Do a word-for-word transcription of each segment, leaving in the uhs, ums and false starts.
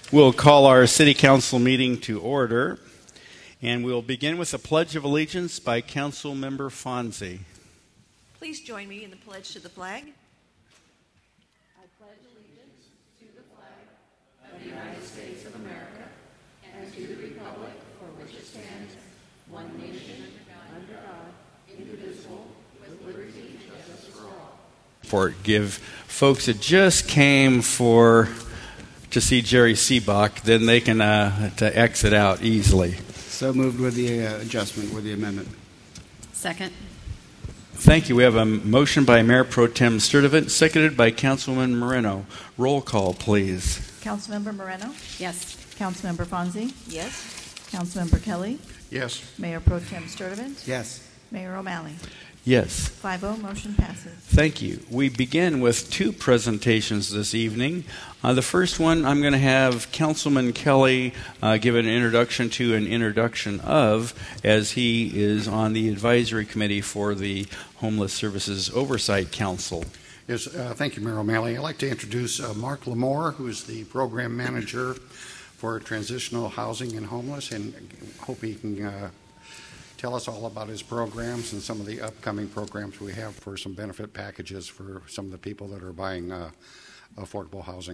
We'll call our City Council meeting to order, and we'll begin with a Pledge of Allegiance by Council Member Fonzie. Please join me in the pledge to the flag. I pledge allegiance to the flag of the United States of America and to the republic for which it stands, one nation, under God, indivisible, with liberty and justice for all. For give folks that just came for to see Jerry Seebach, then they can uh, to exit out easily. So moved with the uh, adjustment, with the amendment. Second. Thank you. We have a motion by Mayor Pro Tem Sturtevant, seconded by Councilwoman Moreno. Roll call, please. Councilmember Moreno? Yes. Councilmember Fonzie? Yes. Councilmember Kelly? Yes. Mayor Pro Tem Sturtevant? Yes. Mayor O'Malley? Yes. five oh, motion passes. Thank you. We begin with two presentations this evening. Uh, the first one, I'm going to have Councilman Kelly uh, give an introduction to an introduction of, as he is on the advisory committee for the Homeless Services Oversight Council. Yes, uh, thank you, Mayor O'Malley. I'd like to introduce uh, Mark Lamore, who is the program manager for transitional housing and homeless, and hope he can uh, tell us all about his programs and some of the upcoming programs we have for some benefit packages for some of the people that are buying uh, affordable housing.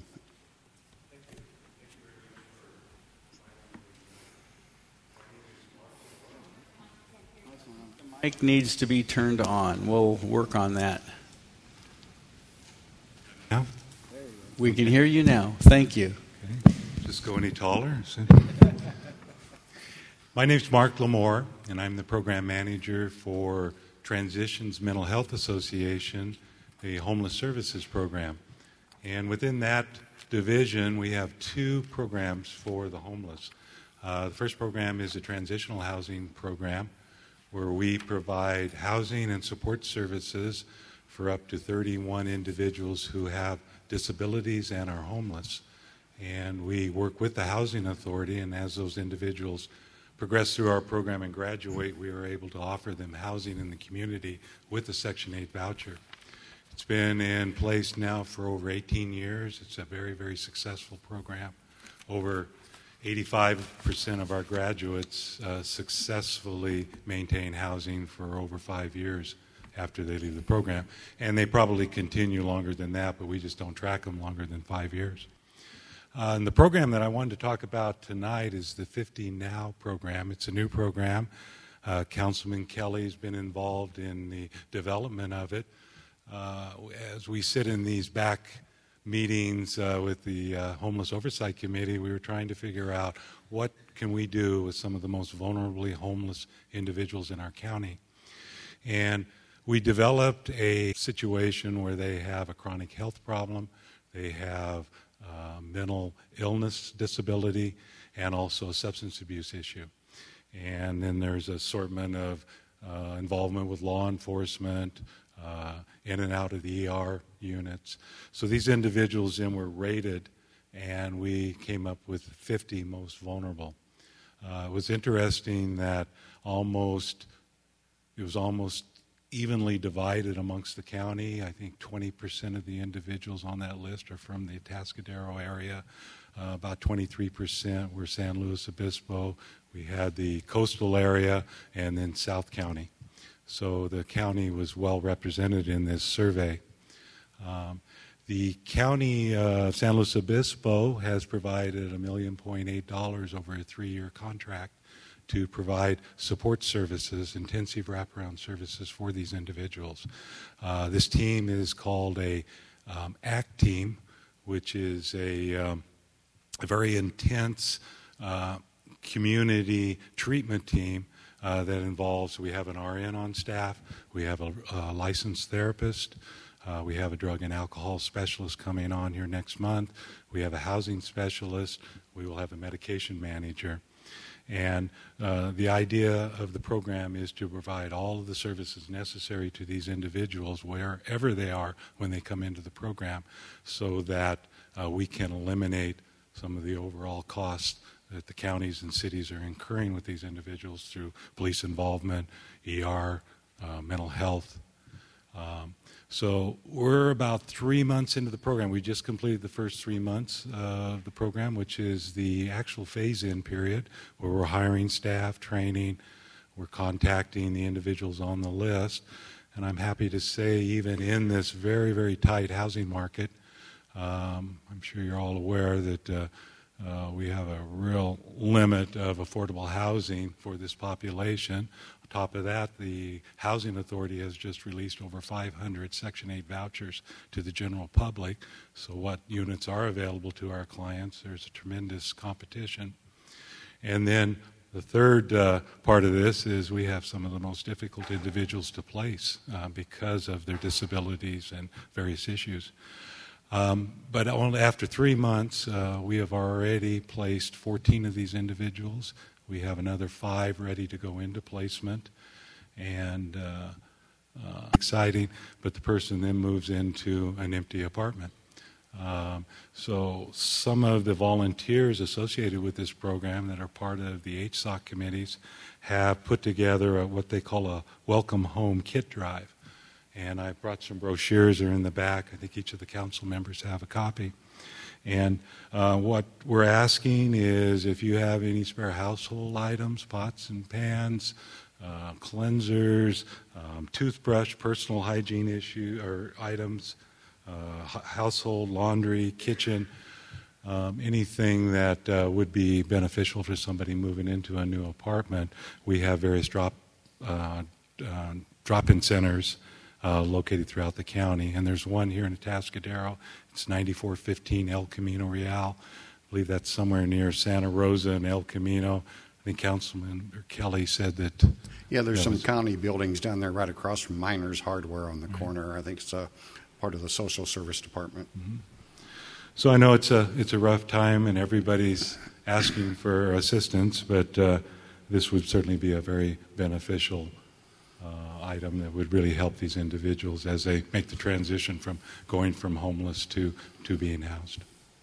The mic needs to be turned on. We'll work on that. Now? We can hear you now. Thank you. Okay. Just go any taller? My name is Mark Lamore, and I'm the program manager for Transitions Mental Health Association, a homeless services program. And within that division, we have two programs for the homeless. Uh, the first program is a transitional housing program where we provide housing and support services for up to thirty-one individuals who have disabilities and are homeless. And we work with the Housing Authority, and as those individuals progress through our program and graduate, we are able to offer them housing in the community with a Section eight voucher. It's been in place now for over eighteen years. It's a very, very successful program. Over eighty-five percent of our graduates uh, successfully maintain housing for over five years after they leave the program. And they probably continue longer than that, but we just don't track them longer than five years. Uh, and the program that I wanted to talk about tonight is the fifty Now program. It's a new program. Uh, Councilman Kelly has been involved in the development of it. Uh, as we sit in these back meetings uh, with the uh, Homeless Oversight Committee, we were trying to figure out what can we do with some of the most vulnerably homeless individuals in our county. And we developed a situation where they have a chronic health problem, they have Uh, mental illness, disability, and also a substance abuse issue. And then there's an assortment of uh, involvement with law enforcement, uh, in and out of the E R units. So these individuals then were rated, and we came up with fifty most vulnerable. Uh, it was interesting that almost, it was almost evenly divided amongst the county. I think twenty percent of the individuals on that list are from the Atascadero area. Uh, about twenty-three percent were San Luis Obispo. We had the coastal area and then South County. So the county was well represented in this survey. Um, the county of uh, San Luis Obispo has provided a million point eight dollars over a three-year contract to provide support services, intensive wraparound services for these individuals. Uh, this team is called a um, ACT team, which is a, um, a very intense uh, community treatment team uh, that involves, we have an R N on staff, we have a, a licensed therapist, uh, we have a drug and alcohol specialist coming on here next month, we have a housing specialist, we will have a medication manager. And uh, the idea of the program is to provide all of the services necessary to these individuals wherever they are when they come into the program, so that uh, we can eliminate some of the overall costs that the counties and cities are incurring with these individuals through police involvement, E R, uh, mental health. Um, So we're about three months into the program. We just completed the first three months uh, of the program, which is the actual phase-in period, where we're hiring staff, training, we're contacting the individuals on the list. And I'm happy to say, even in this very, very tight housing market, um, I'm sure you're all aware that uh, uh, we have a real limit of affordable housing for this population. On top of that, the Housing Authority has just released over five hundred Section eight vouchers to the general public. So what units are available to our clients, there's a tremendous competition. And then the third uh, part of this is we have some of the most difficult individuals to place uh, because of their disabilities and various issues. Um, but only after three months, uh, we have already placed fourteen of these individuals. We have another five ready to go into placement, and uh, uh, exciting, but the person then moves into an empty apartment. Um, so some of the volunteers associated with this program that are part of the H S O C committees have put together a, what they call a welcome home kit drive. And I brought some brochures, they're in the back. I think each of the council members have a copy. And uh, what we're asking is if you have any spare household items, pots and pans, uh, cleansers, um, toothbrush, personal hygiene issue or items, uh, household, laundry, kitchen, um, anything that uh, would be beneficial for somebody moving into a new apartment. We have various drop uh, uh, drop-in centers Uh, located throughout the county, and there's one here in Atascadero. It's ninety-four fifteen El Camino Real. I believe that's somewhere near Santa Rosa and El Camino. I think Councilman Kelly said that. Yeah, there's that some was, county buildings down there right across from Miners Hardware on the right. corner. I think it's a part of the Social Service Department. Mm-hmm. So I know it's a it's a rough time, and everybody's asking for assistance, but uh, this would certainly be a very beneficial Uh, item that would really help these individuals as they make the transition from going from homeless to, to being housed.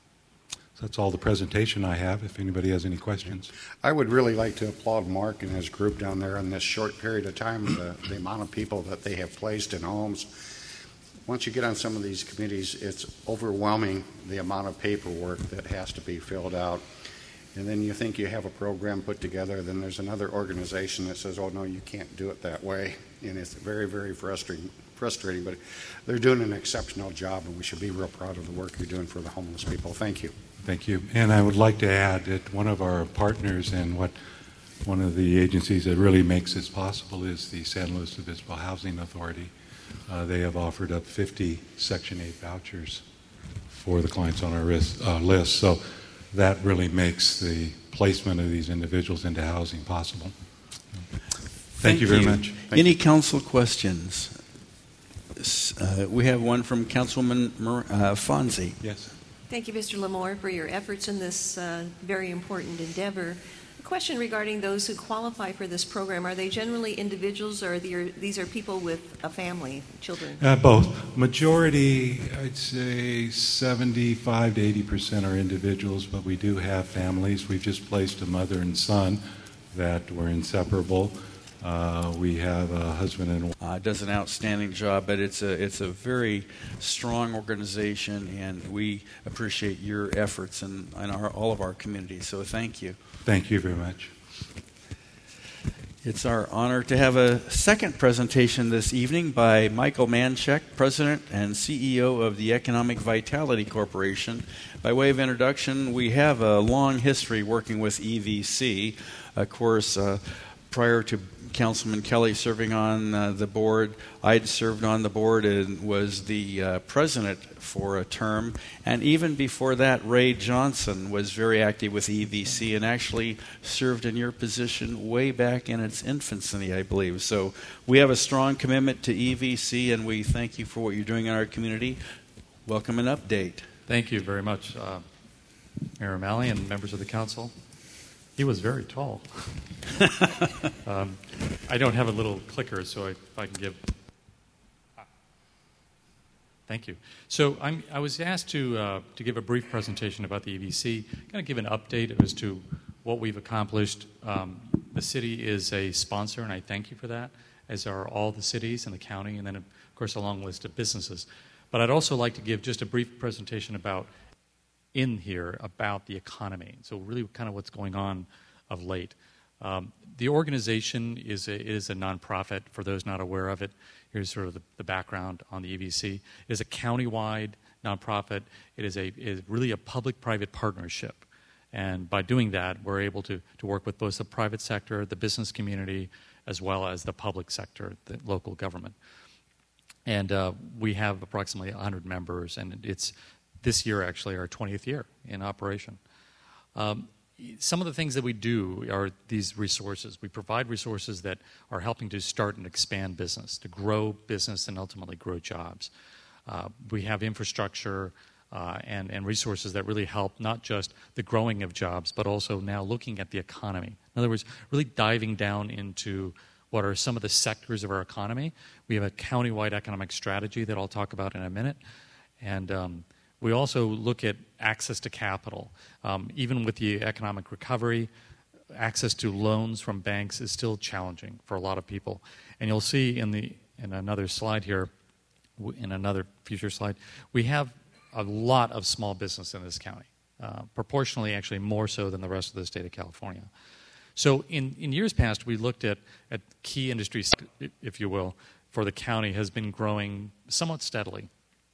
So that's all the presentation I have, if anybody has any questions. I would really like to applaud Mark and his group down there in this short period of time, the, the amount of people that they have placed in homes. Once you get on some of these committees, it's overwhelming the amount of paperwork that has to be filled out. And then you think you have a program put together, then there's another organization that says, oh, no, you can't do it that way. And it's very, very frustrating, frustrating. But they're doing an exceptional job, and we should be real proud of the work you're doing for the homeless people. Thank you. Thank you. And I would like to add that one of our partners and what one of the agencies that really makes this possible is the San Luis Obispo Housing Authority. Uh, they have offered up fifty Section eight vouchers for the clients on our list. Uh, list. So that really makes the placement of these individuals into housing possible. Thank, Thank you very you. much. Thank Any you. council questions? Uh, we have one from Councilwoman Mer- uh, Fonzie. Yes. Thank you, Mister Lamore, for your efforts in this uh, very important endeavor. A question regarding those who qualify for this program. Are they generally individuals, or are they, these are people with a family, children? Uh, both. Majority, I'd say seventy-five to eighty percent are individuals, but we do have families. We've just placed a mother and son that were inseparable. Uh, we have a husband and wife. Uh, does an outstanding job, but it's a it's a very strong organization, and we appreciate your efforts in, in our, all of our communities. So thank you. Thank you very much. It's our honor to have a second presentation this evening by Michael Manchek, President and C E O of the Economic Vitality Corporation. By way of introduction, we have a long history working with E V C. Of course, uh, prior to Councilman Kelly serving on uh, the board, I'd served on the board and was the uh, president for a term. And even before that, Ray Johnson was very active with E V C and actually served in your position way back in its infancy, I believe. So we have a strong commitment to E V C, and we thank you for what you're doing in our community. Welcome and update. Thank you very much, uh, Mayor O'Malley and members of the council. He was very tall. um, I don't have a little clicker, so if I can give... Ah. Thank you. So I'm, I was asked to uh, to give a brief presentation about the E V C, kind of give an update as to what we've accomplished. Um, the city is a sponsor, and I thank you for that. as are all the cities in the county, and then, of course, a long list of businesses. But I'd also like to give just a brief presentation about, in here, about the economy. So really kind of what's going on of late. Um, the organization is a, is a nonprofit, for those not aware of it. Here's sort of the, the background on the E V C. It is a county-wide nonprofit. It is, a, it is really a public-private partnership. And by doing that, we're able to, to work with both the private sector, the business community, as well as the public sector, the local government. And uh, we have approximately one hundred members, and it's this year actually our twentieth year in operation. Um, some of the things that we do are these resources. We provide resources that are helping to start and expand business, to grow business and ultimately grow jobs. Uh, we have infrastructure uh, and, and resources that really help not just the growing of jobs, but also now looking at the economy. In other words, really diving down into what are some of the sectors of our economy. We have a county-wide economic strategy that I'll talk about in a minute. And um, we also look at access to capital. Um, even with the economic recovery, access to loans from banks is still challenging for a lot of people. And you'll see in the in another slide here, in another future slide, we have a lot of small business in this county, uh, proportionally actually more so than the rest of the state of California. So in, in years past, we looked at, at key industries, if you will, for the county has been growing somewhat steadily.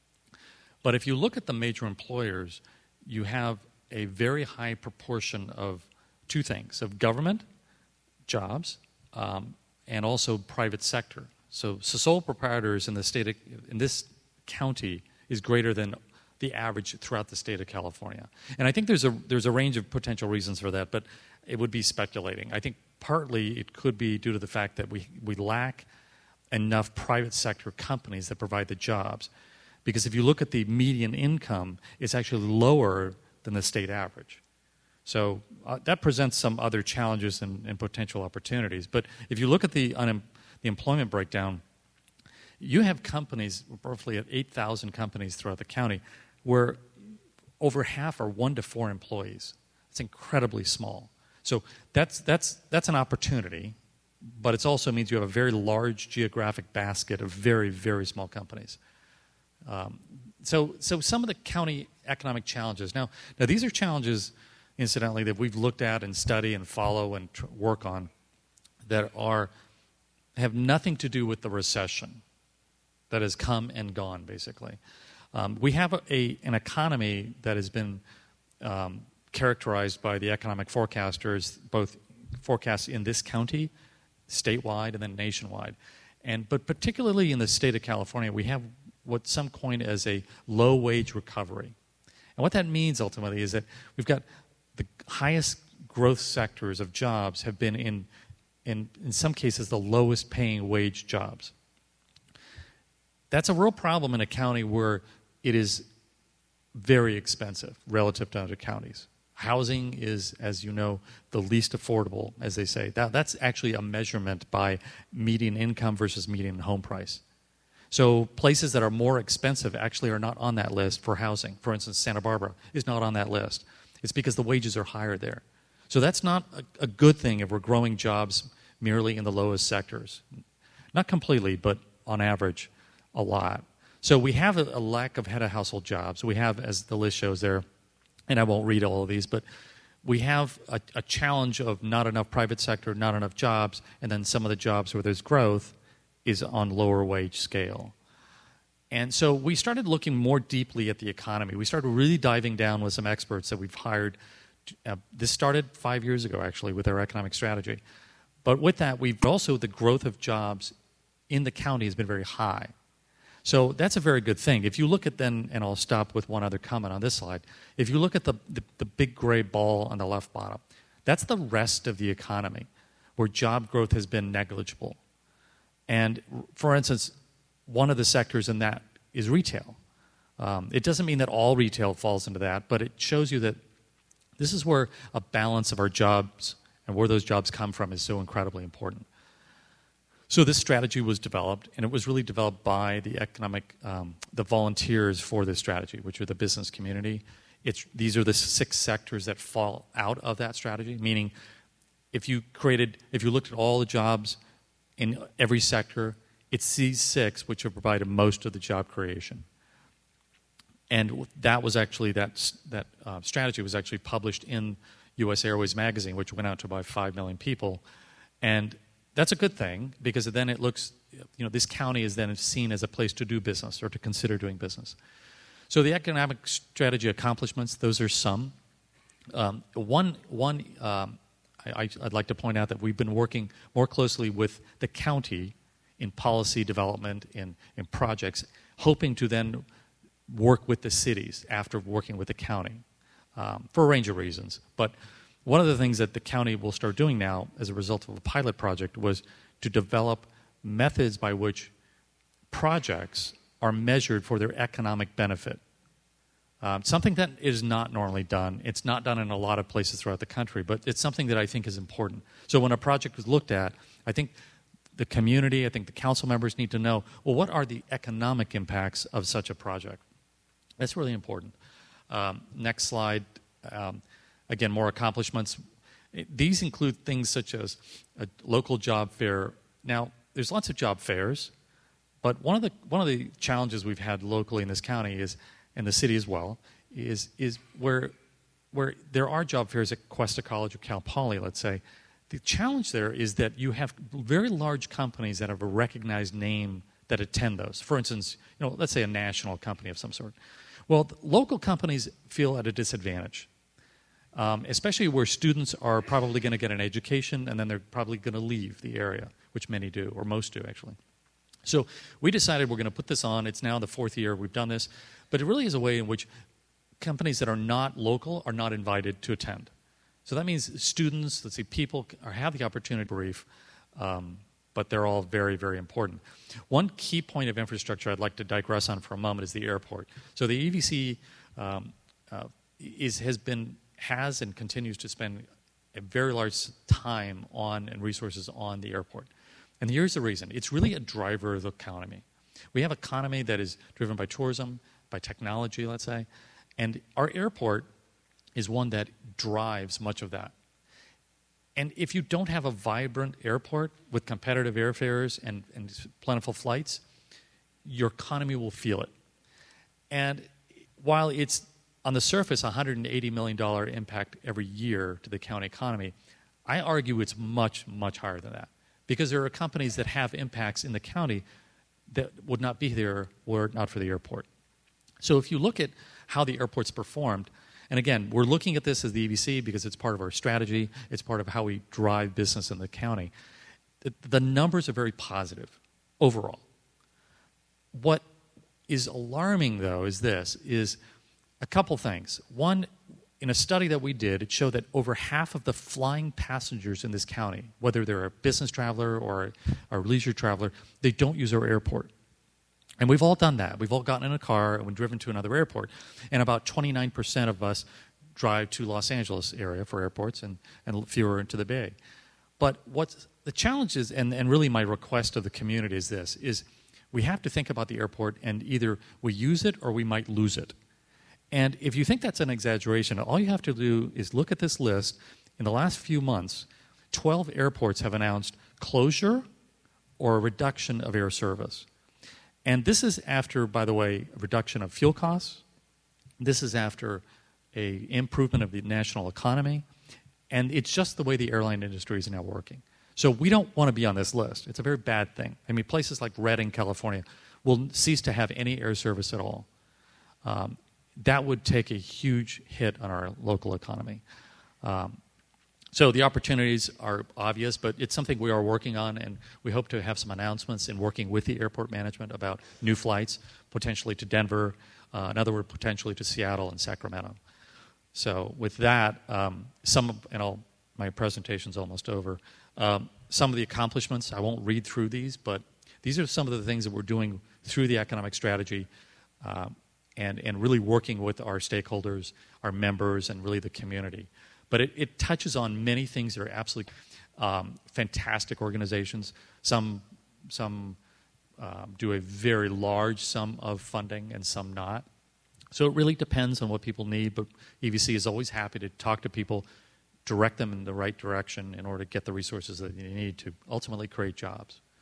But if you look at the major employers, you have a very high proportion of two things, of government jobs um, and also private sector. So, so sole proprietors in the state of, in this county is greater than the average throughout the state of California. And I think there's a there's a range of potential reasons for that, but it would be speculating. I think partly it could be due to the fact that we, we lack enough private sector companies that provide the jobs. Because if you look at the median income, it's actually lower than the state average. So uh, that presents some other challenges and, and potential opportunities. But if you look at the, unem- the employment breakdown, you have companies, roughly at eight thousand companies throughout the county, where over half are one to four employees. It's incredibly small. So that's, that's, that's an opportunity, but it also means you have a very large geographic basket of very, very small companies. Um, so, so some of the county economic challenges. Now, now these are challenges, incidentally, that we've looked at and study and follow and tr- work on that are have nothing to do with the recession that has come and gone, basically. Um, we have a, a an economy that has been um, characterized by the economic forecasters, both forecasts in this county, statewide, and then nationwide. And but particularly in the state of California, we have what some coin as a low-wage recovery. And what that means ultimately is that we've got the highest growth sectors of jobs have been in, in, in some cases, the lowest paying wage jobs. That's a real problem in a county where it is very expensive relative to other counties. Housing is, as you know, the least affordable, as they say. That, that's actually a measurement by median income versus median home price. So places that are more expensive actually are not on that list for housing. For instance, Santa Barbara is not on that list. It's because the wages are higher there. So that's not a, a good thing if we're growing jobs merely in the lowest sectors. Not completely, but on average, a lot. So we have a, a lack of head of household jobs. We have, as the list shows there, and I won't read all of these, but we have a, a challenge of not enough private sector, not enough jobs, and then some of the jobs where there's growth is on lower wage scale. And so we started looking more deeply at the economy. We started really diving down with some experts that we've hired. Uh, this started five years ago, actually, with our economic strategy. But with that, we've also, the growth of jobs in the county has been very high. So that's a very good thing. If you look at then, and I'll stop with one other comment on this slide, if you look at the, the, the big gray ball on the left bottom, that's the rest of the economy, where job growth has been negligible. And for instance, one of the sectors in that is retail. Um, it doesn't mean that all retail falls into that, but it shows you that this is where a balance of our jobs and where those jobs come from is so incredibly important. So this strategy was developed, and it was really developed by the economic, um, the volunteers for this strategy, which are the business community. It's, these are the six sectors that fall out of that strategy, meaning if you created, if you looked at all the jobs in every sector. It's these six which have provided most of the job creation. And that was actually, that, that uh, strategy was actually published in U S Airways magazine, which went out to about five million people. And that's a good thing, because then it looks, you know, this county is then seen as a place to do business or to consider doing business. So the economic strategy accomplishments, those are some. Um, one, one um, I, I'd like to point out that we've been working more closely with the county in policy development, in, in projects, hoping to then work with the cities after working with the county um, for a range of reasons. But one of the things that the county will start doing now as a result of a pilot project was to develop methods by which projects are measured for their economic benefit. Um, something that is not normally done. It's not done in a lot of places throughout the country, but it's something that I think is important. So when a project is looked at, I think the community, I think the council members need to know, well, what are the economic impacts of such a project? That's really important. Um, next slide. Um, again, more accomplishments. These include things such as a local job fair. Now, there's lots of job fairs, but one of the one of the challenges we've had locally in this county is, and the city as well, is is where where there are job fairs at Cuesta College or Cal Poly, let's say. The challenge there is that you have very large companies that have a recognized name that attend those. For instance, you know, let's say a national company of some sort. Well, the local companies feel at a disadvantage, um, especially where students are probably going to get an education and then they're probably going to leave the area, which many do, or most do actually. So we decided we're going to put this on. It's now the fourth year we've done this, but it really is a way in which companies that are not local are not invited to attend. So that means students, let's see, people are, have the opportunity to brief, um, but they're all very, very important. One key point of infrastructure I'd like to digress on for a moment is the airport. So the E V C um, uh, is has been has and continues to spend a very large time on and resources on the airport. And here's the reason. It's really a driver of the economy. We have an economy that is driven by tourism, by technology, let's say, and our airport is one that drives much of that. And if you don't have a vibrant airport with competitive airfares and, and plentiful flights, your economy will feel it. And while it's, on the surface, one hundred eighty million dollars impact every year to the county economy, I argue it's much, much higher than that. Because there are companies that have impacts in the county that would not be there were it not for the airport. So if you look at how the airport's performed, and again, we're looking at this as the E V C because it's part of our strategy. It's part of how we drive business in the county. The, the numbers are very positive overall. What is alarming, though, is this, is a couple things. One, in a study that we did, it showed that over half of the flying passengers in this county, whether they're a business traveler or a, a leisure traveler, they don't use our airport. And we've all done that. We've all gotten in a car and we've driven to another airport. And about twenty-nine percent of us drive to Los Angeles area for airports and, and fewer into the Bay. But what's the challenge is, and, and really my request of the community is this, is we have to think about the airport and either we use it or we might lose it. And if you think that's an exaggeration, all you have to do is look at this list. In the last few months, twelve airports have announced closure or a reduction of air service. And this is after, by the way, a reduction of fuel costs. This is after an improvement of the national economy. And it's just the way the airline industry is now working. So we don't want to be on this list. It's a very bad thing. I mean, places like Redding, California, will cease to have any air service at all. Um, that would take a huge hit on our local economy. Um, So the opportunities are obvious, but it's something we are working on, and we hope to have some announcements in working with the airport management about new flights, potentially to Denver, uh, in other words, potentially to Seattle and Sacramento. So with that, um, some, of, and I'll, my presentation's almost over, um, some of the accomplishments, I won't read through these, but these are some of the things that we're doing through the economic strategy uh, and, and really working with our stakeholders, our members, and really the community. But it, it touches on many things that are absolutely um, fantastic organizations. Some, some um, do a very large sum of funding and some not. So it really depends on what people need, but E V C is always happy to talk to people, direct them in the right direction in order to get the resources that they need to ultimately create jobs.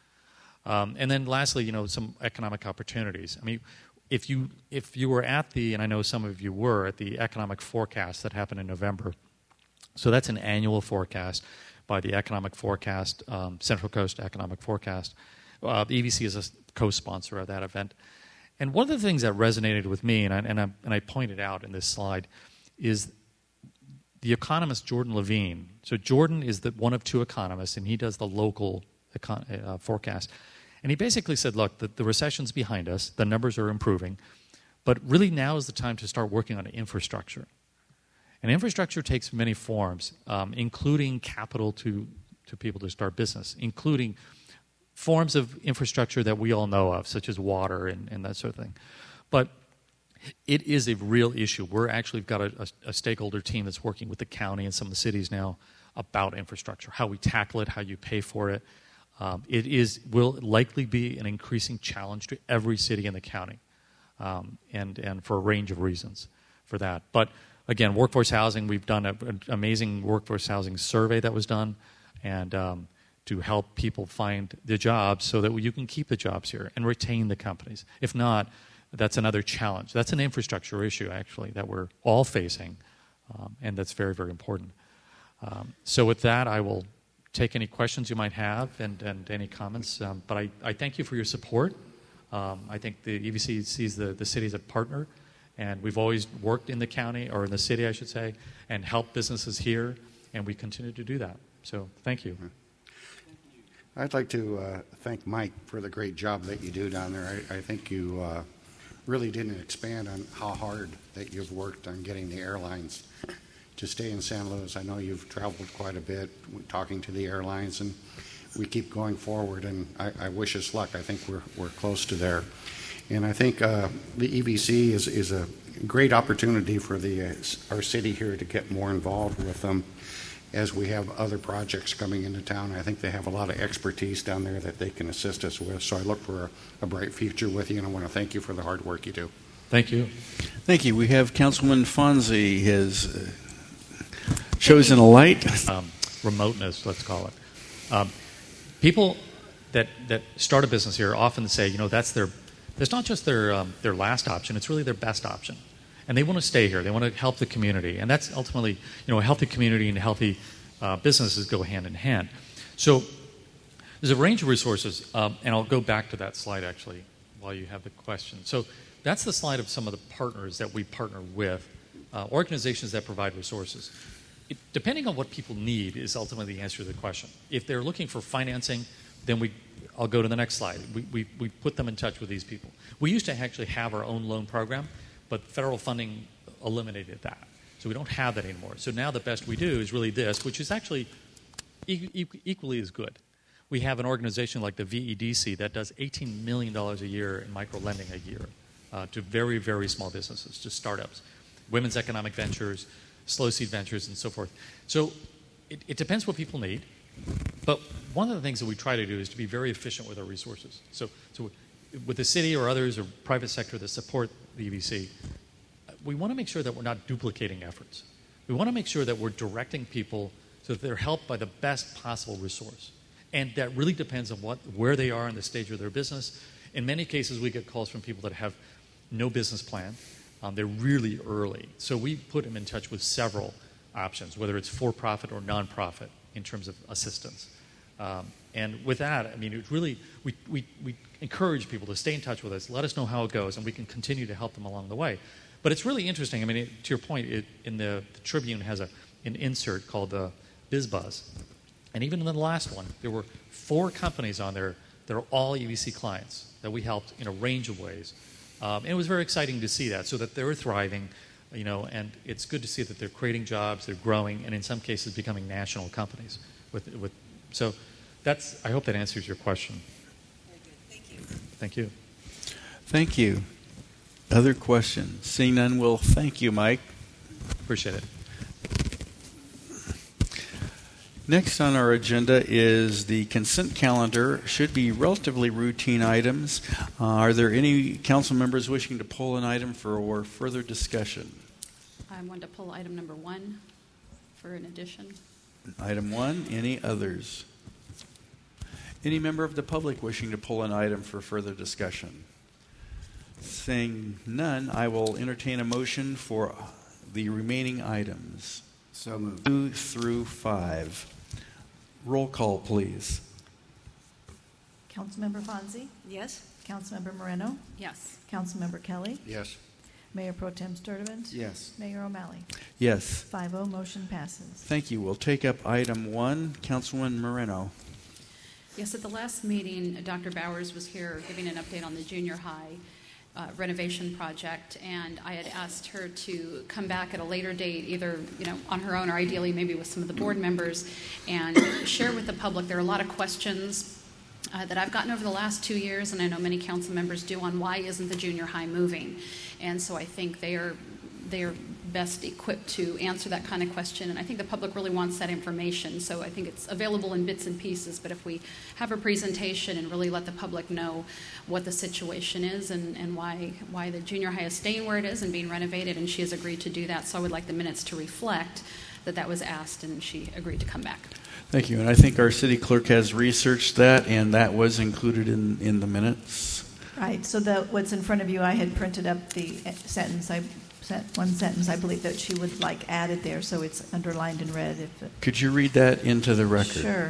Um, and then lastly, you know, some economic opportunities. I mean, if you if you were at the, and I know some of you were, at the economic forecast that happened in November. So that's an annual forecast by the Economic Forecast, um, Central Coast Economic Forecast. Uh, the E V C is a co-sponsor of that event. And one of the things that resonated with me, and I, and, I, and I pointed out in this slide, is the economist Jordan Levine. So Jordan is the, one of two economists, and he does the local econ- uh, forecast. And he basically said, look, the, the recession's behind us, the numbers are improving, but really now is the time to start working on infrastructure. And infrastructure takes many forms, um, including capital to, to people to start business, including forms of infrastructure that we all know of, such as water and, and that sort of thing. But it is a real issue. We're actually got a, a, a stakeholder team that's working with the county and some of the cities now about infrastructure, how we tackle it, how you pay for it. Um, it is will likely be an increasing challenge to every city in the county, um, and, and for a range of reasons for that. But again, workforce housing, we've done a, an amazing workforce housing survey that was done, and um, to help people find the jobs so that you can keep the jobs here and retain the companies. If not, that's another challenge. That's an infrastructure issue, actually, that we're all facing, um, and that's very, very important. Um, so with that, I will take any questions you might have and, and any comments. Um, but I, I thank you for your support. Um, I think the E V C sees the, the city as a partner, and we've always worked in the county, or in the city, I should say, and helped businesses here, and we continue to do that. So thank you. I'd like to uh, thank Mike for the great job that you do down there. I, I think you uh, really didn't expand on how hard that you've worked on getting the airlines to stay in San Luis. I know you've traveled quite a bit talking to the airlines, and we keep going forward, and I, I wish us luck. I think we're, we're close to there. And I think uh, the E V C is, is a great opportunity for the uh, our city here to get more involved with them as we have other projects coming into town. I think they have a lot of expertise down there that they can assist us with. So I look for a, a bright future with you, and I want to thank you for the hard work you do. Thank you. Thank you. We have Councilman Fonzie has uh, chosen a light. Um, remoteness, let's call it. Um, people that, that start a business here often say, you know, that's their, that's not just their, um, their last option, it's really their best option. And they want to stay here. They want to help the community. And that's ultimately, you know, a healthy community and healthy uh, businesses go hand in hand. So there's a range of resources, um, and I'll go back to that slide, actually, while you have the question. So that's the slide of some of the partners that we partner with, uh, organizations that provide resources. It, depending on what people need is ultimately the answer to the question. If they're looking for financing, then we, I'll go to the next slide. We, we, we put them in touch with these people. We used to actually have our own loan program, but federal funding eliminated that. So we don't have that anymore. So now the best we do is really this, which is actually e- e- equally as good. We have an organization like the V E D C that does eighteen million dollars a year in micro-lending a year uh, to very, very small businesses, to startups, women's economic ventures, slow seed ventures, and so forth. So it, it depends what people need. But one of the things that we try to do is to be very efficient with our resources. So, so with the city or others or private sector that support the E V C, we want to make sure that we're not duplicating efforts. We want to make sure that we're directing people so that they're helped by the best possible resource. And that really depends on what, where they are in the stage of their business. In many cases, we get calls from people that have no business plan. Um, they're really early. So we put them in touch with several options, whether it's for-profit or non-profit in terms of assistance. Um, and with that, I mean, it really, we, we, we encourage people to stay in touch with us, let us know how it goes, and we can continue to help them along the way. But it's really interesting. I mean, it, to your point, it, in the, the Tribune has a, an insert called the BizBuzz. And even in the last one, there were four companies on there that are all E V C clients that we helped in a range of ways. Um, and it was very exciting to see that, so that they're thriving, you know, and it's good to see that they're creating jobs, they're growing, and in some cases becoming national companies. With, with so that's, I hope that answers your question. Very good. Thank you. Thank you. Thank you. Other questions? Seeing none, we'll thank you, Mike. Appreciate it. Next on our agenda is the consent calendar. Should be relatively routine items. Uh, are there any council members wishing to pull an item for further discussion? I want to pull item number one for an addition. Item one. Any others? Any member of the public wishing to pull an item for further discussion? Seeing none, I will entertain a motion for the remaining items. So moved. Two through five. Roll call, please. Councilmember Fonzie? Yes. Councilmember Moreno? Yes. Councilmember Kelly? Yes. Mayor Pro Tem Sturdivant? Yes. Mayor O'Malley? Yes. five oh, motion passes. Thank you. We'll take up item one. Councilwoman Moreno. Yes, at the last meeting, Doctor Bowers was here giving an update on the junior high uh, renovation project, and I had asked her to come back at a later date, either you know on her own or ideally maybe with some of the board members, and share with the public. There are a lot of questions Uh, that I've gotten over the last two years, and I know many council members do, on why isn't the junior high moving. And so I think they are they are best equipped to answer that kind of question, and I think the public really wants that information. So I think it's available in bits and pieces, but if we have a presentation and really let the public know what the situation is and, and why why the junior high is staying where it is and being renovated, and she has agreed to do that. So I would like the minutes to reflect that that was asked and she agreed to come back. Thank you. And I think our city clerk has researched that, and that was included in, in the minutes. Right, so the, what's in front of you, I had printed up the sentence, I sent one sentence I believe that she would like added there, so it's underlined in red. If it, Could you read that into the record? Sure.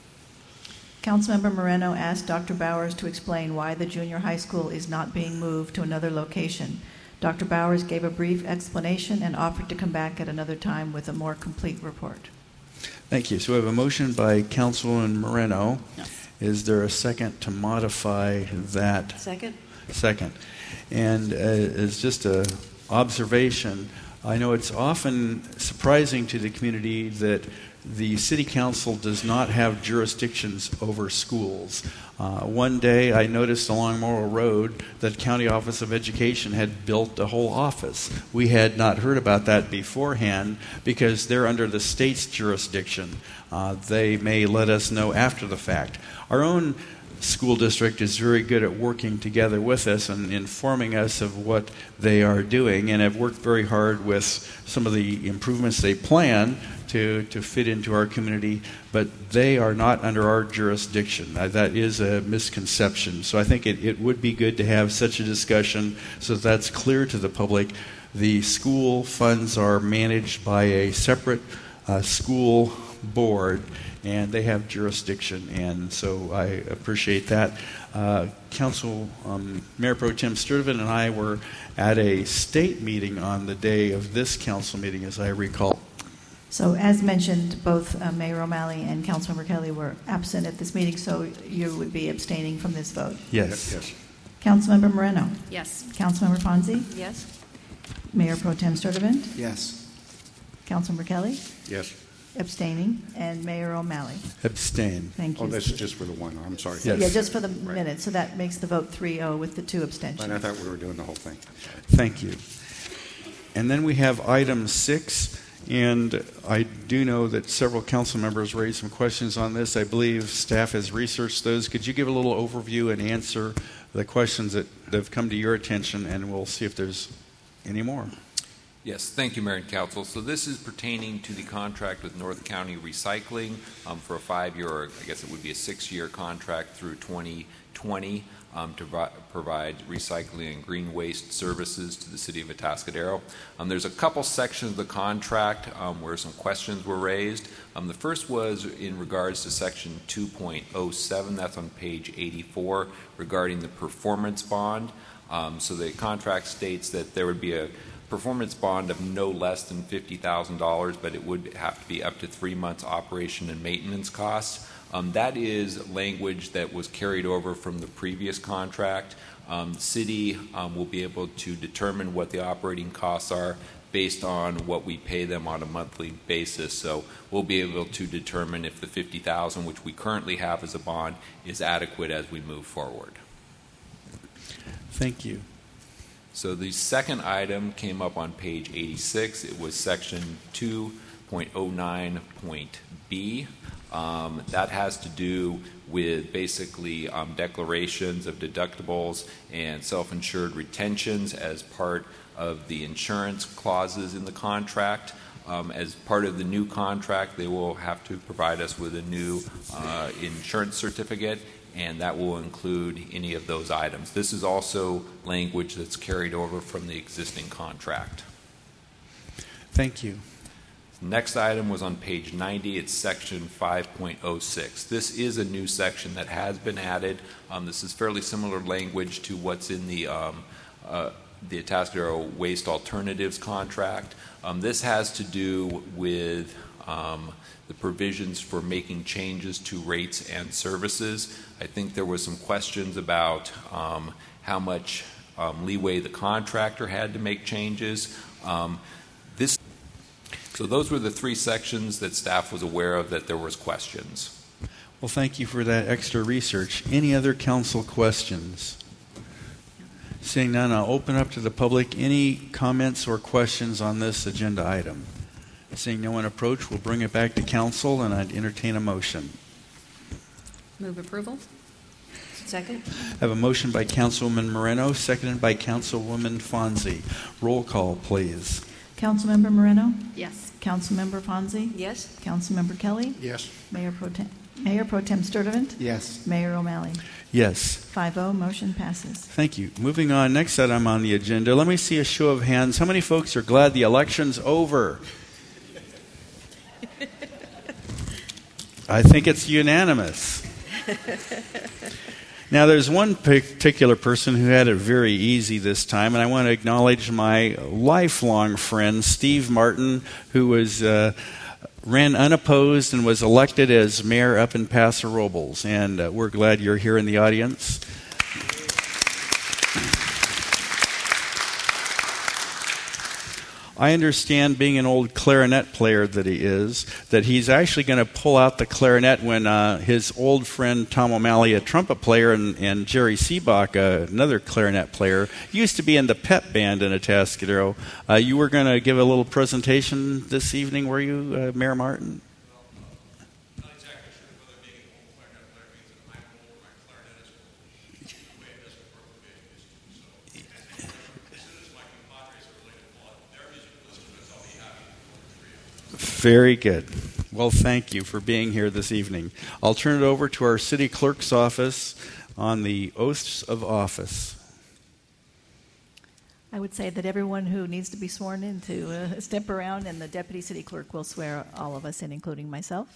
Councilmember Moreno asked Doctor Bowers to explain why the junior high school is not being moved to another location. Doctor Bowers gave a brief explanation and offered to come back at another time with a more complete report. Thank you. So we have a motion by Councilwoman Moreno. Yes. Is there a second to modify that? Second. Second. And uh, as just a observation, I know it's often surprising to the community that the city council does not have jurisdictions over schools. Uh, one day I noticed along Morrill Road that County Office of Education had built a whole office. We had not heard about that beforehand because they're under the state's jurisdiction. Uh, they may let us know after the fact. Our own school district is very good at working together with us and informing us of what they are doing, and have worked very hard with some of the improvements they plan to, to fit into our community, but they are not under our jurisdiction. Uh, that is a misconception. So I think it, it would be good to have such a discussion so that that's clear to the public. The school funds are managed by a separate uh, school board, and they have jurisdiction, and so I appreciate that. Uh, Council um, Mayor Pro Tem Sturdivant and I were at a state meeting on the day of this council meeting, as I recall. So as mentioned, both uh, Mayor O'Malley and Councilmember Kelly were absent at this meeting, so you would be abstaining from this vote. Yes. Yes. Councilmember Moreno? Yes. Councilmember Fonzie? Yes. Mayor Pro Tem Sturdivant? Yes. Councilmember Kelly? Yes. Abstaining. And Mayor O'Malley? Abstain. Thank you. Oh, this is just for the one. I'm sorry. Yes. Yeah, just for the Right. minutes, so that makes the vote three oh with the two abstentions. And I thought we were doing the whole thing. Thank you. And then we have item six, and I do know that several council members raised some questions on this. I believe staff has researched those. Could you give a little overview and answer the questions that have come to your attention, and we'll see if there's any more. Yes, thank you, Mayor and Council. So this is pertaining to the contract with North County Recycling um, for a five-year, or I guess it would be a six-year contract through twenty twenty um, to pro- provide recycling and green waste services to the city of Atascadero. Um, there's a couple sections of the contract um, where some questions were raised. Um, the first was in regards to section two point oh seven, that's on page eighty-four, regarding the performance bond. Um, so the contract states that there would be a performance bond of no less than fifty thousand dollars, but it would have to be up to three months operation and maintenance costs. Um, that is language that was carried over from the previous contract. Um, the city um, will be able to determine what the operating costs are based on what we pay them on a monthly basis. So we'll be able to determine if the fifty thousand dollars, which we currently have as a bond, is adequate as we move forward. Thank you. So the second item came up on page eighty-six. It was section two point oh nine point B. Um, that has to do with basically um, declarations of deductibles and self-insured retentions as part of the insurance clauses in the contract. Um, as part of the new contract, they will have to provide us with a new uh, insurance certificate, and that will include any of those items. This is also language that's carried over from the existing contract. Thank you. Next item was on page ninety. It's section five point oh six. This is a new section that has been added. Um, this is fairly similar language to what's in the um, uh, the Atascadero Waste Alternatives contract. Um, this has to do with um, the provisions for making changes to rates and services. I think there was some questions about um, how much um, leeway the contractor had to make changes. Um, this So those were the three sections that staff was aware of that there was questions. Well, thank you for that extra research. Any other council questions? Seeing none, I'll open up to the public. Any comments or questions on this agenda item? Seeing no one approach, we'll bring it back to council, and I'd entertain a motion. Move approval. Second. I have a motion by Councilwoman Moreno, seconded by Councilwoman Fonzie. Roll call, please. Councilmember Moreno? Yes. Councilmember Fonzie? Yes. Councilmember Kelly? Yes. Mayor Pro Tem, Mayor Pro Tem Sturtevant? Yes. Mayor O'Malley? Yes. five oh, motion passes. Thank you. Moving on, next item on the agenda. Let me see a show of hands. How many folks are glad the election's over? I think it's unanimous. Now, there's one particular person who had it very easy this time, and I want to acknowledge my lifelong friend, Steve Martin, who was uh, ran unopposed and was elected as mayor up in Paso Robles. And uh, we're glad you're here in the audience. I understand, being an old clarinet player that he is, that he's actually going to pull out the clarinet when uh, his old friend Tom O'Malley, a trumpet player, and, and Jerry Seabach, uh, another clarinet player, used to be in the pep band in Atascadero. Uh, you were going to give a little presentation this evening, were you, uh, Mayor Martin? Very good. Well, thank you for being here this evening. I'll turn it over to our city clerk's office on the oaths of office. I would say that everyone who needs to be sworn in to uh, step around, and the deputy city clerk will swear all of us in, including myself.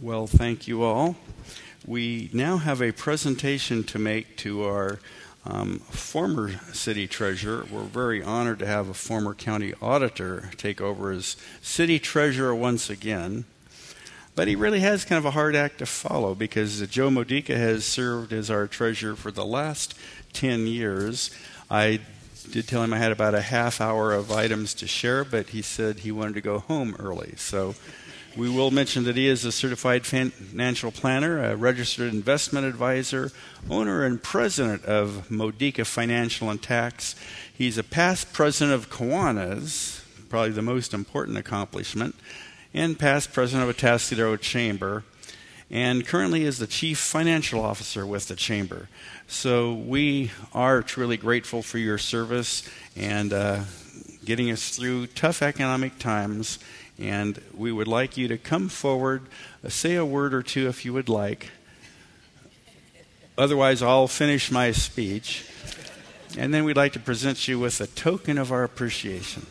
Well, thank you all. We now have a presentation to make to our um, former city treasurer. We're very honored to have a former county auditor take over as city treasurer once again. But he really has kind of a hard act to follow because Joe Modica has served as our treasurer for the last ten years. I did tell him I had about a half hour of items to share, but he said he wanted to go home early. So we will mention that he is a certified financial planner, a registered investment advisor, owner and president of Modica Financial and Tax. He's a past president of Kiwanis, probably the most important accomplishment, and past president of Atascadero Chamber, and currently is the chief financial officer with the Chamber. So we are truly grateful for your service and uh, getting us through tough economic times. And we would like you to come forward, uh, say a word or two if you would like. Otherwise, I'll finish my speech. And then we'd like to present you with a token of our appreciation.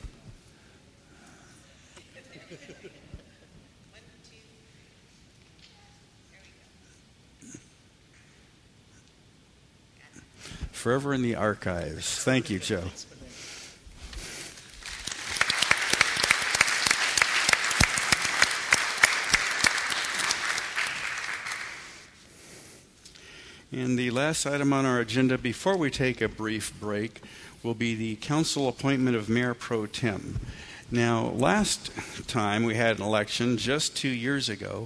Forever in the archives. Thank you, Joe. And the last item on our agenda before we take a brief break will be the council appointment of Mayor Pro Tem. Now, last time we had an election just two years ago.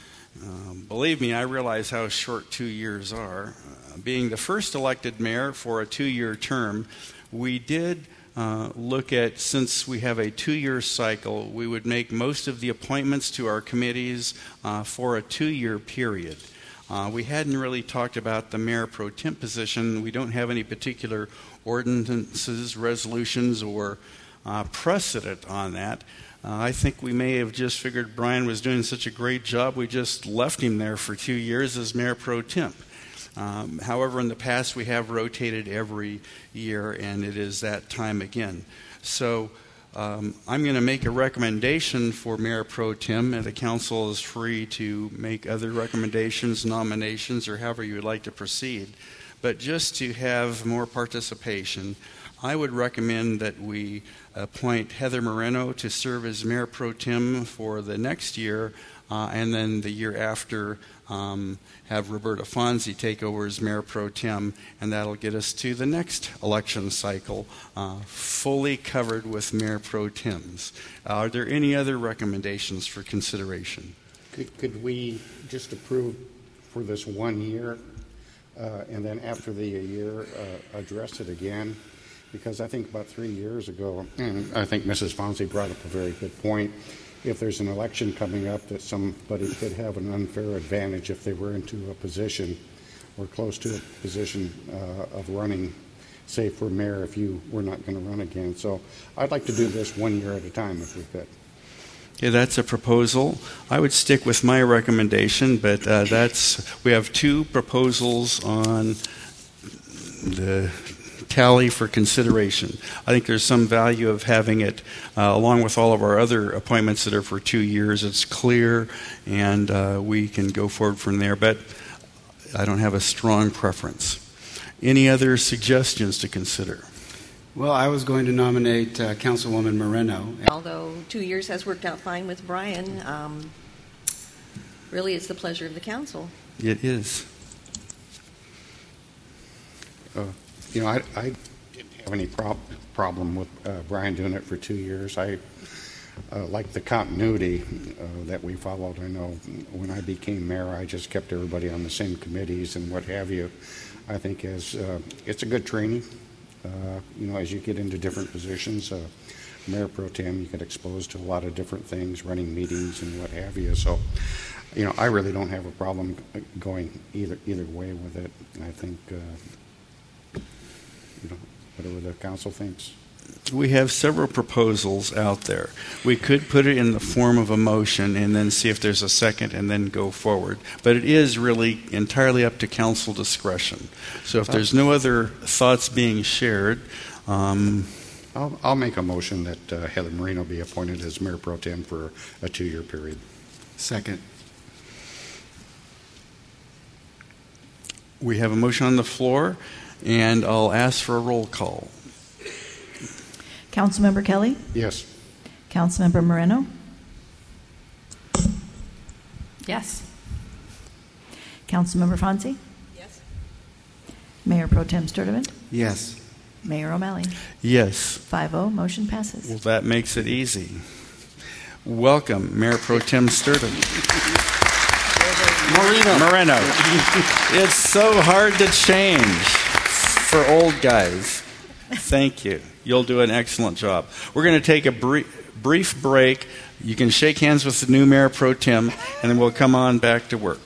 Um, believe me, I realize how short two years are. Uh, being the first elected mayor for a two-year term, we did uh, look at, since we have a two-year cycle, we would make most of the appointments to our committees uh, for a two-year period. Uh, we hadn't really talked about the mayor pro tem position. We don't have any particular ordinances, resolutions, or uh, precedent on that. Uh, I think we may have just figured Brian was doing such a great job, we just left him there for two years as mayor pro tem. Um, however, in the past, we have rotated every year, and it is that time again. So um, I'm going to make a recommendation for mayor pro tem, and the council is free to make other recommendations, nominations, or however you would like to proceed. But just to have more participation, I would recommend that we appoint Heather Moreno to serve as mayor pro tem for the next year, uh, and then the year after um, have Roberta Fonzi take over as mayor pro tem, and that'll get us to the next election cycle uh, fully covered with mayor pro tems. Uh, are there any other recommendations for consideration? Could, could we just approve for this one year, uh, and then after the year uh, address it again? Because I think about three years ago, and I think Missus Fonzie brought up a very good point, if there's an election coming up that somebody could have an unfair advantage if they were into a position or close to a position uh, of running, say for mayor, if you were not going to run again. So I'd like to do this one year at a time if we could. Yeah, that's a proposal. I would stick with my recommendation, but uh, that's we have two proposals on the tally for consideration. I think there's some value of having it uh, along with all of our other appointments that are for two years. It's clear, and uh, we can go forward from there, but I don't have a strong preference. Any other suggestions to consider? Well, I was going to nominate uh, Councilwoman Moreno. Although two years has worked out fine with Brian, um, really it's the pleasure of the council. It is. Uh, you know, I, I didn't have any prob- problem with uh, Brian doing it for two years. I uh, like the continuity uh, that we followed. I know when I became mayor, I just kept everybody on the same committees and what have you. I think as uh, it's a good training. Uh, you know, as you get into different positions, uh, mayor pro tem, you get exposed to a lot of different things, running meetings and what have you. So, you know, I really don't have a problem going either either way with it. I think, uh, you know, whatever the council thinks. We have several proposals out there. We could put it in the form of a motion and then see if there's a second and then go forward. But it is really entirely up to council discretion. So if there's no other thoughts being shared, um, I'll, I'll make a motion that uh, Heather Moreno be appointed as mayor pro tem for a two-year period. Second. We have a motion on the floor, and I'll ask for a roll call. Councilmember Kelly? Yes. Councilmember Moreno? Yes. Councilmember Fonzie? Yes. Mayor Pro Tem Sturdivant? Yes. Mayor O'Malley? Yes. five oh, motion passes. Well, that makes it easy. Welcome, Mayor Pro Tem Sturdivant. Moreno. Moreno. It's so hard to change for old guys. Thank you. You'll do an excellent job. We're going to take a brief, brief break. You can shake hands with the new Mayor Pro Tem, and then we'll come on back to work.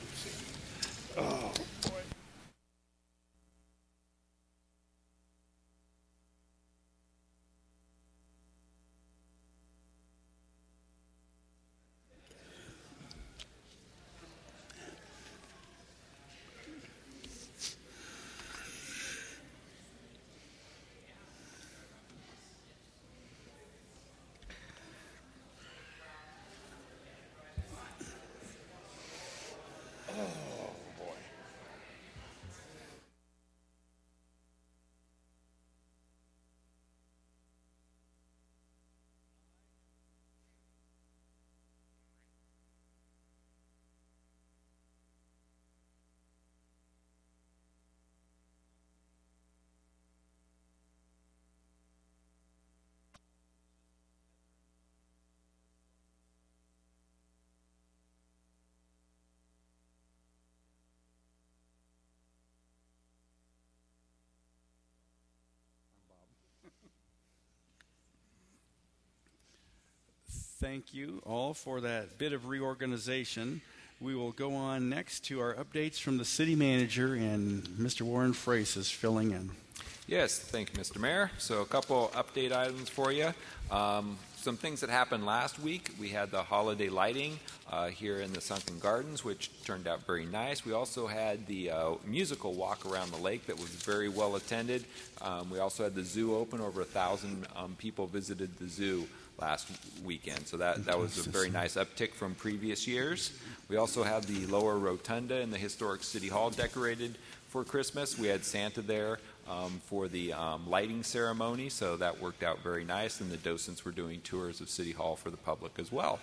Thank you all for that bit of reorganization. We will go on next to our updates from the city manager, and Mister Warren Frace is filling in. Yes, thank you, Mister Mayor. So a couple update items for you. Um, some things that happened last week. We had the holiday lighting uh, here in the Sunken Gardens, which turned out very nice. We also had the uh, musical walk around the lake that was very well attended. Um, we also had the zoo open. Over a thousand um, people visited the zoo last weekend. So that, that was a very nice uptick from previous years. We also had the lower rotunda in the historic City Hall decorated for Christmas. We had Santa there um, for the um, lighting ceremony, so that worked out very nice, and the docents were doing tours of City Hall for the public as well.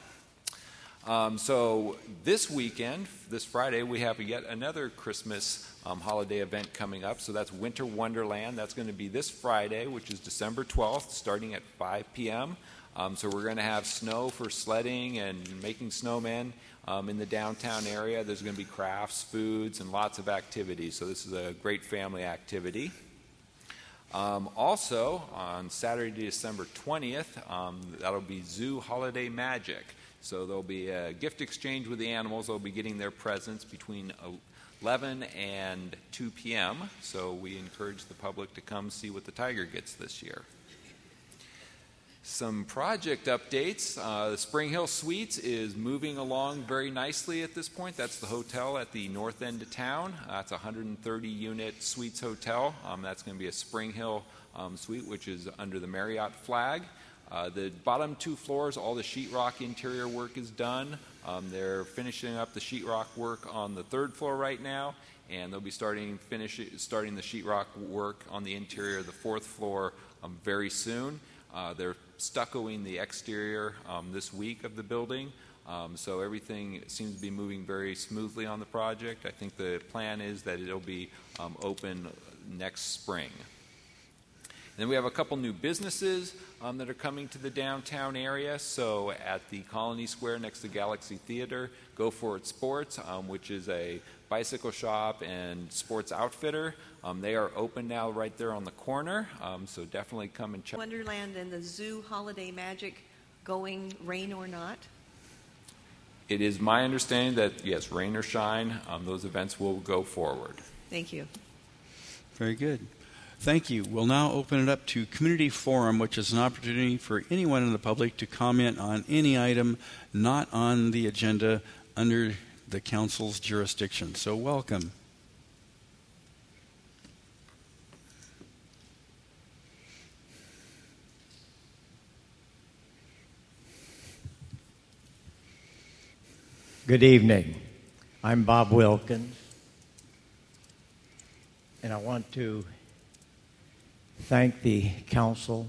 Um, so this weekend, this Friday, we have yet another Christmas um, holiday event coming up. So that's Winter Wonderland. That's going to be this Friday, which is December twelfth, starting at five p.m. Um, so we're going to have snow for sledding and making snowmen um, in the downtown area. There's going to be crafts, foods, and lots of activities. So this is a great family activity. Um, also, on Saturday, December twentieth, um, that'll be Zoo Holiday Magic. So there'll be a gift exchange with the animals. They'll be getting their presents between eleven and two p.m. So we encourage the public to come see what the tiger gets this year. Some project updates. Uh, the Spring Hill Suites is moving along very nicely at this point. That's the hotel at the north end of town. Uh, it's a one hundred thirty unit suites hotel. Um, that's going to be a Spring Hill um, suite, which is under the Marriott flag. Uh, the bottom two floors, all the sheetrock interior work is done. Um, they're finishing up the sheetrock work on the third floor right now, and they'll be starting finish, starting the sheetrock work on the interior of the fourth floor um, very soon. Uh, they're stuccoing the exterior um, this week of the building, um, so everything seems to be moving very smoothly on the project. I think the plan is that it'll be um, open next spring. And then we have a couple new businesses um, that are coming to the downtown area. So at the Colony Square next to Galaxy Theater, Go For It Sports, um, which is a bicycle shop and sports outfitter. Um, they are open now right there on the corner, um, so definitely come and check. Wonderland and the Zoo Holiday Magic going rain or not? It is my understanding that, yes, rain or shine, um, those events will go forward. Thank you. Very good. Thank you. We'll now open it up to Community Forum, which is an opportunity for anyone in the public to comment on any item not on the agenda under the Council's jurisdiction. So welcome. Good evening. I'm Bob Wilkins. and I want to thank the council,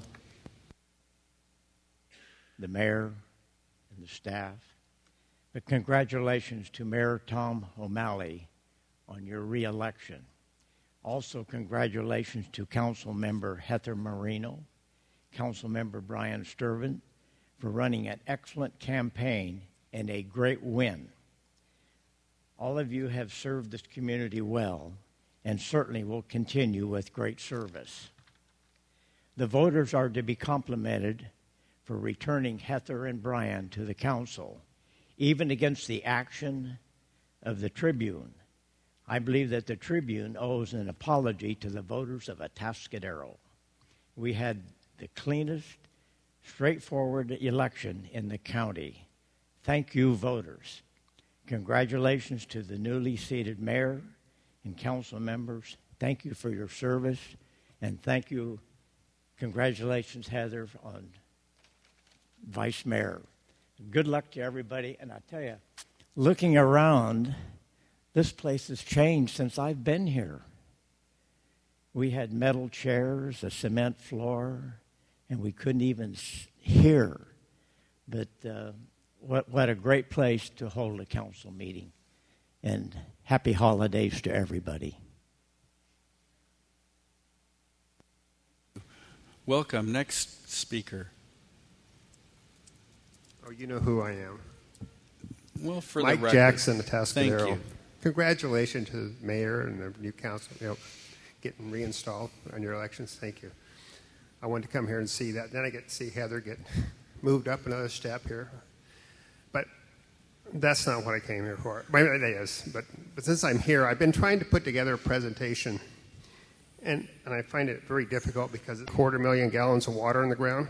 the mayor, and the staff. But congratulations to Mayor Tom O'Malley on your re-election. Also, congratulations to Council Member Heather Marino, Council Member Brian Sturvin, for running an excellent campaign and a great win. All of you have served this community well and certainly will continue with great service. The voters are to be complimented for returning Heather and Brian to the council, even against the action of the Tribune. I believe that the Tribune owes an apology to the voters of Atascadero. We had the cleanest, straightforward election in the county. Thank you, voters. Congratulations to the newly seated mayor and council members. Thank you for your service, and thank you, congratulations, Heather, on vice mayor. Good luck to everybody, and I tell you, looking around, this place has changed since I've been here. We had metal chairs, a cement floor, and we couldn't even hear. But uh, what, what a great place to hold a council meeting. And happy holidays to everybody. Welcome. Next speaker. Oh, you know who I am. Well, for Mike the record, Jackson, Atascadero. Thank you. Congratulations to the mayor and the new council, you know, getting reinstalled on your elections. Thank you. I wanted to come here and see that. Then I get to see Heather get moved up another step here. But that's not what I came here for. Well, it is. But, but since I'm here, I've been trying to put together a presentation. And, and I find it very difficult because it's a quarter million gallons of water in the ground.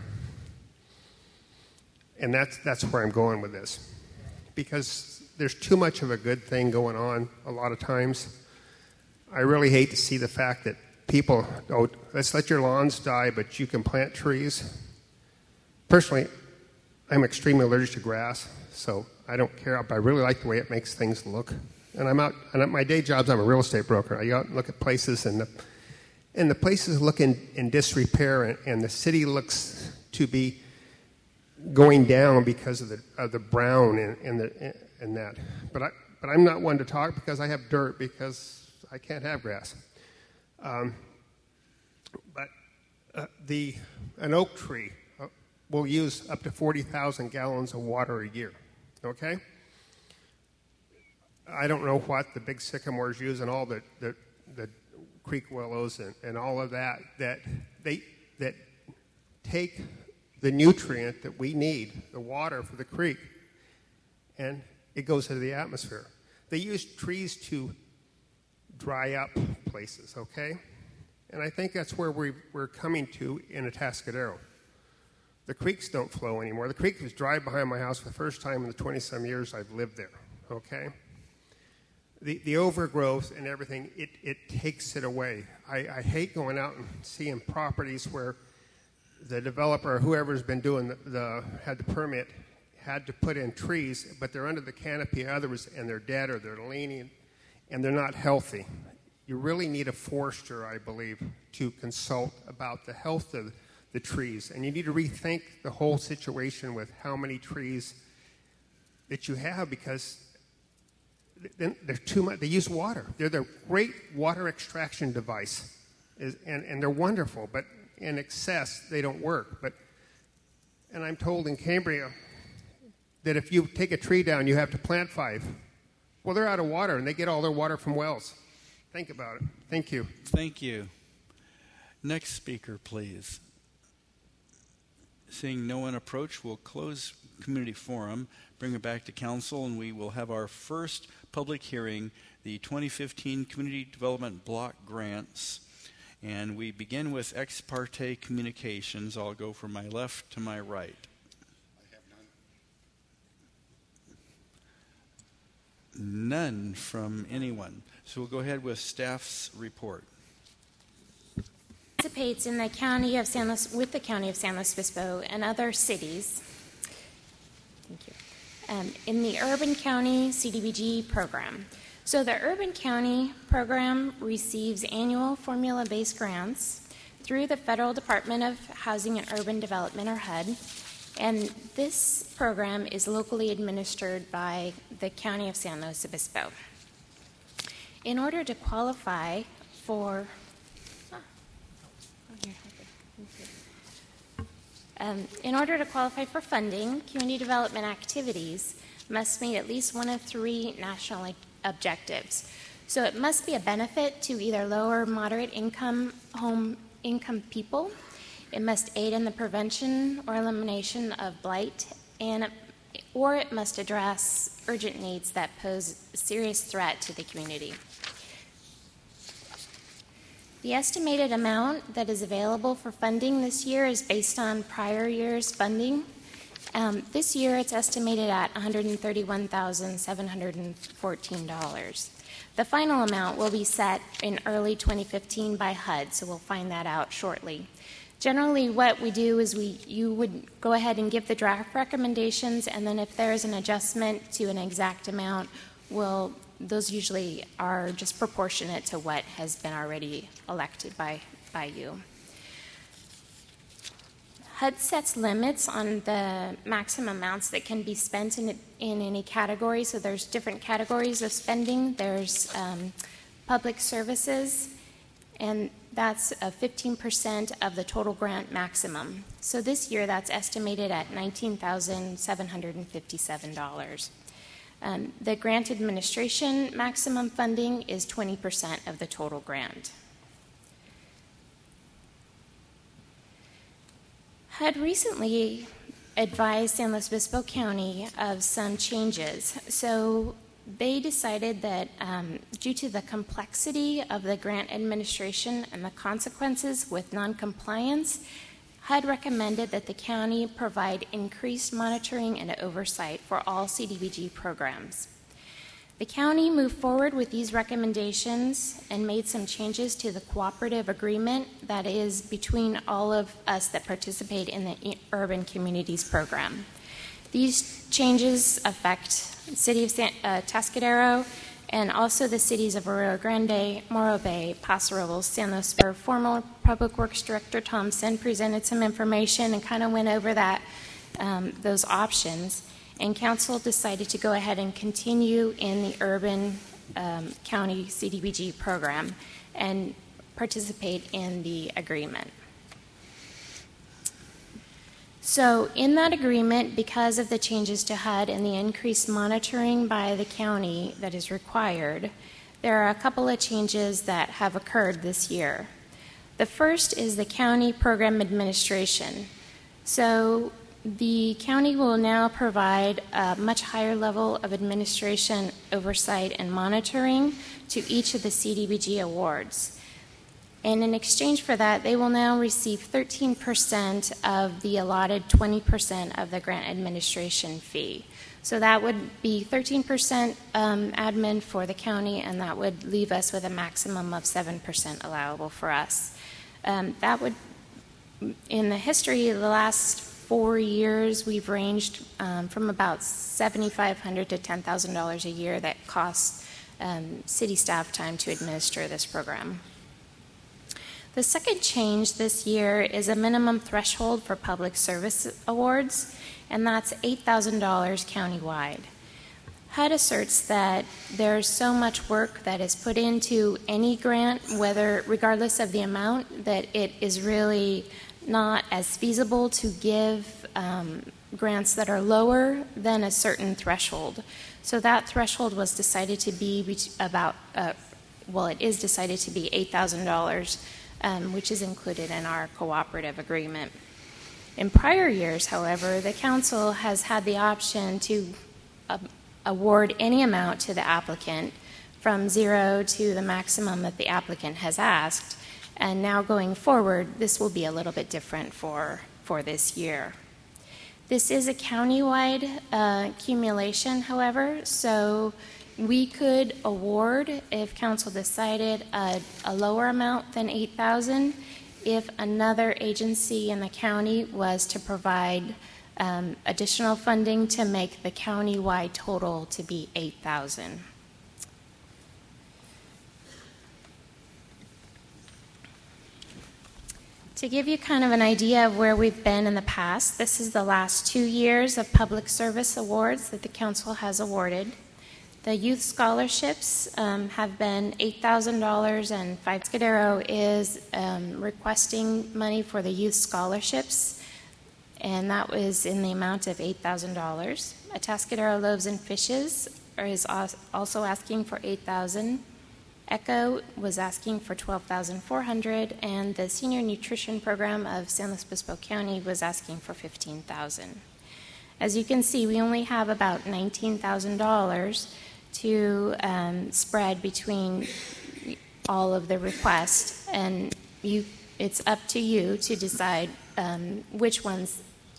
And that's, that's where I'm going with this. Because there's too much of a good thing going on a lot of times. I really hate to see the fact that people, oh, let's let your lawns die, but you can plant trees. Personally, I'm extremely allergic to grass, so I don't care. I really like the way it makes things look. And I'm out, and at my day jobs, I'm a real estate broker. I go out and look at places, and the, and the places look in, in disrepair, and, and the city looks to be going down because of the of the brown and, and the and that. But I but I'm not one to talk because I have dirt because I can't have grass. Um, but uh, the an oak tree uh, will use up to forty thousand gallons of water a year. Okay. I don't know what the big sycamores use and all the the, the creek willows and, and all of that that they that take the nutrient that we need, the water for the creek, and it goes into the atmosphere. They use trees to dry up places, okay? And I think that's where we, we're coming to in Atascadero. The creeks don't flow anymore. The creek was dry behind my house for the first time in the twenty-some years I've lived there, okay? The, the overgrowth and everything, it, it takes it away. I, I hate going out and seeing properties where the developer, whoever's been doing the, the had the permit, had to put in trees, but they're under the canopy of others, and they're dead or they're leaning, and they're not healthy. You really need a forester, I believe, to consult about the health of the trees, and you need to rethink the whole situation with how many trees that you have, because then they're too much. They use water. They're the great water extraction device, is, and, and they're wonderful, but in excess, they don't work. But, and I'm told in Cambria that if you take a tree down, you have to plant five. Well, they're out of water, and they get all their water from wells. Think about it. Thank you. Thank you. Next speaker, please. Seeing no one approach, we'll close community forum, bring it back to council, and we will have our first public hearing, the twenty fifteen Community Development Block Grants. And we begin with ex parte communications. I'll go from my left to my right. I have none. None from anyone. So we'll go ahead with staff's report. Participates in the county of San Luis, with the county of San Luis Obispo and other cities. Thank you. Um, in the Urban County C D B G program. So the Urban County program receives annual formula-based grants through the Federal Department of Housing and Urban Development, or H U D, and this program is locally administered by the County of San Luis Obispo. In order to qualify for Um, in order to qualify for funding, community development activities must meet at least one of three national objectives. So it must be a benefit to either low or moderate income home income people. It must aid in the prevention or elimination of blight, and or it must address urgent needs that pose a serious threat to the community. The estimated amount that is available for funding this year is based on prior year's funding. Um, this year it's estimated at one hundred thirty-one thousand seven hundred fourteen dollars. The final amount will be set in early twenty fifteen by H U D, so we'll find that out shortly. Generally, what we do is we you would go ahead and give the draft recommendations, and then if there is an adjustment to an exact amount, we'll those usually are just proportionate to what has been already elected by, by you. H U D sets limits on the maximum amounts that can be spent in, in any category. So there's different categories of spending. There's um, public services, and that's a fifteen percent of the total grant maximum. So this year that's estimated at nineteen thousand seven hundred fifty-seven dollars. Um, the grant administration maximum funding is twenty percent of the total grant. H U D recently advised San Luis Obispo County of some changes. So they decided that um, due to the complexity of the grant administration and the consequences with noncompliance, H U D recommended that the county provide increased monitoring and oversight for all C D B G programs. The county moved forward with these recommendations and made some changes to the cooperative agreement that is between all of us that participate in the Urban Communities program. These changes affect the city of San, uh, Tascadero and also the cities of Arroyo Grande, Morro Bay, Paso Robles, San Luis Obispo. Former Public Works Director Thompson presented some information and kind of went over that um, those options, and council decided to go ahead and continue in the Urban um, County C D B G program and participate in the agreement. So in that agreement, because of the changes to H U D and the increased monitoring by the county that is required, there are a couple of changes that have occurred this year. The first is the county program administration. So the county will now provide a much higher level of administration, oversight, and monitoring to each of the C D B G awards. And in exchange for that, they will now receive thirteen percent of the allotted twenty percent of the grant administration fee. So that would be thirteen percent um, admin for the county, and that would leave us with a maximum of seven percent allowable for us. Um, that would, in the history of the last four years, we've ranged um, from about seven thousand five hundred dollars to ten thousand dollars a year that costs um, city staff time to administer this program. The second change this year is a minimum threshold for public service awards, and that's eight thousand dollars countywide. H U D asserts that there's so much work that is put into any grant, whether regardless of the amount, that it is really not as feasible to give um, grants that are lower than a certain threshold. So that threshold was decided to be about, uh, well, it is decided to be eight thousand dollars. Um, which is included in our cooperative agreement. In prior years, however, the council has had the option to uh, award any amount to the applicant from zero to the maximum that the applicant has asked, and now going forward, this will be a little bit different for, for this year. This is a countywide uh, accumulation, however, so we could award, if council decided, a, a lower amount than eight thousand dollars if another agency in the county was to provide um, additional funding to make the county-wide total to be eight thousand dollars. To give you kind of an idea of where we've been in the past, this is the last two years of public service awards that the council has awarded. The youth scholarships um, have been eight thousand dollars, and Five Atascadero is um, requesting money for the youth scholarships, and that was in the amount of eight thousand dollars. Atascadero Loaves and Fishes is also asking for eight thousand dollars. Echo was asking for twelve thousand four hundred dollars, and the Senior Nutrition Program of San Luis Obispo County was asking for fifteen thousand dollars. As you can see, we only have about nineteen thousand dollars to um, spread between all of the requests, and you, it's up to you to decide um, which ones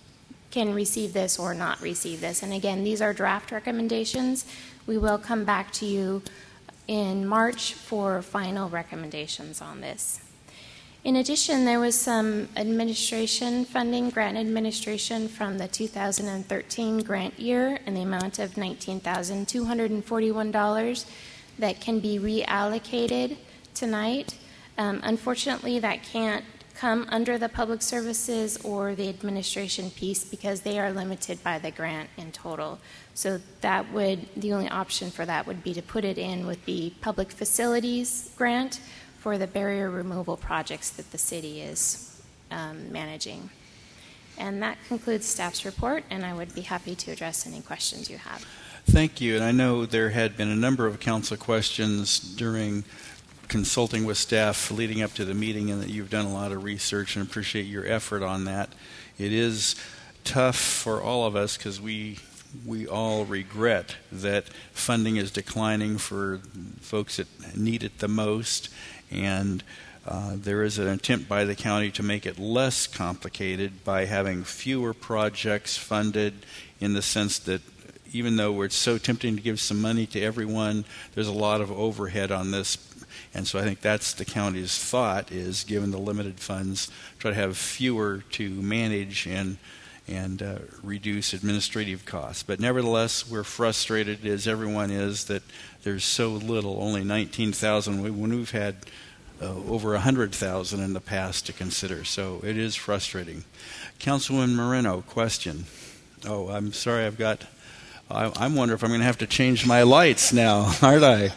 can receive this or not receive this. And again, these are draft recommendations. We will come back to you in March for final recommendations on this. In addition, there was some administration funding, grant administration from the two thousand thirteen grant year in the amount of nineteen thousand two hundred forty-one dollars that can be reallocated tonight. Um, unfortunately, that can't come under the public services or the administration piece because they are limited by the grant in total. So that would, the only option for that would be to put it in with the public facilities grant for the barrier removal projects that the city is um, managing. And that concludes staff's report, and I would be happy to address any questions you have. Thank you. And I know there had been a number of council questions during consulting with staff leading up to the meeting, and that you've done a lot of research, and appreciate your effort on that. It is tough for all of us because we we all regret that funding is declining for folks that need it the most, and uh, there is an attempt by the county to make it less complicated by having fewer projects funded, in the sense that even though it's so tempting to give some money to everyone, there's a lot of overhead on this. And so I think that's the county's thought, is given the limited funds, try to have fewer to manage and and uh, reduce administrative costs. But nevertheless, we're frustrated, as everyone is, that there's so little, only nineteen thousand, when we've had uh, over one hundred thousand in the past to consider. So it is frustrating. Councilwoman Moreno, question. Oh, I'm sorry, I've got, I, I'm wondering if I'm going to have to change my lights now, aren't I?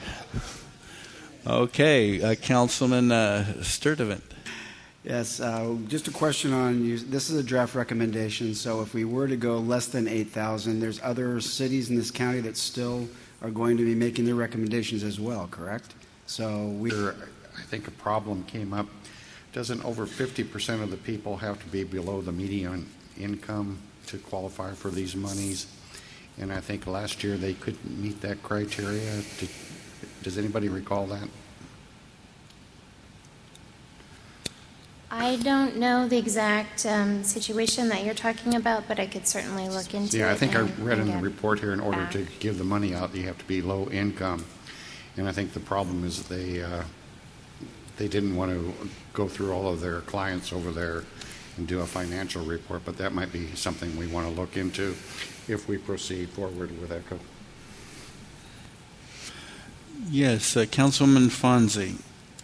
Okay, uh, Councilman uh, Sturtevant. Yes, uh, just a question on you. This is a draft recommendation, so if we were to go less than eight thousand, there's other cities in this county that still are going to be making their recommendations as well, correct? So we. I think a problem came up. Doesn't over fifty percent of the people have to be below the median income to qualify for these monies? And I think last year they couldn't meet that criteria. Did, does anybody recall that? I don't know the exact um, situation that you're talking about, but I could certainly look into it. Yeah, I think I and, read and in the report here, in order back. to give the money out, you have to be low income. And I think the problem is they uh, they didn't want to go through all of their clients over there and do a financial report, but that might be something we want to look into if we proceed forward with ECHO. Yes, uh, Councilwoman Fonzie.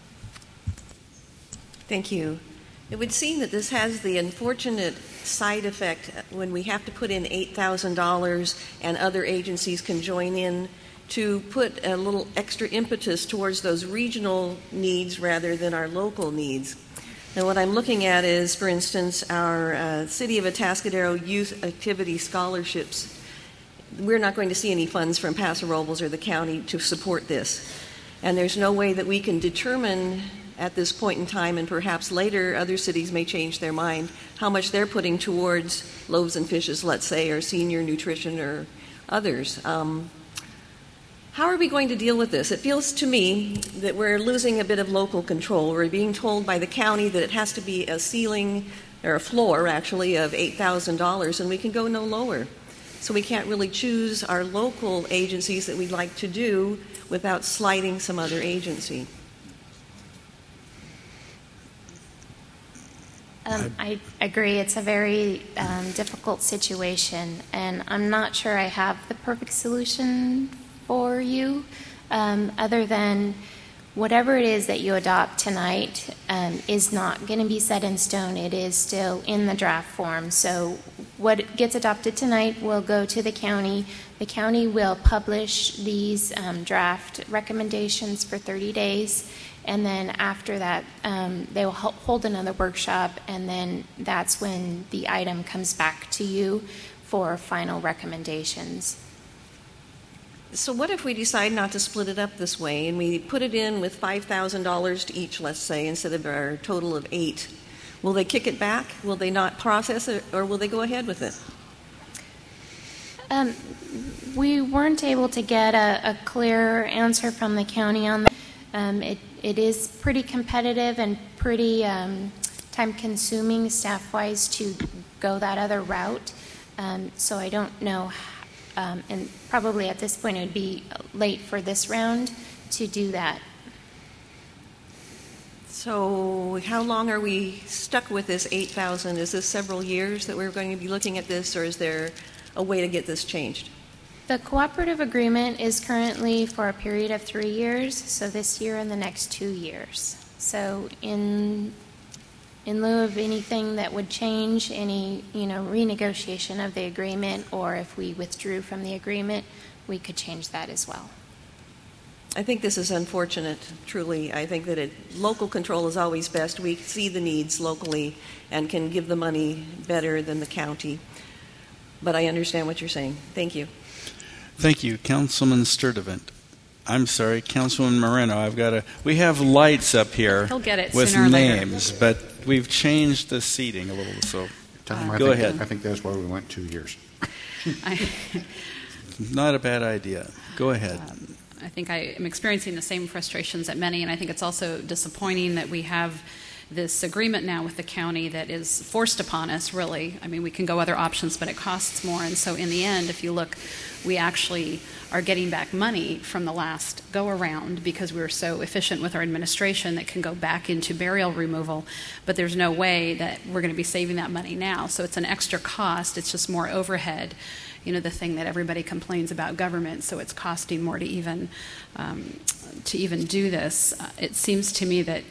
Thank you. It would seem that this has the unfortunate side effect when we have to put in eight thousand dollars and other agencies can join in to put a little extra impetus towards those regional needs rather than our local needs. And what I'm looking at is, for instance, our uh, City of Atascadero Youth Activity Scholarships. We're not going to see any funds from Paso Robles or the county to support this. And there's no way that we can determine at this point in time, and perhaps later other cities may change their mind, how much they're putting towards Loaves and Fishes, let's say, or senior nutrition or others. Um, how are we going to deal with this? It feels to me that we're losing a bit of local control. We're being told by the county that it has to be a ceiling, or a floor, actually, of eight thousand dollars, and we can go no lower. So we can't really choose our local agencies that we'd like to do without slighting some other agency. Um, I agree. It's a very um, difficult situation, and I'm not sure I have the perfect solution for you, um, other than whatever it is that you adopt tonight um, is not going to be set in stone. It is still in the draft form. So what gets adopted tonight will go to the county. The county will publish these um, draft recommendations for thirty days. And then after that, um, they will hold another workshop, and then that's when the item comes back to you for final recommendations. So what if we decide not to split it up this way, and we put it in with five thousand dollars to each, let's say, instead of our total of eight? Will they kick it back? Will they not process it, or will they go ahead with it? Um, we weren't able to get a, a clear answer from the county on that. Um, it, it is pretty competitive and pretty um, time-consuming staff-wise to go that other route. Um, so I don't know, um, and probably at this point it would be late for this round to do that. So how long are we stuck with this eight thousand? Is this several years that we're going to be looking at this, or is there a way to get this changed? The cooperative agreement is currently for a period of three years, so this year and the next two years. So in in lieu of anything that would change, any you know renegotiation of the agreement, or if we withdrew from the agreement, we could change that as well. I think this is unfortunate, truly. I think that it, local control is always best. We see the needs locally and can give the money better than the county. But I understand what you're saying. Thank you. Thank you, Councilman Sturdivant. I'm sorry, Councilman Moreno. I've got a. We have lights up here He'll get it with sooner or later. names, but we've changed the seating a little. So Tom, I go think, ahead. I think that's why we went two years. I, Not a bad idea. Go ahead. Um, I think I am experiencing the same frustrations that many, and I think it's also disappointing that we have this agreement now with the county that is forced upon us, really. I mean, we can go other options, but it costs more. And so in the end, if you look, we actually are getting back money from the last go-around because we were so efficient with our administration that can go back into burial removal. But there's no way that we're going to be saving that money now. So it's an extra cost. It's just more overhead. You know, the thing that everybody complains about government, so it's costing more to even, um, to even do this. Uh, it seems to me that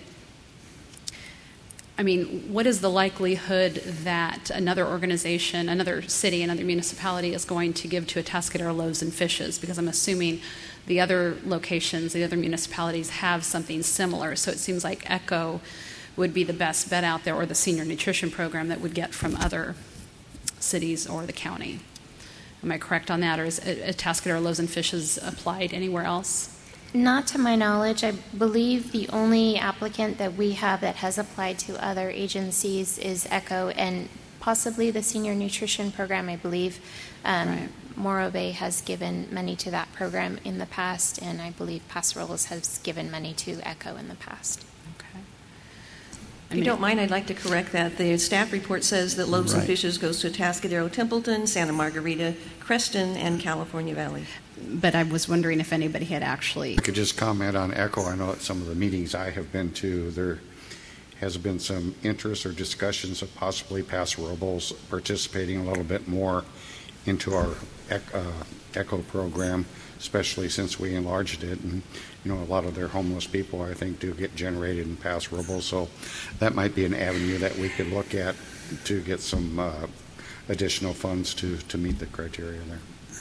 I mean, what is the likelihood that another organization, another city, another municipality is going to give to Atascadero Loaves and Fishes? Because I'm assuming the other locations, the other municipalities have something similar. So it seems like ECHO would be the best bet out there, or the senior nutrition program that would get from other cities or the county. Am I correct on that? Or is Atascadero Loaves and Fishes applied anywhere else? Not to my knowledge. I believe the only applicant that we have that has applied to other agencies is ECHO, and possibly the senior nutrition program, I believe. Um, right. Morro Bay has given money to that program in the past, and I believe Pasarolas has given money to ECHO in the past. Okay. If you don't mind, I'd like to correct that. The staff report says that Loaves Right. and Fishes goes to Atascadero, Templeton, Santa Margarita, Creston, and California Valley. But I was wondering if anybody had actually. I could just comment on ECHO. I know at some of the meetings I have been to, there has been some interest or discussions of possibly Paso Robles participating a little bit more into our uh, ECHO program, especially since we enlarged it. And, you know, a lot of their homeless people, I think, do get generated in Paso Robles. So that might be an avenue that we could look at to get some uh, additional funds to, to meet the criteria there.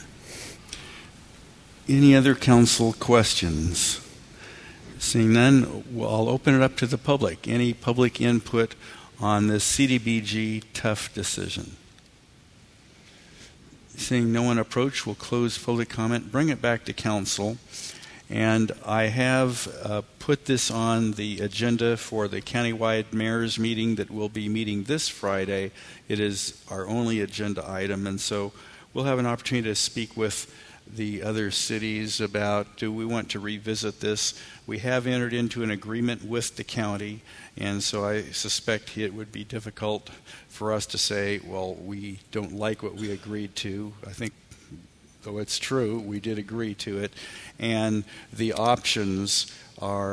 Any other council questions? Seeing none, well, I'll open it up to the public. Any public input on this C D B G tough decision? Seeing no one approach, we'll close public comment, bring it back to council. And I have uh, put this on the agenda for the countywide mayor's meeting that will be meeting this Friday. It is our only agenda item, and so we'll have an opportunity to speak with the other cities about, do we want to revisit this? We have entered into an agreement with the county, and so I suspect it would be difficult for us to say, well, we don't like what we agreed to. I think, though it's true, we did agree to it. And the options are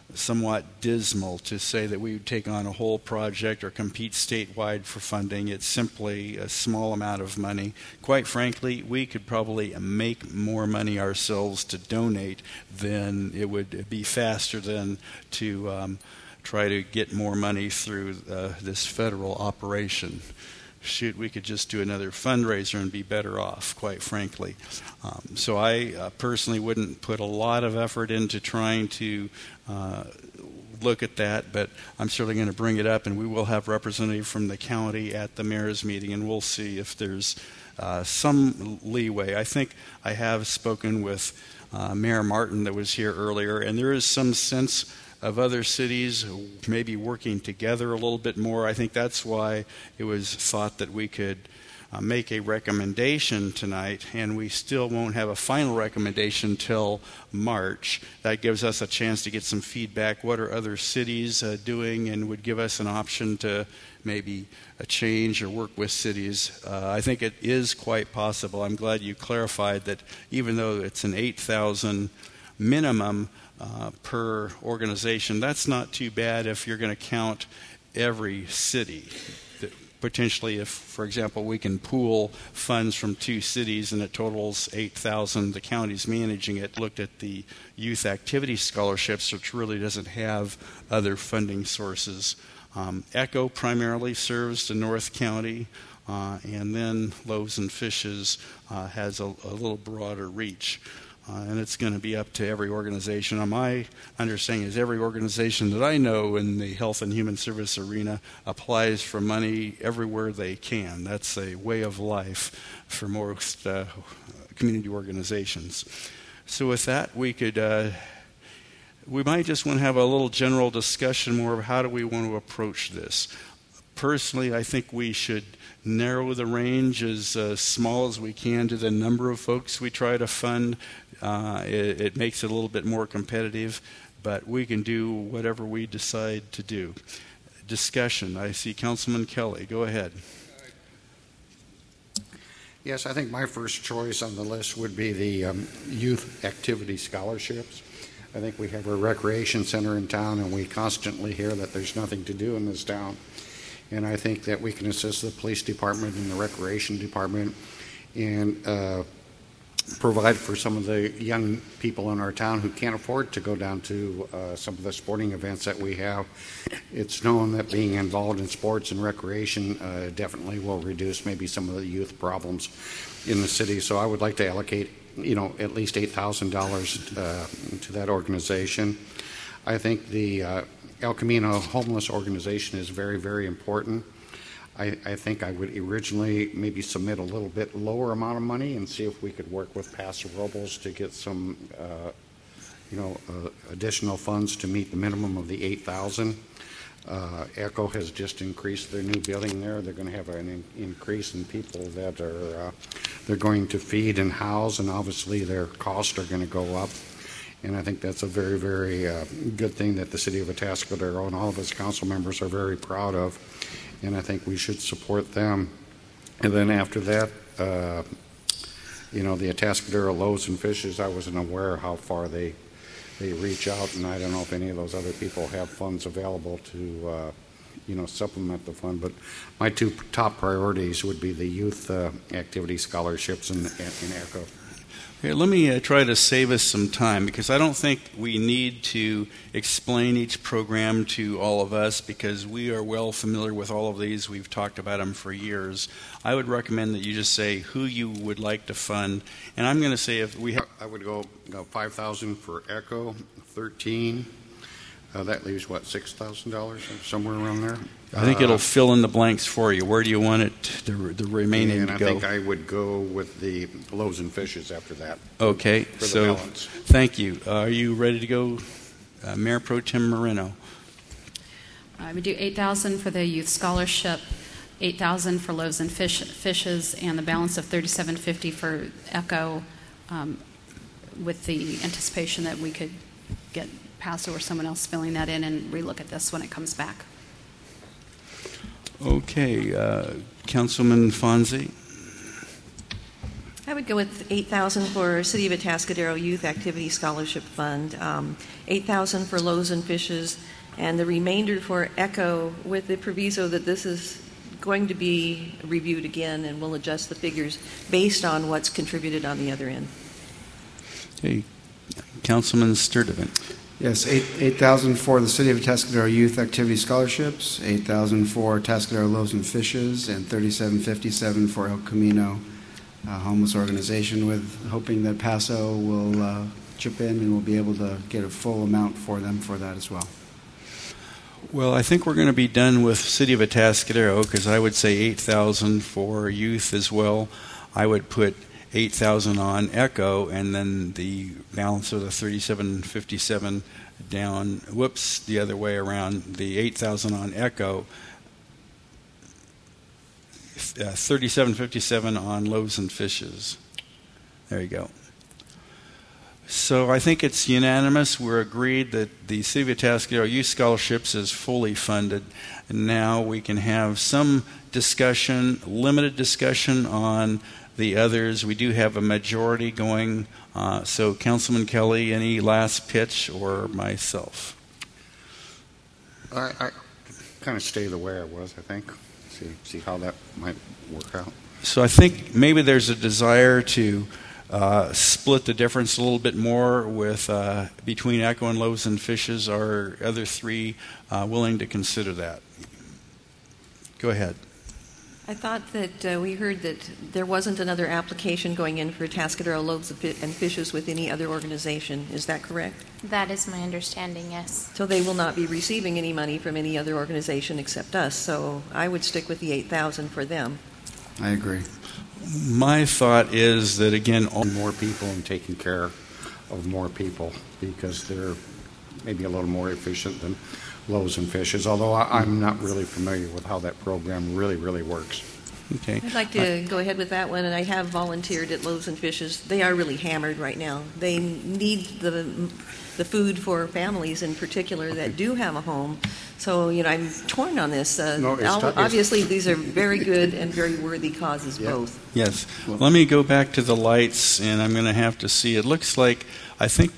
somewhat dismal to say that we would take on a whole project or compete statewide for funding. It's simply a small amount of money. Quite frankly, we could probably make more money ourselves to donate than it would be faster than to um, try to get more money through uh, this federal operation. Shoot, we could just do another fundraiser and be better off, quite frankly. Um, so I uh, personally wouldn't put a lot of effort into trying to uh, look at that, but I'm certainly going to bring it up, and we will have representative from the county at the mayor's meeting, and we'll see if there's uh, some leeway. I think I have spoken with uh, Mayor Martin that was here earlier, and there is some sense of other cities maybe working together a little bit more. I think that's why it was thought that we could uh, make a recommendation tonight, and we still won't have a final recommendation till March. That gives us a chance to get some feedback. What are other cities uh, doing, and would give us an option to maybe a change or work with cities. Uh, I think it is quite possible. I'm glad you clarified that even though it's an eight thousand minimum Uh, per organization, that's not too bad if you're going to count every city. That potentially, if, for example, we can pool funds from two cities and it totals eight thousand, the county's managing it. Looked at the youth activity scholarships, which really doesn't have other funding sources. Um, ECHO primarily serves the North County, uh, and then Loaves and Fishes uh, has a, a little broader reach. Uh, and it's going to be up to every organization. Now, my understanding is every organization that I know in the health and human service arena applies for money everywhere they can. That's a way of life for most uh, community organizations. So with that, we could, uh, we might just want to have a little general discussion more of how do we want to approach this. Personally, I think we should narrow the range as uh, small as we can to the number of folks we try to fund. Uh, it, it makes it a little bit more competitive, but we can do whatever we decide to do. Discussion. I see Councilman Kelly. Go ahead. Yes, I think my first choice on the list would be the um, youth activity scholarships. I think we have a recreation center in town, and we constantly hear that there's nothing to do in this town. And I think that we can assist the police department and the recreation department and uh, provide for some of the young people in our town who can't afford to go down to uh, some of the sporting events that we have. It's known that being involved in sports and recreation uh, definitely will reduce maybe some of the youth problems in the city. So I would like to allocate, you know, at least eight thousand dollars uh, to that organization. I think the uh, El Camino Homeless Organization is very, very important. I, I think I would originally maybe submit a little bit lower amount of money and see if we could work with Paso Robles to get some, uh, you know, uh, additional funds to meet the minimum of the eight thousand. Uh, ECHO has just increased their new building there. They're going to have an in increase in people that are uh, they're going to feed and house, and obviously their costs are going to go up. And I think that's a very, very uh, good thing that the city of Atascadero and all of its council members are very proud of. And I think we should support them. And then after that, uh, you know, the Atascadero Loaves and Fishes, I wasn't aware how far they they reach out, and I don't know if any of those other people have funds available to, uh, you know, supplement the fund. But my two top priorities would be the youth uh, activity scholarships and, and, and ECHO. Okay, let me uh, try to save us some time, because I don't think we need to explain each program to all of us, because we are well familiar with all of these. We've talked about them for years. I would recommend that you just say who you would like to fund, and I'm going to say if we have... I would go, go five thousand dollars for ECHO, thirteen. Uh, that leaves, what, six thousand dollars, somewhere around there? I think uh, it'll fill in the blanks for you. Where do you want it, the, the remaining and to I go? think I would go with the Loaves and Fishes after that. Okay, for the so balance. Thank you. Uh, are you ready to go, uh, Mayor Pro Tem Moreno? I would do eight thousand dollars for the youth scholarship, eight thousand dollars for Loaves and Fish, Fishes, and the balance of thirty-seven fifty for ECHO, um, with the anticipation that we could get Paso or someone else filling that in and relook at this when it comes back. Okay, uh, Councilman Fonzie. I would go with eight thousand dollars for City of Atascadero Youth Activity Scholarship Fund, um, eight thousand dollars for Loaves and Fishes, and the remainder for ECHO, with the proviso that this is going to be reviewed again and we'll adjust the figures based on what's contributed on the other end. Okay. Councilman Sturdivant. Yes, eight eight thousand for the City of Atascadero Youth Activity Scholarships, eight thousand for Atascadero Loaves and Fishes, and thirty-seven fifty-seven for El Camino uh, Homeless Organization. With hoping that Paso will uh, chip in and we'll be able to get a full amount for them for that as well. Well, I think we're going to be done with City of Atascadero because I would say eight thousand for youth as well. I would put eight thousand on ECHO, and then the balance of the thirty-seven fifty-seven down. Whoops, the other way around. The eight thousand on ECHO, uh, thirty-seven fifty-seven on Loaves and Fishes. There you go. So I think it's unanimous. We're agreed that the City of Atascadero Youth Scholarships is fully funded. And now we can have some discussion, limited discussion on the others. We do have a majority going. Uh, so Councilman Kelly, any last pitch, or myself? I, I kind of stay the way I was, I think. See, see how that might work out. So I think maybe there's a desire to Uh, split the difference a little bit more with uh, between ECHO and Loaves and Fishes. Are other three uh, willing to consider that? Go ahead. I thought that uh, we heard that there wasn't another application going in for Atascadero Loaves and Fishes with any other organization. Is that correct? That is my understanding, yes. So they will not be receiving any money from any other organization except us. So I would stick with the eight thousand for them. I agree. My thought is that, again, all more people and taking care of more people because they're maybe a little more efficient than Loaves and Fishes, although I, I'm not really familiar with how that program really, really works. Okay. I'd like to go ahead with that one, and I have volunteered at Loaves and Fishes. They are really hammered right now. They need the the food for families in particular that do have a home. So, you know, I'm torn on this. Uh, no, it's t- obviously, these are very good and very worthy causes, yeah. Both. Yes. Well, let me go back to the lights, and I'm going to have to see. It looks like, I think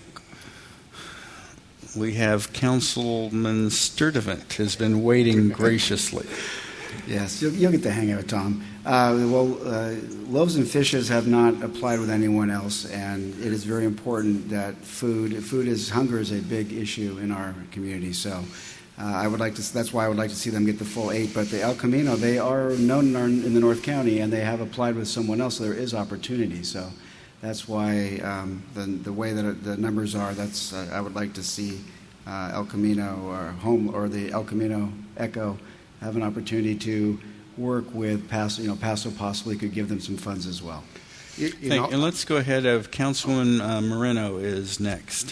we have Councilman Sturdivant has been waiting graciously. Yes, you'll, you'll get the hang of it, Tom. Uh, well, uh, Loaves and Fishes have not applied with anyone else, and it is very important that food, food is, hunger is a big issue in our community. So uh, I would like to, that's why I would like to see them get the full eight. But the El Camino, they are known in, our, in the North County, and they have applied with someone else, so there is opportunity. So that's why um, the, the way that the numbers are, that's uh, I would like to see uh, El Camino or home or the El Camino ECHO have an opportunity to work with Paso. You know, Paso possibly could give them some funds as well. You, you know, and let's go ahead. Of Councilwoman uh, Moreno is next.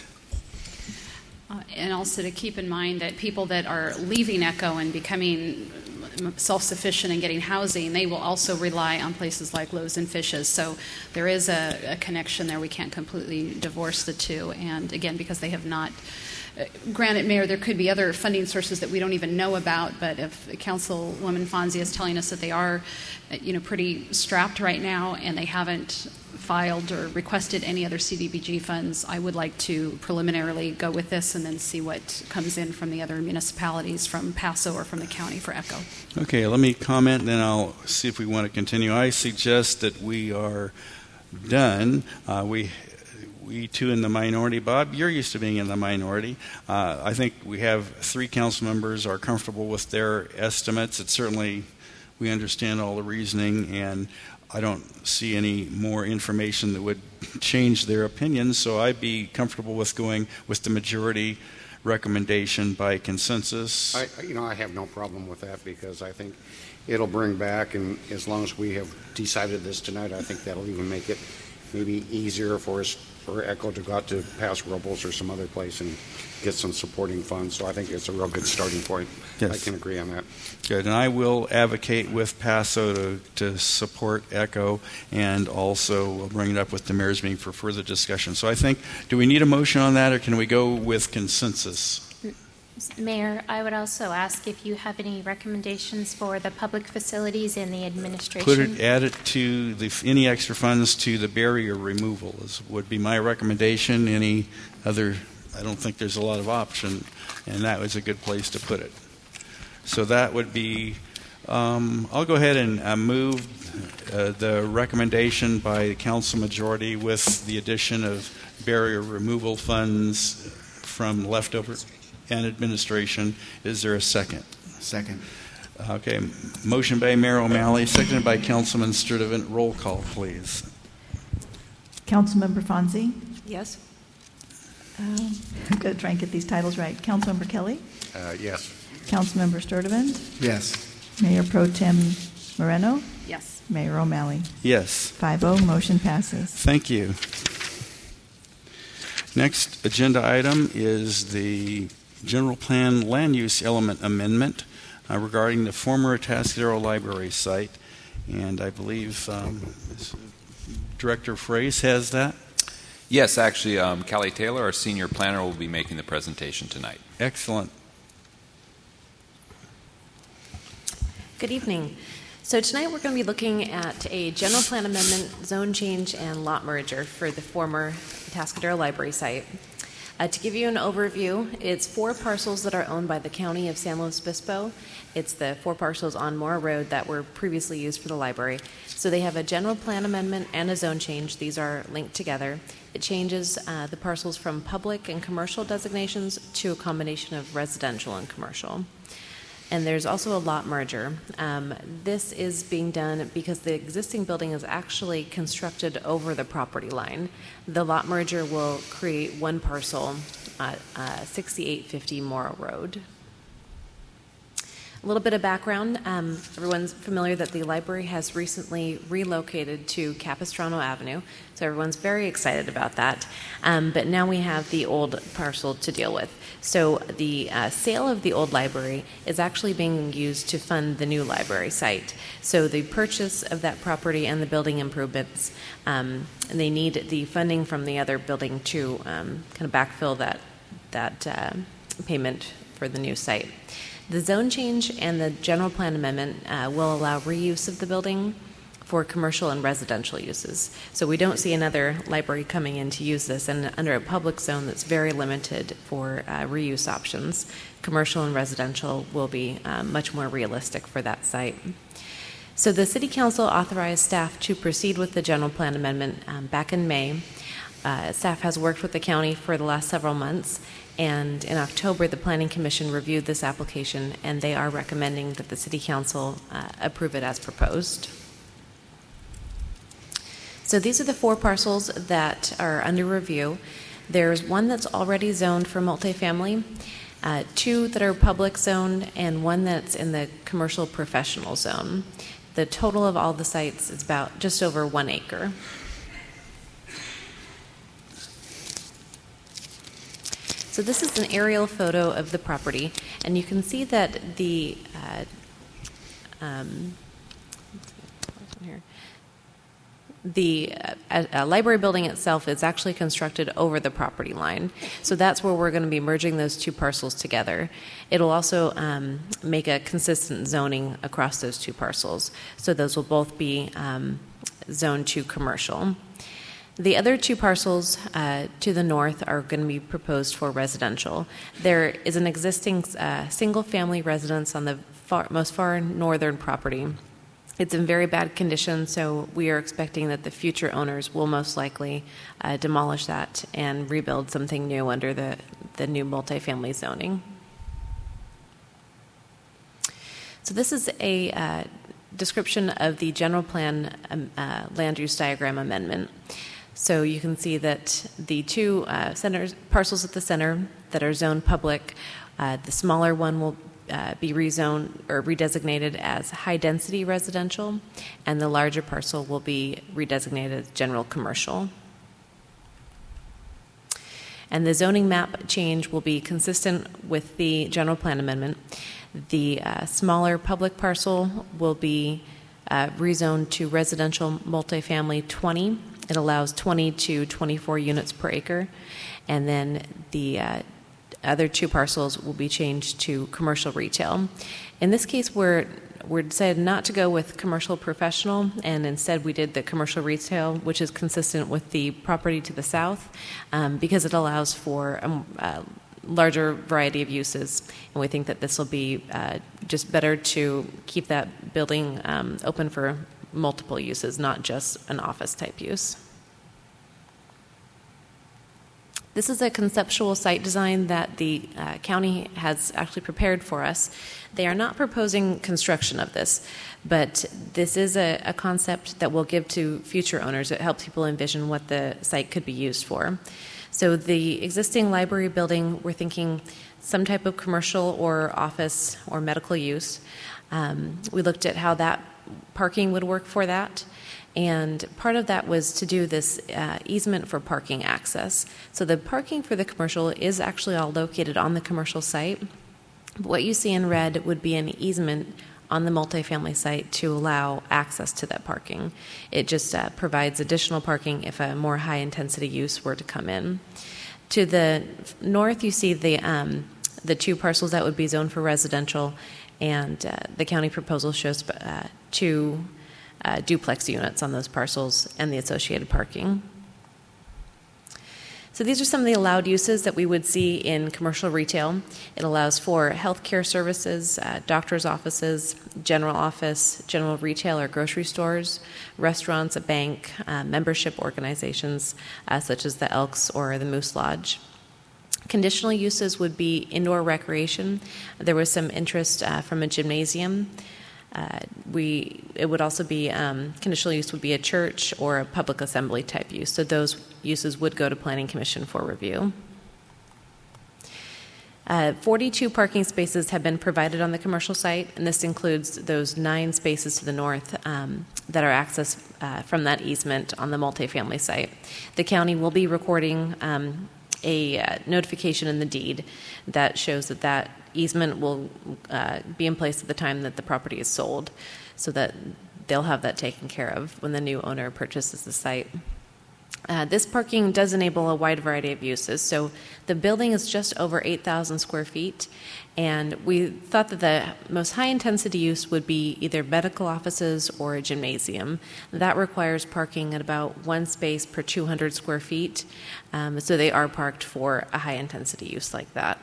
Uh, and also to keep in mind that people that are leaving ECHO and becoming self-sufficient and getting housing, they will also rely on places like Loaves and Fishes. So there is a, a connection there. We can't completely divorce the two. And again, because they have not, uh, granted, Mayor, there could be other funding sources that we don't even know about, but if Councilwoman Fonzie is telling us that they are, uh, you know, pretty strapped right now and they haven't filed or requested any other C D B G funds, I would like to preliminarily go with this and then see what comes in from the other municipalities, from Paso or from the county for ECHO. Okay, let me comment, then I'll see if we want to continue. I suggest that we are done. Uh, we we two in the minority. Bob, you're used to being in the minority. Uh, I think we have three council members are comfortable with their estimates. It's certainly, we understand all the reasoning, and I don't see any more information that would change their opinions, so I'd be comfortable with going with the majority recommendation by consensus. I, you know, I have no problem with that because I think it'll bring back, and as long as we have decided this tonight, I think that'll even make it maybe easier for us, for ECHO to go out to Paso Robles or some other place and get some supporting funds. So I think it's a real good starting point. Yes. I can agree on that. Good, and I will advocate with Paso to, to support ECHO, and also we'll bring it up with the mayor's meeting for further discussion. So I think, do we need a motion on that, or can we go with consensus? Mayor, I would also ask if you have any recommendations for the public facilities and the administration. Put it, add it to the any extra funds to the barrier removal is, would be my recommendation. Any other, I don't think there's a lot of option, and that was a good place to put it. So that would be, um, I'll go ahead and uh, move uh, the recommendation by the council majority with the addition of barrier removal funds from leftover and administration. Is there a second? Second. Okay. Motion by Mayor O'Malley, seconded by Councilman Sturtevant. Roll call, please. Councilmember Fonzie? Yes. Um, I'm going to try and get these titles right. Councilmember Kelly? Uh, yes. Councilmember Sturtevant? Yes. Mayor Pro Tem Moreno? Yes. Mayor O'Malley? Yes. five oh, motion passes. Thank you. Next agenda item is the General Plan Land Use Element Amendment uh, regarding the former Atascadero Library site. And I believe um, Director Fraze has that. Yes, actually, um, Callie Taylor, our senior planner, will be making the presentation tonight. Excellent. Good evening. So tonight we're going to be looking at a general plan amendment, zone change, and lot merger for the former Atascadero Library site. Uh, to give you an overview, it's four parcels that are owned by the County of San Luis Obispo. It's the four parcels on Mora Road that were previously used for the library. So they have a general plan amendment and a zone change. These are linked together. It changes uh, the parcels from public and commercial designations to a combination of residential and commercial. And there's also a lot merger. Um, this is being done because the existing building is actually constructed over the property line. The lot merger will create one parcel, uh, uh, sixty-eight fifty Mora Road. A little bit of background. Um, everyone's familiar that the library has recently relocated to Capistrano Avenue, so everyone's very excited about that. Um, but now we have the old parcel to deal with. So the uh, sale of the old library is actually being used to fund the new library site. So the purchase of that property and the building improvements, um, and they need the funding from the other building to um, kind of backfill that, that uh, payment for the new site. The zone change and the general plan amendment uh, will allow reuse of the building for commercial and residential uses. So we don't see another library coming in to use this, and under a public zone that's very limited for uh, reuse options, commercial and residential will be um, much more realistic for that site. So the City Council authorized staff to proceed with the general plan amendment um, back in May. Uh, staff has worked with the county for the last several months, and in October, the Planning Commission reviewed this application, and they are recommending that the City Council uh, approve it as proposed. So these are the four parcels that are under review. There's one that's already zoned for multifamily, uh, two that are public zoned, and one that's in the commercial professional zone. The total of all the sites is about just over one acre. So this is an aerial photo of the property, and you can see that the uh, um, here. The uh, uh, library building itself is actually constructed over the property line. So that's where we're going to be merging those two parcels together. It'll also um, make a consistent zoning across those two parcels. So those will both be um, zoned to commercial. The other two parcels uh, to the north are going to be proposed for residential. There is an existing uh, single-family residence on the far, most far northern property. It's in very bad condition, so we are expecting that the future owners will most likely uh, demolish that and rebuild something new under the, the new multifamily zoning. So this is a uh, description of the general plan um, uh, land use diagram amendment. So you can see that the two uh, centers, parcels at the center that are zoned public, uh, the smaller one will uh, be rezoned or redesignated as high-density residential, and the larger parcel will be redesignated as general commercial. And the zoning map change will be consistent with the general plan amendment. The uh, smaller public parcel will be uh, rezoned to residential multifamily twenty. It allows twenty to twenty-four units per acre. And then the uh, other two parcels will be changed to commercial retail. In this case, we're we decided not to go with commercial professional, and instead we did the commercial retail, which is consistent with the property to the south, um, because it allows for a, a larger variety of uses. And we think that this will be uh, just better to keep that building um, open for multiple uses, not just an office type use. This is a conceptual site design that the uh, county has actually prepared for us. They are not proposing construction of this, but this is a, a concept that we'll give to future owners. It helps people envision what the site could be used for. So the existing library building, we're thinking some type of commercial or office or medical use. Um, we looked at how that parking would work for that. And part of that was to do this uh, easement for parking access. So the parking for the commercial is actually all located on the commercial site. But what you see in red would be an easement on the multifamily site to allow access to that parking. It just uh, provides additional parking if a more high-intensity use were to come in. To the north, you see the um, the two parcels that would be zoned for residential, and uh, the county proposal shows uh, two Uh, duplex units on those parcels and the associated parking. So these are some of the allowed uses that we would see in commercial retail. It allows for healthcare services, uh, doctor's offices, general office, general retail or grocery stores, restaurants, a bank, uh, membership organizations uh, such as the Elks or the Moose Lodge. Conditional uses would be indoor recreation. There was some interest uh, from a gymnasium. Uh, we it would also be um, conditional use would be a church or a public assembly type use. So those uses would go to Planning Commission for review. Uh, forty-two parking spaces have been provided on the commercial site, and this includes those nine spaces to the north um, that are accessed uh, from that easement on the multifamily site. The county will be recording um, a uh, notification in the deed that shows that that easement will uh, be in place at the time that the property is sold, so that they'll have that taken care of when the new owner purchases the site. Uh, this parking does enable a wide variety of uses. So the building is just over eight thousand square feet, and we thought that the most high-intensity use would be either medical offices or a gymnasium. That requires parking at about one space per two hundred square feet, um, so they are parked for a high-intensity use like that.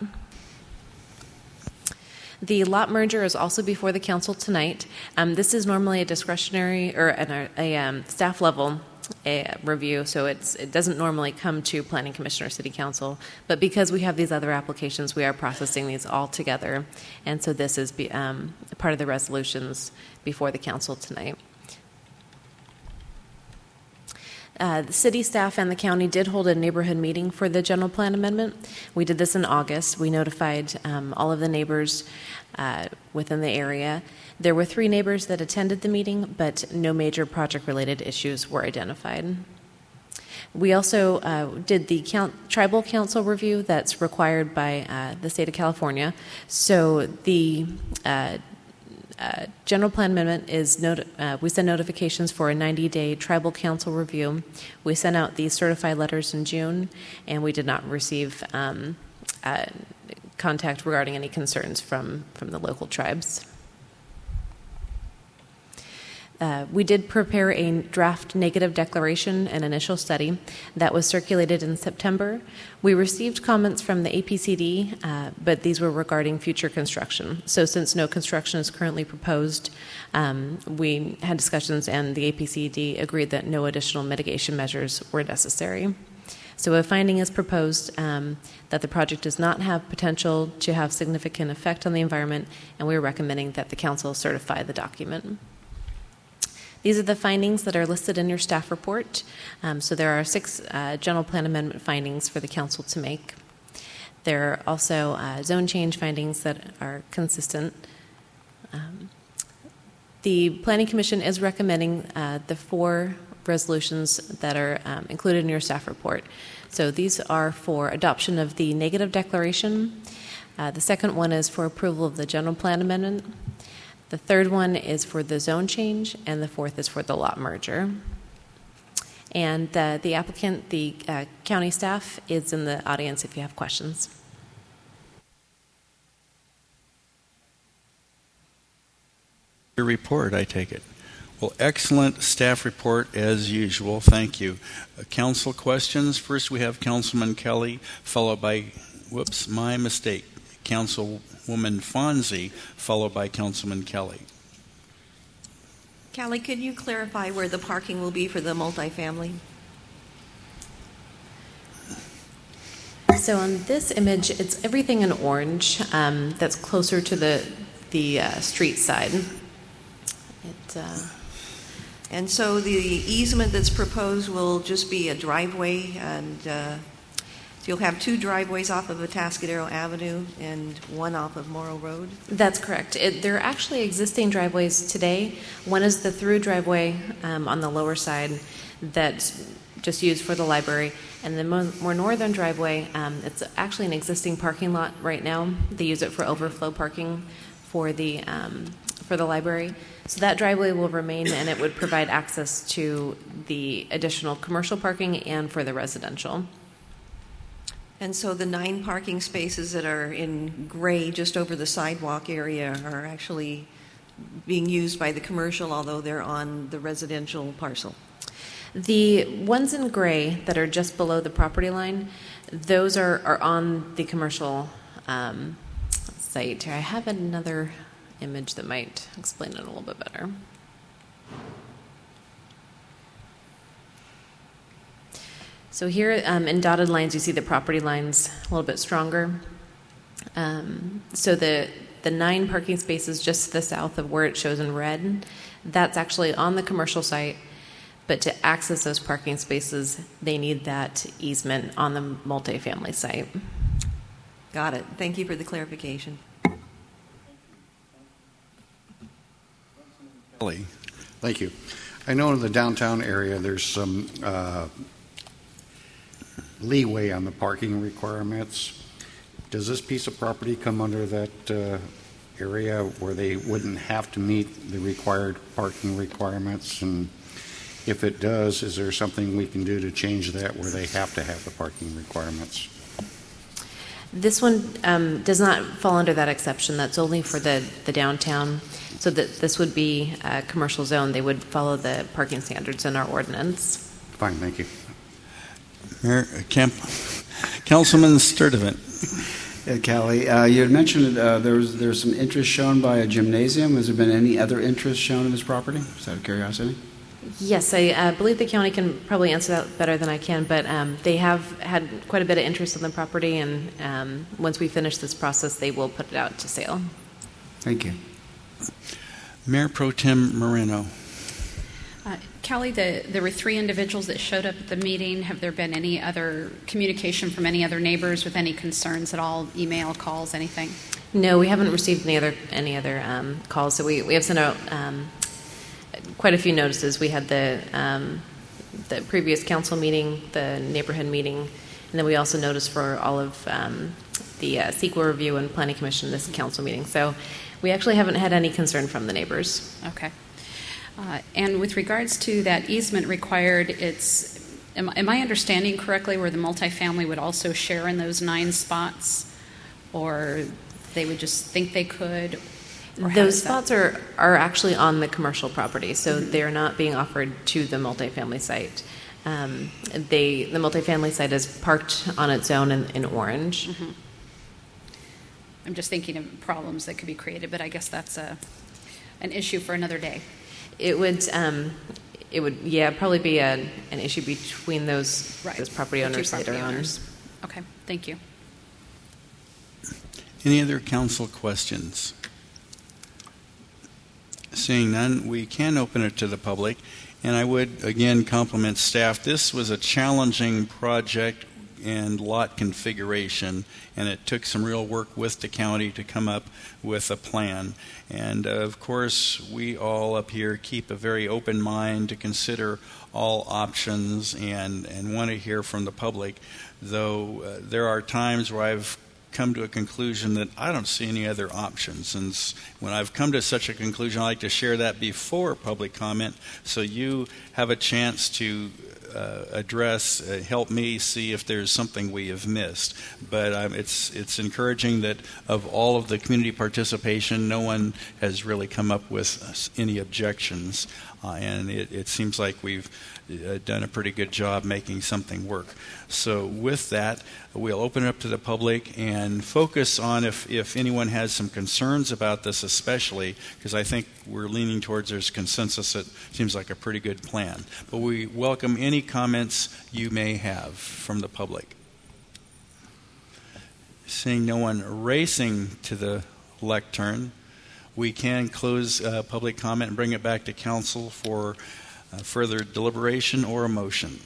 The lot merger is also before the council tonight. Um, this is normally a discretionary or a, a um, staff level a review, so it's, it doesn't normally come to Planning Commission or City Council, but because we have these other applications, we are processing these all together, and so this is be, um, part of the resolutions before the council tonight. Uh, the city staff and the county did hold a neighborhood meeting for the general plan amendment. We did this in August. We notified um, all of the neighbors uh, within the area. There were three neighbors that attended the meeting, but no major project-related issues were identified. We also uh, did the count, tribal council review that's required by uh, the state of California. So the uh, uh, general plan amendment is, not, uh, we send notifications for a ninety-day tribal council review. We sent out these certified letters in June, and we did not receive um, uh, contact regarding any concerns from, from the local tribes. Uh, we did prepare a draft negative declaration and initial study that was circulated in September. We received comments from the A P C D, uh, but these were regarding future construction. So since no construction is currently proposed, um, we had discussions and the A P C D agreed that no additional mitigation measures were necessary. So a finding is proposed um, that the project does not have potential to have significant effect on the environment, and we're recommending that the council certify the document. These are the findings that are listed in your staff report. Um, so there are six uh, general plan amendment findings for the council to make. There are also uh, zone change findings that are consistent. Um, the Planning Commission is recommending uh, the four resolutions that are um, included in your staff report. So these are for adoption of the negative declaration. Uh, the second one is for approval of the general plan amendment. The third one is for the zone change, and the fourth is for the lot merger. And uh, the applicant, the uh, county staff, is in the audience if you have questions. Your report, I take it. Well, excellent staff report as usual. Thank you. Uh, council questions. First, we have Councilman Kelly, followed by, whoops, my mistake, Councilwoman Fonzie, followed by Councilman Kelly. Callie, could you clarify where the parking will be for the multifamily? So on this image, it's everything in orange um, that's closer to the the uh, street side. It, uh, and so the easement that's proposed will just be a driveway, and uh, so you'll have two driveways off of Atascadero Avenue and one off of Morrow Road? That's correct. It, there are actually existing driveways today. One is the through driveway um, on the lower side that's just used for the library. And the more, more northern driveway, um, it's actually an existing parking lot right now. They use it for overflow parking for the um, for the library. So that driveway will remain, and it would provide access to the additional commercial parking and for the residential. And so the nine parking spaces that are in gray just over the sidewalk area are actually being used by the commercial, although they're on the residential parcel. The ones in gray that are just below the property line, those are, are on the commercial um, site. I have another image that might explain it a little bit better. So here um, in dotted lines, you see the property lines a little bit stronger. Um, so the, the nine parking spaces just to the south of where it shows in red, that's actually on the commercial site. But to access those parking spaces, they need that easement on the multifamily site. Got it. Thank you for the clarification. Thank you. I know in the downtown area there's some uh, leeway on the parking requirements. Does this piece of property come under that uh, area where they wouldn't have to meet the required parking requirements? And if it does, is there something we can do to change that where they have to have the parking requirements? This one um, does not fall under that exception. That's only for the, the downtown. So that this would be a commercial zone. They would follow the parking standards in our ordinance. Fine, thank you. Mayor, Camp, Councilman Sturdivant. Yeah, Callie, uh, you had mentioned uh, there was there's some interest shown by a gymnasium. Has there been any other interest shown in this property? Just out of curiosity. Yes, I uh, believe the county can probably answer that better than I can, but um, they have had quite a bit of interest in the property, and um, once we finish this process, they will put it out to sale. Thank you. Mayor Pro Tem Moreno. Uh, Kelly, the, there were three individuals that showed up at the meeting. Have there been any other communication from any other neighbors with any concerns at all, email, calls, anything? No, we haven't received any other any other um, calls. So we, we have sent out um, quite a few notices. We had the um, the previous council meeting, the neighborhood meeting, and then we also noticed for all of um, the uh, C E Q A review and Planning Commission this council meeting. So we actually haven't had any concern from the neighbors. Okay. Uh, and with regards to that easement required, it's am, am I understanding correctly where the multifamily would also share in those nine spots, or they would just think they could? Those spots are, are actually on the commercial property, so mm-hmm. they're not being offered to the multifamily site. Um, they the multifamily site is parked on its own in, in orange. Mm-hmm. I'm just thinking of problems that could be created, but I guess that's a an issue for another day. It would, um, it would, yeah, probably be a, an issue between those right. those property the owners property later owners. on. Okay, thank you. Any other council questions? Seeing none, we can open it to the public. And I would, again, compliment staff. This was a challenging project and lot configuration, and it took some real work with the county to come up with a plan. And, uh, of course, we all up here keep a very open mind to consider all options and, and want to hear from the public, though uh, there are times where I've come to a conclusion that I don't see any other options. And when I've come to such a conclusion, I like to share that before public comment so you have a chance to uh, address uh, help me see if there's something we have missed. But um, it's it's encouraging that of all of the community participation, no one has really come up with any objections, uh, and it, it seems like we've uh, done a pretty good job making something work. So with that, we'll open it up to the public and focus on if, if anyone has some concerns about this, especially because I think we're leaning towards there's consensus. It seems like a pretty good plan. But we welcome any comments you may have from the public. Seeing no one racing to the lectern, we can close uh, public comment and bring it back to council for uh, further deliberation or a motion.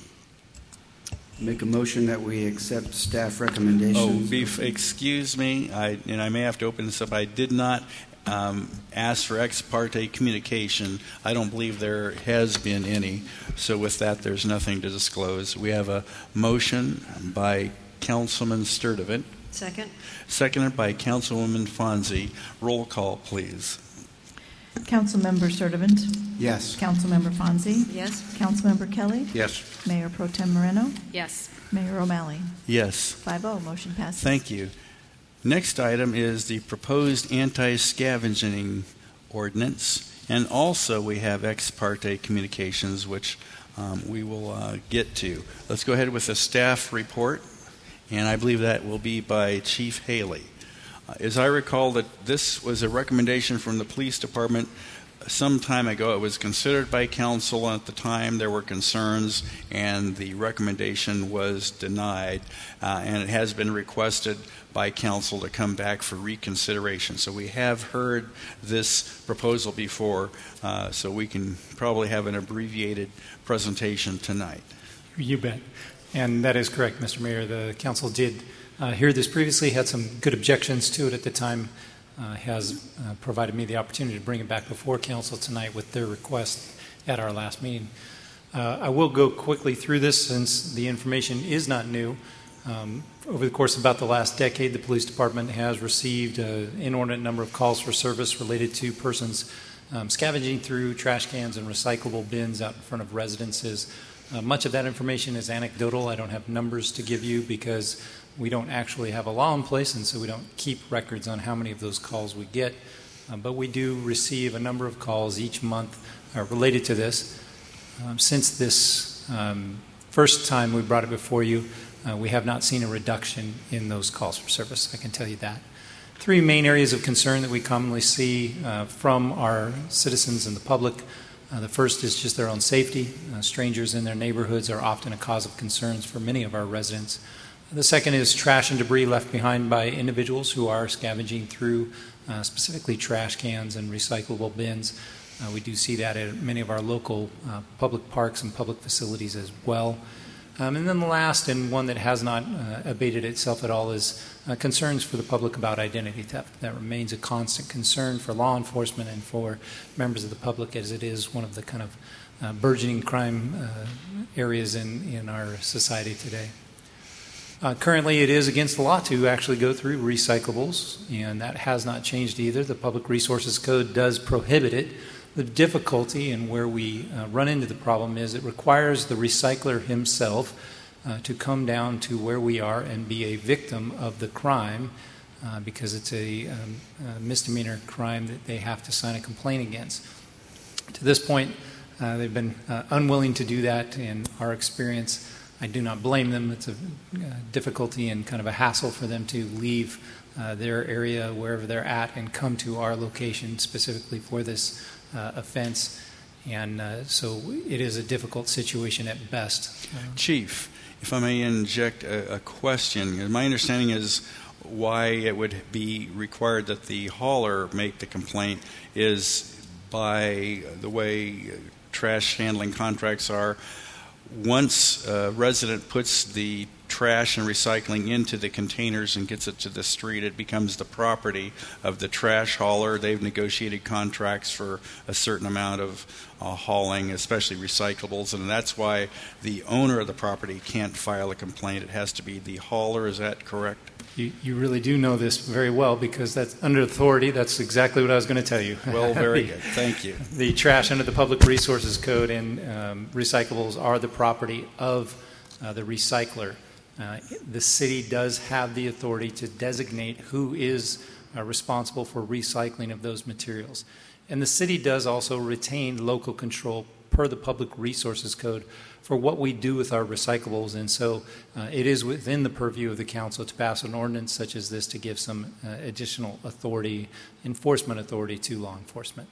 Make a motion that we accept staff recommendations. Oh, beef, excuse me, I, and I may have to open this up. I did not um, ask for ex parte communication. I don't believe there has been any. So with that, there's nothing to disclose. We have a motion by Councilman Sturdivant. Second. Seconded by Councilwoman Fonzie. Roll call, please. Councilmember Sturdivant? Yes. Councilmember Fonzie? Yes. Councilmember Kelly? Yes. Mayor Pro Tem Moreno? Yes. Mayor O'Malley? Yes. five oh, motion passes. Thank you. Next item is the proposed anti-scavenging ordinance, and also we have ex parte communications, which um, we will uh, get to. Let's go ahead with the staff report, and I believe that will be by Chief Haley. Uh, as I recall, that this was a recommendation from the police department some time ago. It was considered by council, and at the time there were concerns, and the recommendation was denied, uh, and it has been requested by council to come back for reconsideration. So we have heard this proposal before, uh, so we can probably have an abbreviated presentation tonight. You bet. And that is correct, Mister Mayor. The council did uh, hear this previously, had some good objections to it at the time, uh, has uh, provided me the opportunity to bring it back before council tonight with their request at our last meeting. Uh, I will go quickly through this since the information is not new. Um, over the course of about the last decade, the police department has received an inordinate number of calls for service related to persons um, scavenging through trash cans and recyclable bins out in front of residences. Uh, much of that information is anecdotal. I don't have numbers to give you because we don't actually have a law in place, and so we don't keep records on how many of those calls we get. Uh, but we do receive a number of calls each month uh, related to this. Um, since this um, first time we brought it before you, uh, we have not seen a reduction in those calls for service. I can tell you that. Three main areas of concern that we commonly see uh, from our citizens and the public. Uh, the first is just their own safety. Uh, strangers in their neighborhoods are often a cause of concerns for many of our residents. The second is trash and debris left behind by individuals who are scavenging through uh, specifically trash cans and recyclable bins. Uh, we do see that at many of our local uh, public parks and public facilities as well. Um, and then the last, and one that has not uh, abated itself at all, is uh, concerns for the public about identity theft. That remains a constant concern for law enforcement and for members of the public, as it is one of the kind of uh, burgeoning crime uh, areas in, in our society today. Uh, currently, it is against the law to actually go through recyclables, and that has not changed either. The Public Resources Code does prohibit it. The difficulty and where we uh, run into the problem is it requires the recycler himself uh, to come down to where we are and be a victim of the crime uh, because it's a, um, a misdemeanor crime that they have to sign a complaint against. To this point, uh, they've been uh, unwilling to do that. In our experience, I do not blame them. It's a uh, difficulty and kind of a hassle for them to leave uh, their area, wherever they're at, and come to our location specifically for this uh, offense. And uh, so it is a difficult situation at best. Chief, if I may inject a, a question. My understanding is why it would be required that the hauler make the complaint is by the way trash handling contracts are. Once a resident puts the trash and recycling into the containers and gets it to the street, it becomes the property of the trash hauler. They've negotiated contracts for a certain amount of uh, hauling, especially recyclables, and that's why the owner of the property can't file a complaint. It has to be the hauler. Is that correct? You, you really do know this very well, because that's under authority. That's exactly what I was going to tell you. Well, very the, good. Thank you. The trash under the Public Resources Code and um, recyclables are the property of uh, the recycler. Uh, the city does have the authority to designate who is uh, responsible for recycling of those materials. And the city does also retain local control per the Public Resources Code for what we do with our recyclables. And so uh, it is within the purview of the council to pass an ordinance such as this to give some uh, additional authority, enforcement authority to law enforcement.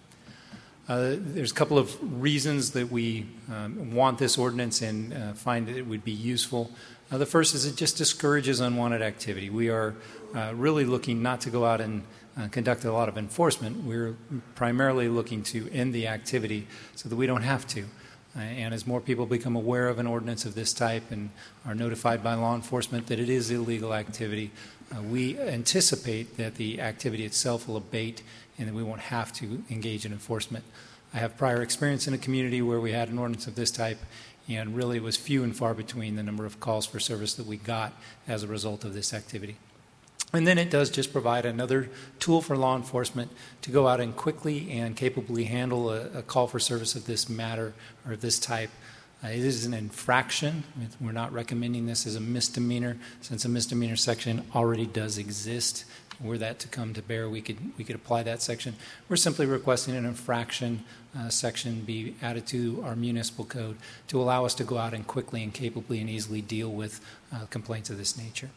Uh, there's a couple of reasons that we um, want this ordinance and uh, find that it would be useful. Uh, the first is it just discourages unwanted activity. We are uh, really looking not to go out and uh, conduct a lot of enforcement. We're primarily looking to end the activity so that we don't have to. Uh, and as more people become aware of an ordinance of this type and are notified by law enforcement that it is illegal activity, uh, we anticipate that the activity itself will abate and that we won't have to engage in enforcement. I have prior experience in a community where we had an ordinance of this type, and really it was few and far between the number of calls for service that we got as a result of this activity. And then it does just provide another tool for law enforcement to go out and quickly and capably handle a, a call for service of this matter or of this type. Uh, it is an infraction. We're not recommending this as a misdemeanor, since a misdemeanor section already does exist. Were that to come to bear, we could we could apply that section. We're simply requesting an infraction uh, section be added to our municipal code to allow us to go out and quickly and capably and easily deal with uh, complaints of this nature.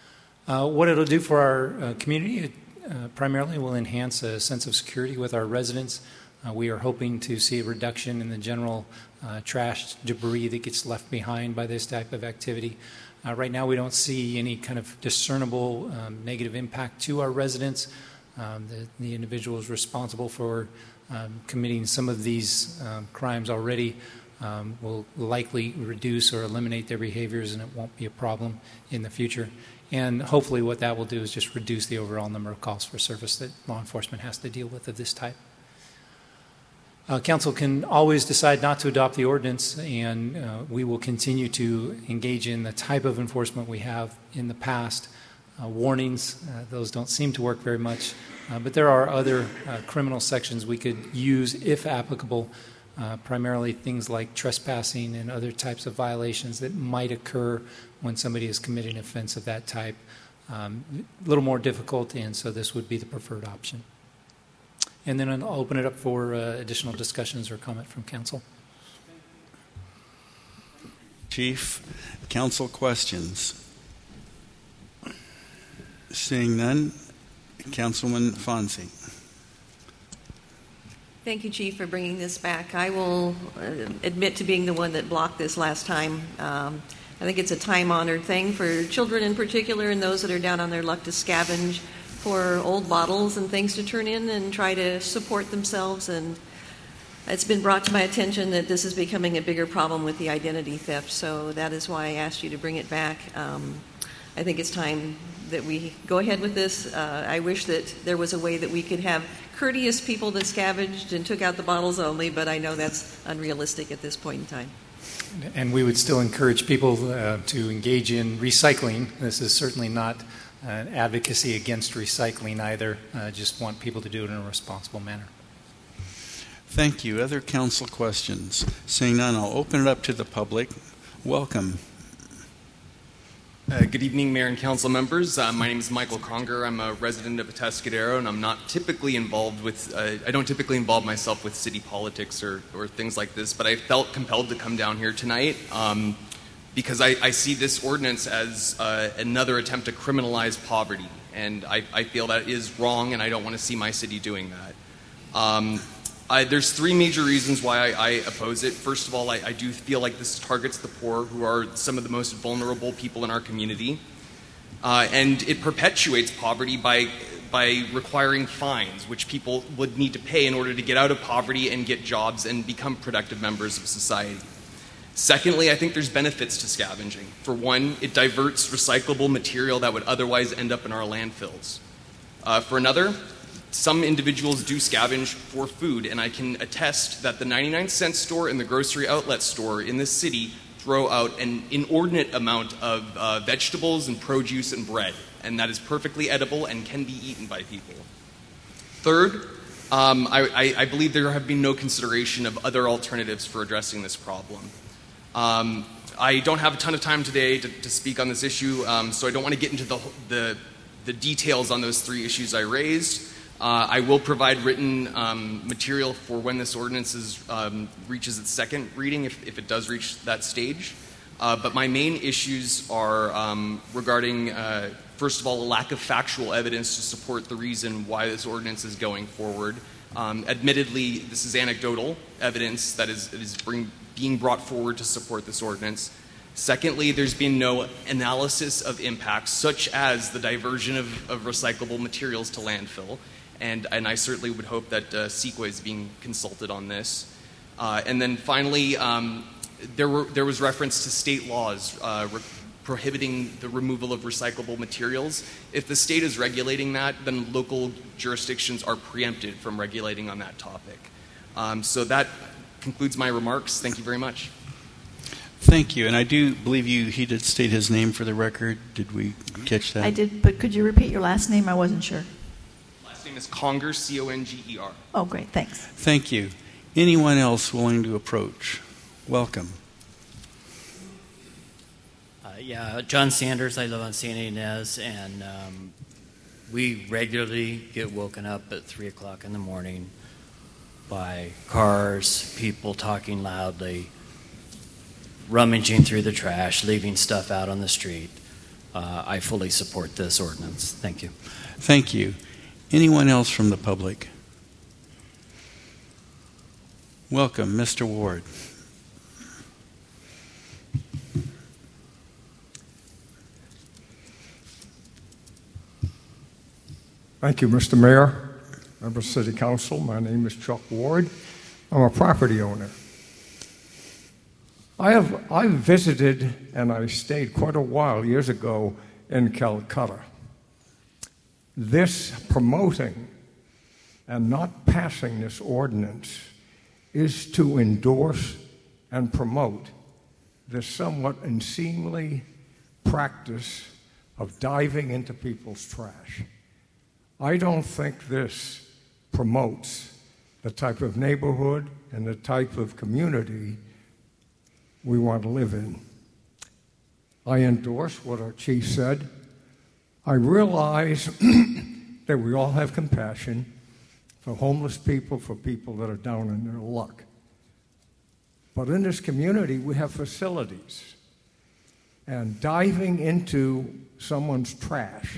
Uh, what it'll do for our uh, community, it uh, primarily will enhance a sense of security with our residents. Uh, we are hoping to see a reduction in the general uh, trash debris that gets left behind by this type of activity. Uh, right now, we don't see any kind of discernible um, negative impact to our residents. Um, the, the individuals responsible for um, committing some of these um, crimes already um, will likely reduce or eliminate their behaviors, and it won't be a problem in the future. And hopefully what that will do is just reduce the overall number of calls for service that law enforcement has to deal with of this type. Uh, council can always decide not to adopt the ordinance, and uh, we will continue to engage in the type of enforcement we have in the past. Uh, warnings, uh, those don't seem to work very much, uh, but there are other uh, criminal sections we could use if applicable, uh, primarily things like trespassing and other types of violations that might occur when somebody is committing an offense of that type. Um, a little more difficult, and so this would be the preferred option. And then I'll open it up for uh, additional discussions or comment from council. Chief, council questions? Seeing none, Councilman Fonzie. Thank you, Chief, for bringing this back. I will uh, admit to being the one that blocked this last time. Um, I think it's a time-honored thing for children in particular and those that are down on their luck to scavenge for old bottles and things to turn in and try to support themselves. And it's been brought to my attention that this is becoming a bigger problem with the identity theft, so that is why I asked you to bring it back. Um, I think it's time that we go ahead with this. Uh, I wish that there was a way that we could have courteous people that scavenged and took out the bottles only, but I know that's unrealistic at this point in time. And we would still encourage people uh, to engage in recycling. This is certainly not an advocacy against recycling either. I uh, just want people to do it in a responsible manner. Thank you. Other council questions? Seeing none, I'll open it up to the public. Welcome. Uh, good evening, Mayor and Council members. Uh, my name is Michael Conger. I'm a resident of Atascadero, and I'm not typically involved with, uh, I don't typically involve myself with city politics or, or things like this, but I felt compelled to come down here tonight um, because I, I see this ordinance as uh, another attempt to criminalize poverty, and I, I feel that is wrong, and I don't want to see my city doing that. Um, I, there's three major reasons why I, I oppose it. First of all, I, I do feel like this targets the poor, who are some of the most vulnerable people in our community. Uh, and it perpetuates poverty by, by requiring fines, which people would need to pay in order to get out of poverty and get jobs and become productive members of society. Secondly, I think there's benefits to scavenging. For one, it diverts recyclable material that would otherwise end up in our landfills. Uh, for another, some individuals do scavenge for food, and I can attest that the ninety-nine cent store and the grocery outlet store in this city throw out an inordinate amount of uh, vegetables and produce and bread, and that is perfectly edible and can be eaten by people. Third, um, I, I, I believe there have been no consideration of other alternatives for addressing this problem. Um, I don't have a ton of time today to, to speak on this issue, um, so I don't want to get into the, the, the details on those three issues I raised. Uh, I will provide written um, material for when this ordinance is, um, reaches its second reading, if, if it does reach that stage. Uh, but my main issues are um, regarding, uh, first of all, a lack of factual evidence to support the reason why this ordinance is going forward. Um, admittedly, this is anecdotal evidence that is, is bring, being brought forward to support this ordinance. Secondly, there's been no analysis of impacts, such as the diversion of, of recyclable materials to landfill. And, and I certainly would hope that uh, CEQA is being consulted on this. Uh, and then finally, um, there, were, there was reference to state laws uh, re- prohibiting the removal of recyclable materials. If the state is regulating that, then local jurisdictions are preempted from regulating on that topic. Um, so that concludes my remarks. Thank you very much. Thank you. And I do believe you, he did state his name for the record. Did we catch that? I did, but could you repeat your last name? I wasn't sure. Last name is Conger, C O N G E R. Oh, great. Thanks. Thank you. Anyone else willing to approach? Welcome. Uh, yeah, John Sanders. I live on Santa Ynez, and um, we regularly get woken up at three o'clock in the morning by cars, people talking loudly, rummaging through the trash, leaving stuff out on the street. Uh, I fully support this ordinance. Thank you. Thank you. Anyone else from the public? Welcome, Mister Ward. Thank you, Mister Mayor, Member of City Council. My name is Chuck Ward. I'm a property owner. I have I've visited and I stayed quite a while years ago in Calcutta. This promoting and not passing this ordinance is to endorse and promote this somewhat unseemly practice of diving into people's trash. I don't think this promotes the type of neighborhood and the type of community we want to live in. I endorse what our chief said. I realize that we all have compassion for homeless people, for people that are down in their luck. But in this community, we have facilities. And diving into someone's trash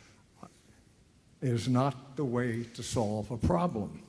is not the way to solve a problem.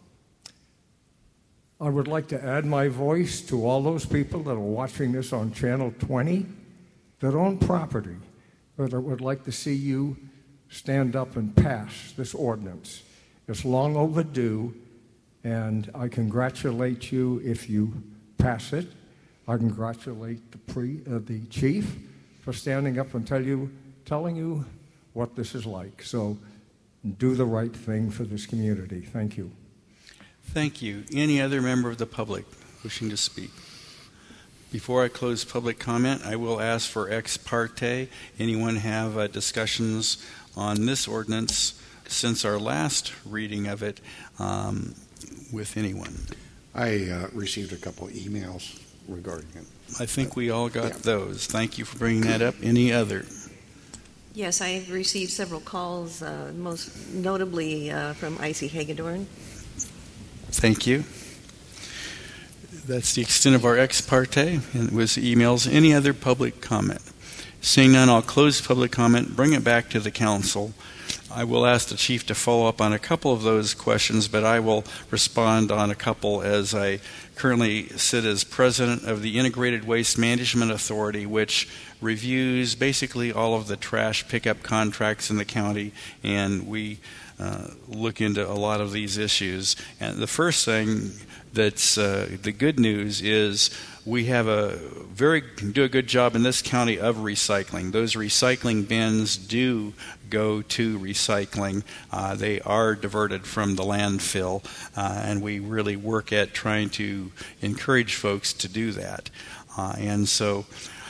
I would like to add my voice to all those people that are watching this on Channel twenty that own property, but I would like to see you stand up and pass this ordinance. It's long overdue, and I congratulate you if you pass it. I congratulate the, pre, uh, the chief for standing up and tell you, telling you what this is like. So do the right thing for this community. Thank you. Thank you. Any other member of the public wishing to speak? Before I close public comment, I will ask for ex parte. Anyone have uh, discussions on this ordinance since our last reading of it um, with anyone? I uh, received a couple emails regarding it. I think we all got yeah. those. Thank you for bringing that up. Any other? Yes, I have received several calls, uh, most notably uh, from Icy Hagedorn. Thank you. That's the extent of our ex parte, and it was emails. Any other public comment? Seeing none, I'll close public comment, bring it back to the council. I will ask the chief to follow up on a couple of those questions, but I will respond on a couple as I currently sit as president of the Integrated Waste Management Authority, which reviews basically all of the trash pickup contracts in the county, and we uh, look into a lot of these issues. And the first thing that's uh, the good news is we have a very do a good job in this county of recycling. Those recycling bins do go to recycling. Uh, they are diverted from the landfill, uh, and we really work at trying to encourage folks to do that. Uh, and so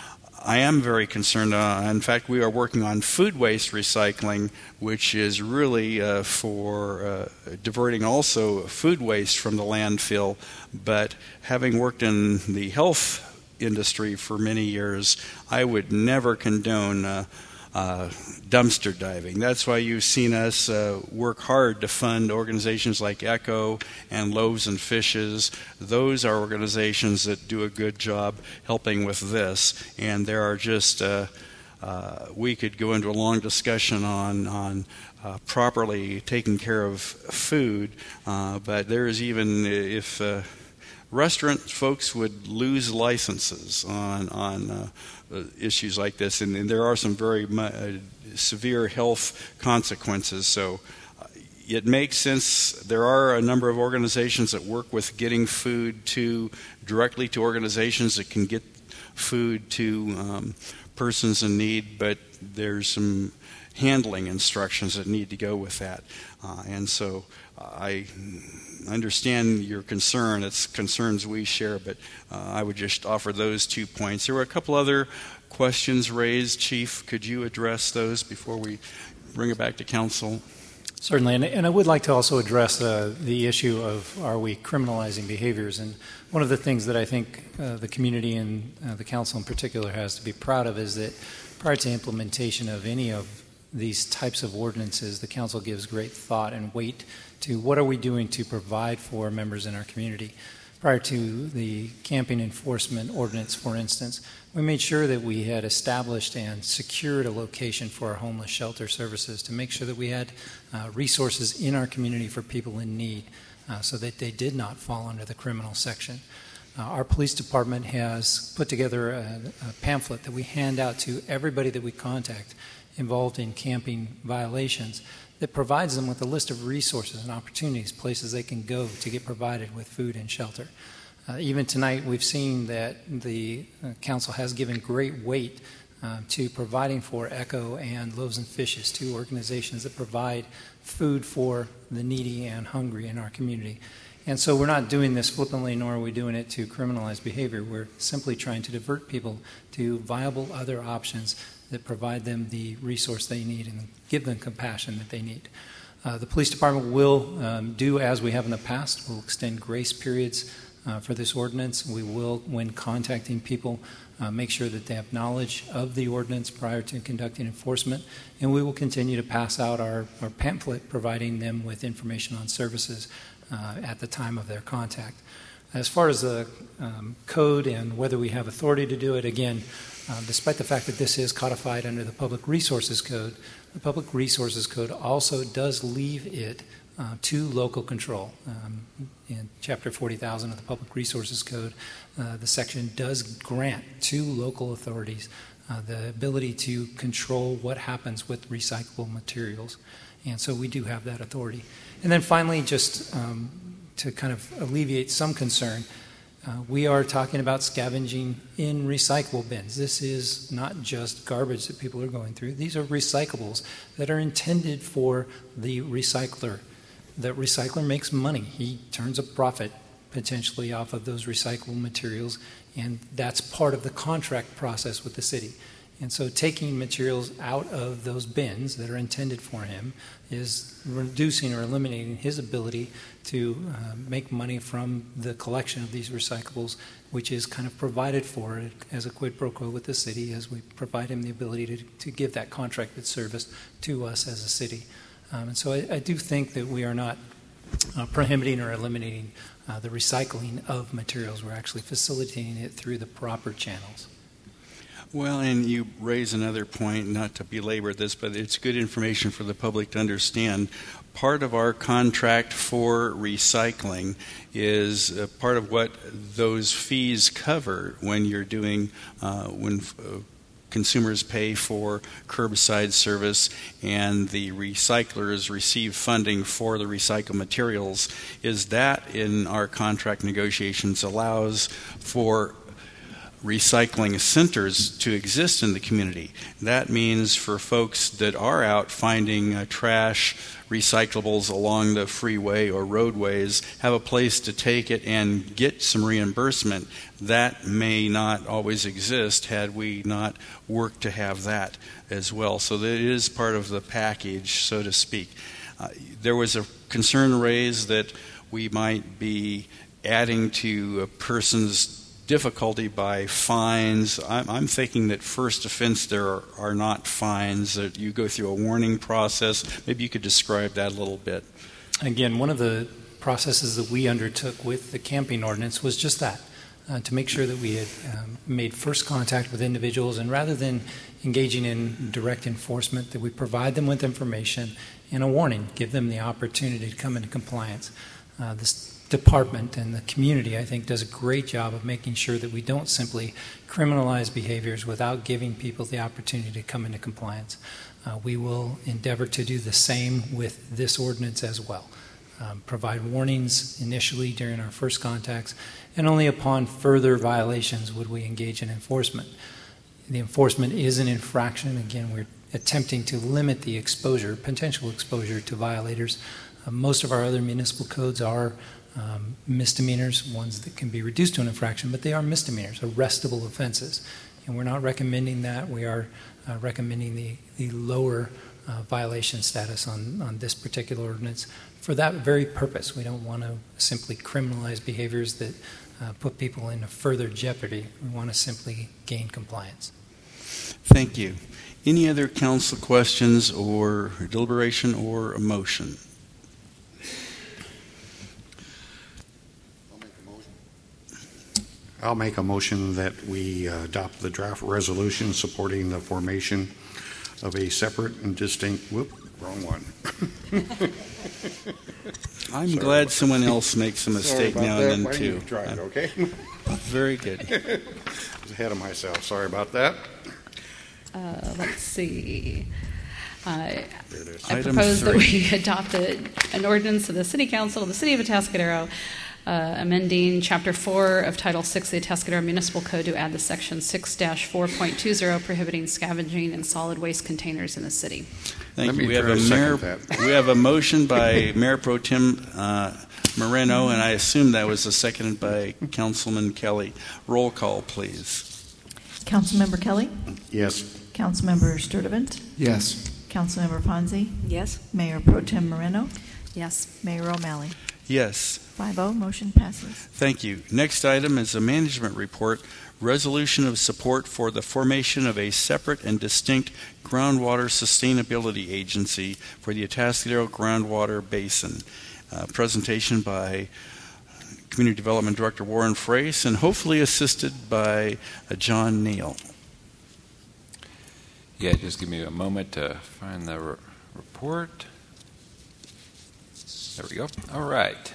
I am very concerned. Uh, in fact, we are working on food waste recycling, which is really uh, for uh, diverting also food waste from the landfill. But having worked in the health industry for many years, I would never condone uh, uh, dumpster diving. That's why you've seen us uh, work hard to fund organizations like ECHO and Loaves and Fishes. Those are organizations that do a good job helping with this, and there are just uh, uh, we could go into a long discussion on on uh, properly taking care of food, uh, but there is even if uh, restaurant folks would lose licenses on on uh, uh, issues like this, and, and there are some very uh, severe health consequences. So uh, it makes sense. There are a number of organizations that work with getting food to directly to organizations that can get food to um, persons in need, but there's some handling instructions that need to go with that. Uh, and so uh, I understand your concern. It's concerns we share, but uh, I would just offer those two points. There were a couple other questions raised. Chief, could you address those before we bring it back to council? Certainly, and, and I would like to also address uh, the issue of are we criminalizing behaviors. And one of the things that I think uh, the community and uh, the council in particular has to be proud of is that prior to implementation of any of these types of ordinances, the council gives great thought and weight to what are we doing to provide for members in our community. Prior to the camping enforcement ordinance, for instance, we made sure that we had established and secured a location for our homeless shelter services to make sure that we had uh, resources in our community for people in need uh, so that they did not fall under the criminal section. Uh, our police department has put together a, a pamphlet that we hand out to everybody that we contact involved in camping violations that provides them with a list of resources and opportunities, places they can go to get provided with food and shelter. Uh, even tonight, we've seen that the uh, council has given great weight uh, to providing for ECHO and Loaves and Fishes, two organizations that provide food for the needy and hungry in our community. And so we're not doing this flippantly, nor are we doing it to criminalize behavior. We're simply trying to divert people to viable other options that provide them the resource they need and give them compassion that they need. Uh, the police department will um, do as we have in the past. We'll extend grace periods uh, for this ordinance. We will, when contacting people, uh, make sure that they have knowledge of the ordinance prior to conducting enforcement. And we will continue to pass out our, our pamphlet providing them with information on services uh, at the time of their contact. As far as the um, code and whether we have authority to do it, again, Uh, despite the fact that this is codified under the Public Resources Code, the Public Resources Code also does leave it uh, to local control. Um, in Chapter forty thousand of the Public Resources Code, uh, the section does grant to local authorities uh, the ability to control what happens with recyclable materials. And so we do have that authority. And then finally, just um, to kind of alleviate some concern, Uh, we are talking about scavenging in recyclable bins. This is not just garbage that people are going through. These are recyclables that are intended for the recycler. The recycler makes money. He turns a profit potentially off of those recyclable materials, and that's part of the contract process with the city. And so taking materials out of those bins that are intended for him is reducing or eliminating his ability to uh, make money from the collection of these recyclables, which is kind of provided for as a quid pro quo with the city as we provide him the ability to, to give that contracted service to us as a city. Um, and so I, I do think that we are not uh, prohibiting or eliminating uh, the recycling of materials. We're actually facilitating it through the proper channels. Well, and you raise another point, not to belabor this, but it's good information for the public to understand. Part of our contract for recycling is uh, part of what those fees cover when you're doing, uh, when uh, consumers pay for curbside service and the recyclers receive funding for the recycled materials, is that in our contract negotiations allows for recycling centers to exist in the community. That means for folks that are out finding uh, trash, recyclables along the freeway or roadways, have a place to take it and get some reimbursement. That may not always exist had we not worked to have that as well. So that is part of the package, so to speak. Uh, there was a concern raised that we might be adding to a person's difficulty by fines. I'm, I'm thinking that first offense there are, are not fines, that you go through a warning process. Maybe you could describe that a little bit. Again, one of the processes that we undertook with the camping ordinance was just that, uh, to make sure that we had um, made first contact with individuals, and rather than engaging in direct enforcement, that we provide them with information and a warning, give them the opportunity to come into compliance. Uh, this department and the community, I think, does a great job of making sure that we don't simply criminalize behaviors without giving people the opportunity to come into compliance. Uh, we will endeavor to do the same with this ordinance as well. Um, provide warnings initially during our first contacts, and only upon further violations would we engage in enforcement. The enforcement is an infraction. Again, we're attempting to limit the exposure, potential exposure to violators. Uh, most of our other municipal codes are Um, misdemeanors, ones that can be reduced to an infraction, but they are misdemeanors, arrestable offenses. And we're not recommending that. We are uh, recommending the, the lower uh, violation status on, on this particular ordinance for that very purpose. We don't want to simply criminalize behaviors that uh, put people into further jeopardy. We want to simply gain compliance. Thank you. Any other council questions or deliberation or a motion? I'll make a motion that we uh, adopt the draft resolution supporting the formation of a separate and distinct, whoop, wrong one. I'm Sorry glad about someone that. else makes a mistake Sorry now about and that. then, Why don't too. you try it, okay? Very good. I was ahead of myself. Sorry about that. Uh, let's see. Uh, I Item propose that three. we adopt a, an ordinance of the City Council of the City of Atascadero, uh, amending Chapter four of Title six of the Atascadero Municipal Code to add the Section six dash four point two zero prohibiting scavenging and solid waste containers in the city. Thank Let you. me We have, try a to second mayor, that. we have a motion by Mayor Pro Tem uh, Moreno, and I assume that was a seconded by Councilman Kelly. Roll call, please. Councilmember Kelly? Yes. Councilmember Sturdivant? Yes. Councilmember Fonzie? Yes. Mayor Pro Tem Moreno? Yes. Mayor O'Malley? Yes. five oh, motion passes. Thank you. Next item is a management report, resolution of support for the formation of a separate and distinct groundwater sustainability agency for the Atascadero Groundwater Basin. Uh, presentation by Community Development Director Warren Frace, and hopefully assisted by uh, John Neal. Yeah, just give me a moment to find the re- report. There we go. All right.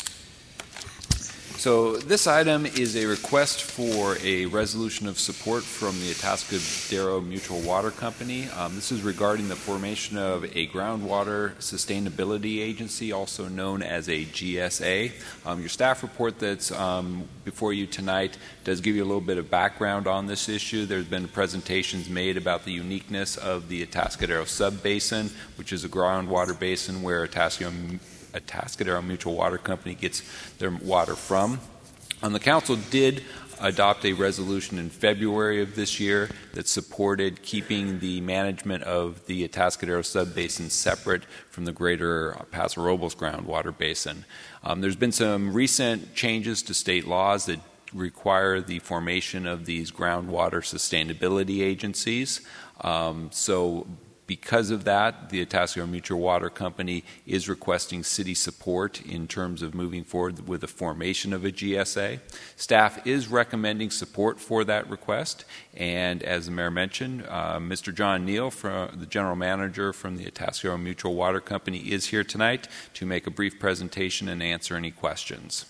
So this item is a request for a resolution of support from the Atascadero Mutual Water Company. Um, this is regarding the formation of a groundwater sustainability agency, also known as a G S A. Um, your staff report that's um, before you tonight does give you a little bit of background on this issue. There's been presentations made about the uniqueness of the Atascadero Subbasin, which is a groundwater basin where Atascadero Atascadero Mutual Water Company gets their water from. Um, the council did adopt a resolution in February of this year that supported keeping the management of the Atascadero Subbasin separate from the greater Paso Robles groundwater basin. Um, there's been some recent changes to state laws that require the formation of these groundwater sustainability agencies. Um, so Because of that, the Atascadero Mutual Water Company is requesting city support in terms of moving forward with the formation of a G S A. Staff is recommending support for that request, and as the mayor mentioned, uh, Mister John Neal, from the general manager from the Atascadero Mutual Water Company, is here tonight to make a brief presentation and answer any questions.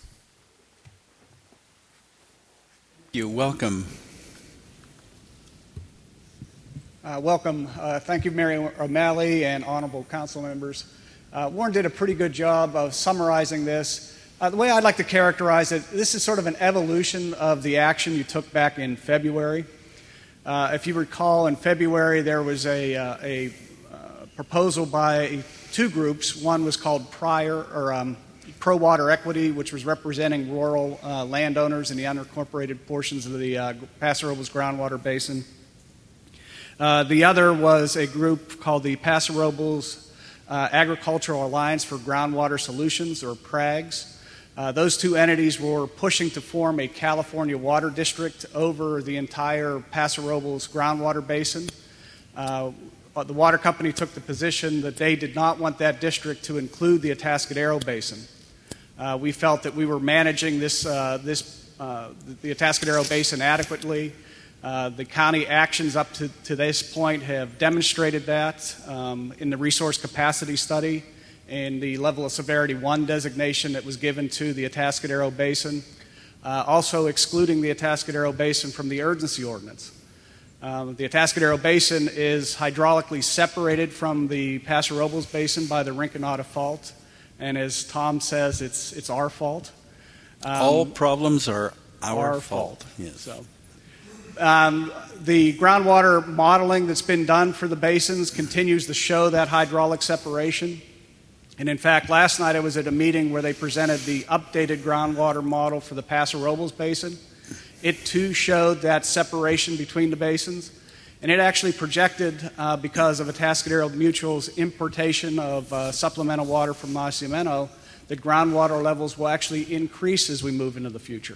You're welcome. Uh, welcome. Uh, thank you, Mary O'Malley and honorable council members. Uh, Warren did a pretty good job of summarizing this. Uh, the way I'd like to characterize it, this is sort of an evolution of the action you took back in February. Uh, if you recall, in February there was a, uh, a uh, proposal by two groups. One was called Prior, or um, Pro Water Equity, which was representing rural uh, landowners in the unincorporated portions of the uh, Paso Robles groundwater basin. Uh, the other was a group called the Paso Robles Uh, Agricultural Alliance for Groundwater Solutions, or PRAGS. Uh, those two entities were pushing to form a California water district over the entire Paso Robles groundwater basin. Uh, the water company took the position that they did not want that district to include the Atascadero Basin. Uh, we felt that we were managing this, uh, this uh, the Atascadero Basin adequately. Uh, the county actions up to, to this point have demonstrated that um, in the resource capacity study and the level of severity one designation that was given to the Atascadero Basin, uh, also excluding the Atascadero Basin from the urgency ordinance. Um, the Atascadero Basin is hydraulically separated from the Paso Robles Basin by the Rinconada Fault, and as Tom says, it's, it's our fault. Um, All problems are our, our fault. fault. Yes. So. Um, the groundwater modeling that's been done for the basins continues to show that hydraulic separation. And in fact, last night I was at a meeting where they presented the updated groundwater model for the Paso Robles Basin. It too showed that separation between the basins. And it actually projected, uh, because of Atascadero Mutual's importation of uh, supplemental water from Nacimiento, that groundwater levels will actually increase as we move into the future.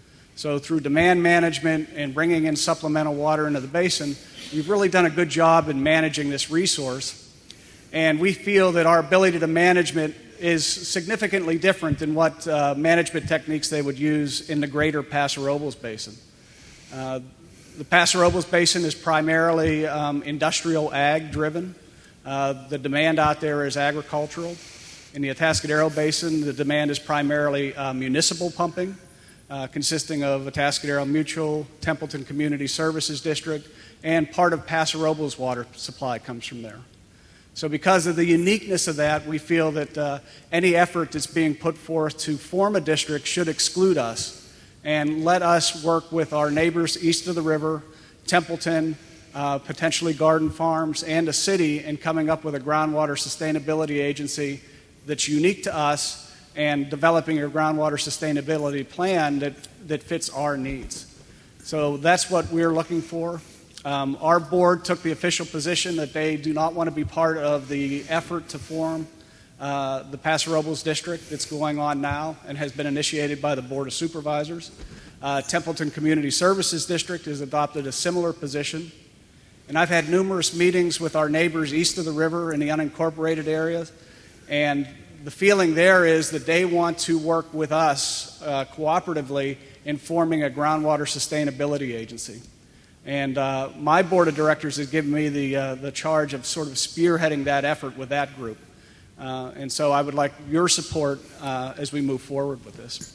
So through demand management and bringing in supplemental water into the basin, we've really done a good job in managing this resource. And we feel that our ability to management is significantly different than what uh, management techniques they would use in the greater Paso Robles Basin. Uh, the Paso Robles Basin is primarily um, industrial ag driven. Uh, the demand out there is agricultural. In the Atascadero Basin, the demand is primarily uh, municipal pumping. Uh, consisting of Atascadero Mutual, Templeton Community Services District, and part of Paso Robles water supply comes from there. So because of the uniqueness of that, we feel that uh, any effort that's being put forth to form a district should exclude us and let us work with our neighbors east of the river, Templeton, uh, potentially Garden Farms, and a city in coming up with a groundwater sustainability agency that's unique to us and developing a groundwater sustainability plan that, that fits our needs. So that's what we're looking for. Um, our board took the official position that they do not want to be part of the effort to form uh, the Paso Robles district that's going on now and has been initiated by the Board of Supervisors. Uh, Templeton Community Services District has adopted a similar position. And I've had numerous meetings with our neighbors east of the river in the unincorporated areas, and the feeling there is that they want to work with us uh, cooperatively in forming a groundwater sustainability agency. And uh, my board of directors has given me the, uh, the charge of sort of spearheading that effort with that group. Uh, and so I would like your support uh, as we move forward with this.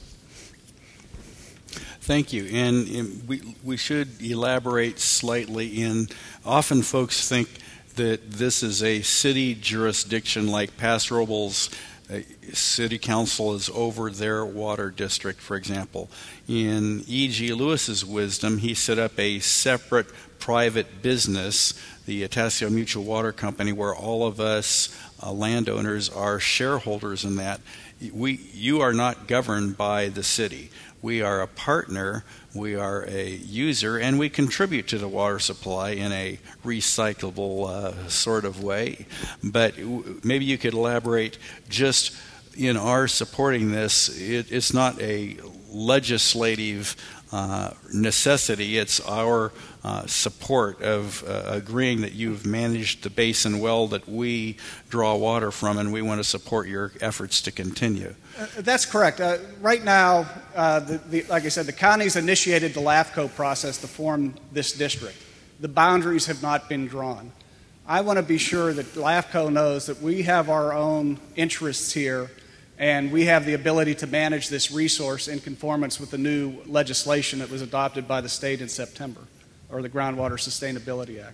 Thank you. And, and we, we should elaborate slightly in, often folks think that this is a city jurisdiction like Paso Robles. Uh, city council is over their water district, for example. In E G. Lewis's wisdom, he set up a separate private business, the Atascadero Mutual Water Company, where all of us uh, landowners are shareholders in that. We, you are not governed by the city. We are a partner, we are a user, and we contribute to the water supply in a recyclable uh, sort of way. But w- maybe you could elaborate just in our supporting this. It, it's not a legislative uh, necessity. It's our uh, support of uh, agreeing that you've managed the basin well that we draw water from, and we want to support your efforts to continue. Uh, that's correct. Uh, right now, uh, the, the, like I said, the county's initiated the LAFCO process to form this district. The boundaries have not been drawn. I want to be sure that LAFCO knows that we have our own interests here, and we have the ability to manage this resource in conformance with the new legislation that was adopted by the state in September, or the Groundwater Sustainability Act.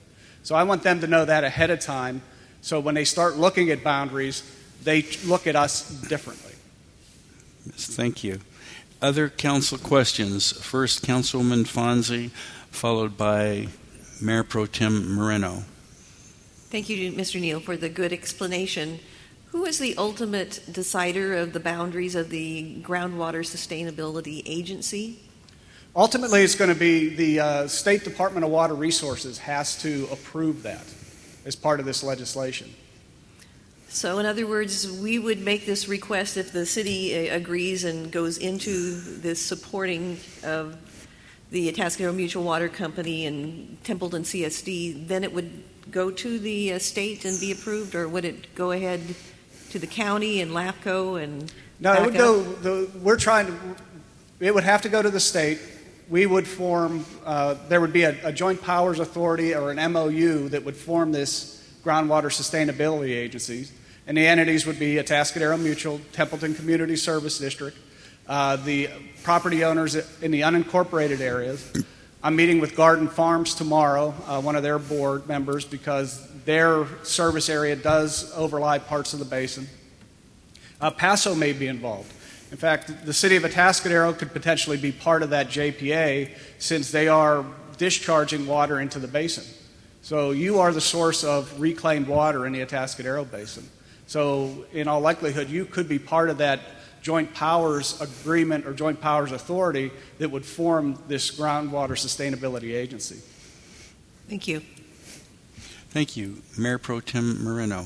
So I want them to know that ahead of time, so when they start looking at boundaries, they look at us differently. Yes, thank you. Other council questions? First, Councilwoman Fonzie, followed by Mayor Pro Tem Moreno. Thank you, Mister Neal, for the good explanation. Who is the ultimate decider of the boundaries of the Groundwater Sustainability Agency? Ultimately, it's going to be the uh, State Department of Water Resources has to approve that as part of this legislation. So, in other words, we would make this request if the city uh, agrees and goes into this supporting of the Atascadero Mutual Water Company and Templeton C S D, then it would go to the uh, state and be approved, or would it go ahead to the county and LAFCO and No, it would back go, up? the, we're trying to, it would have to go to the state. We would form, uh, there would be a, a joint powers authority or an M O U that would form this groundwater sustainability agency. And the entities would be Atascadero Mutual, Templeton Community Service District, uh, the property owners in the unincorporated areas. I'm meeting with Garden Farms tomorrow, uh, one of their board members, because their service area does overlie parts of the basin. Uh, Paso may be involved. In fact, the city of Atascadero could potentially be part of that J P A since they are discharging water into the basin. So you are the source of reclaimed water in the Atascadero Basin. So in all likelihood, you could be part of that joint powers agreement or joint powers authority that would form this groundwater sustainability agency. Thank you. Thank you. Mayor Pro Tem Moreno.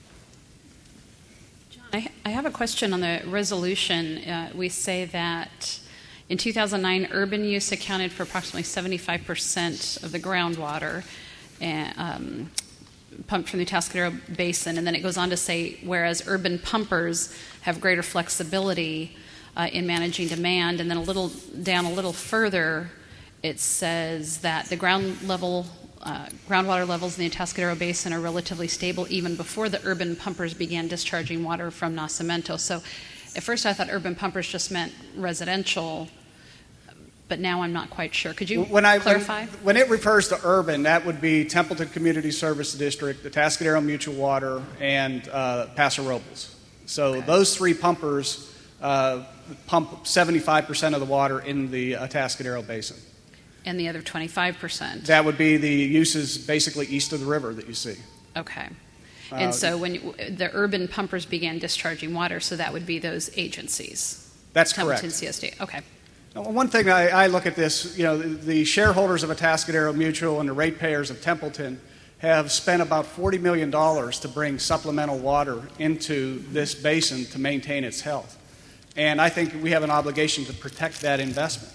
I, I have a question on the resolution. Uh, we say that in two thousand nine, urban use accounted for approximately seventy-five percent of the groundwater and, um, pumped from the Atascadero Basin, and then it goes on to say, whereas urban pumpers have greater flexibility uh, in managing demand, and then a little down a little further, it says that the ground level Uh, groundwater levels in the Atascadero Basin are relatively stable even before the urban pumpers began discharging water from Nacimiento. So at first I thought urban pumpers just meant residential, but now I'm not quite sure. Could you when I, clarify? When, when it refers to urban, that would be Templeton Community Service District, Atascadero Mutual Water, and uh, Paso Robles. So okay. Those three pumpers uh, pump seventy-five percent of the water in the Atascadero Basin. And the other twenty-five percent? That would be the uses basically east of the river that you see. Okay. Uh, and so when you, the urban pumpers began discharging water, so that would be those agencies? That's Templeton correct. C S D. Okay. Now, one thing I, I look at this, you know, the, the shareholders of Atascadero Mutual and the ratepayers of Templeton have spent about forty million dollars to bring supplemental water into this basin to maintain its health. And I think we have an obligation to protect that investment.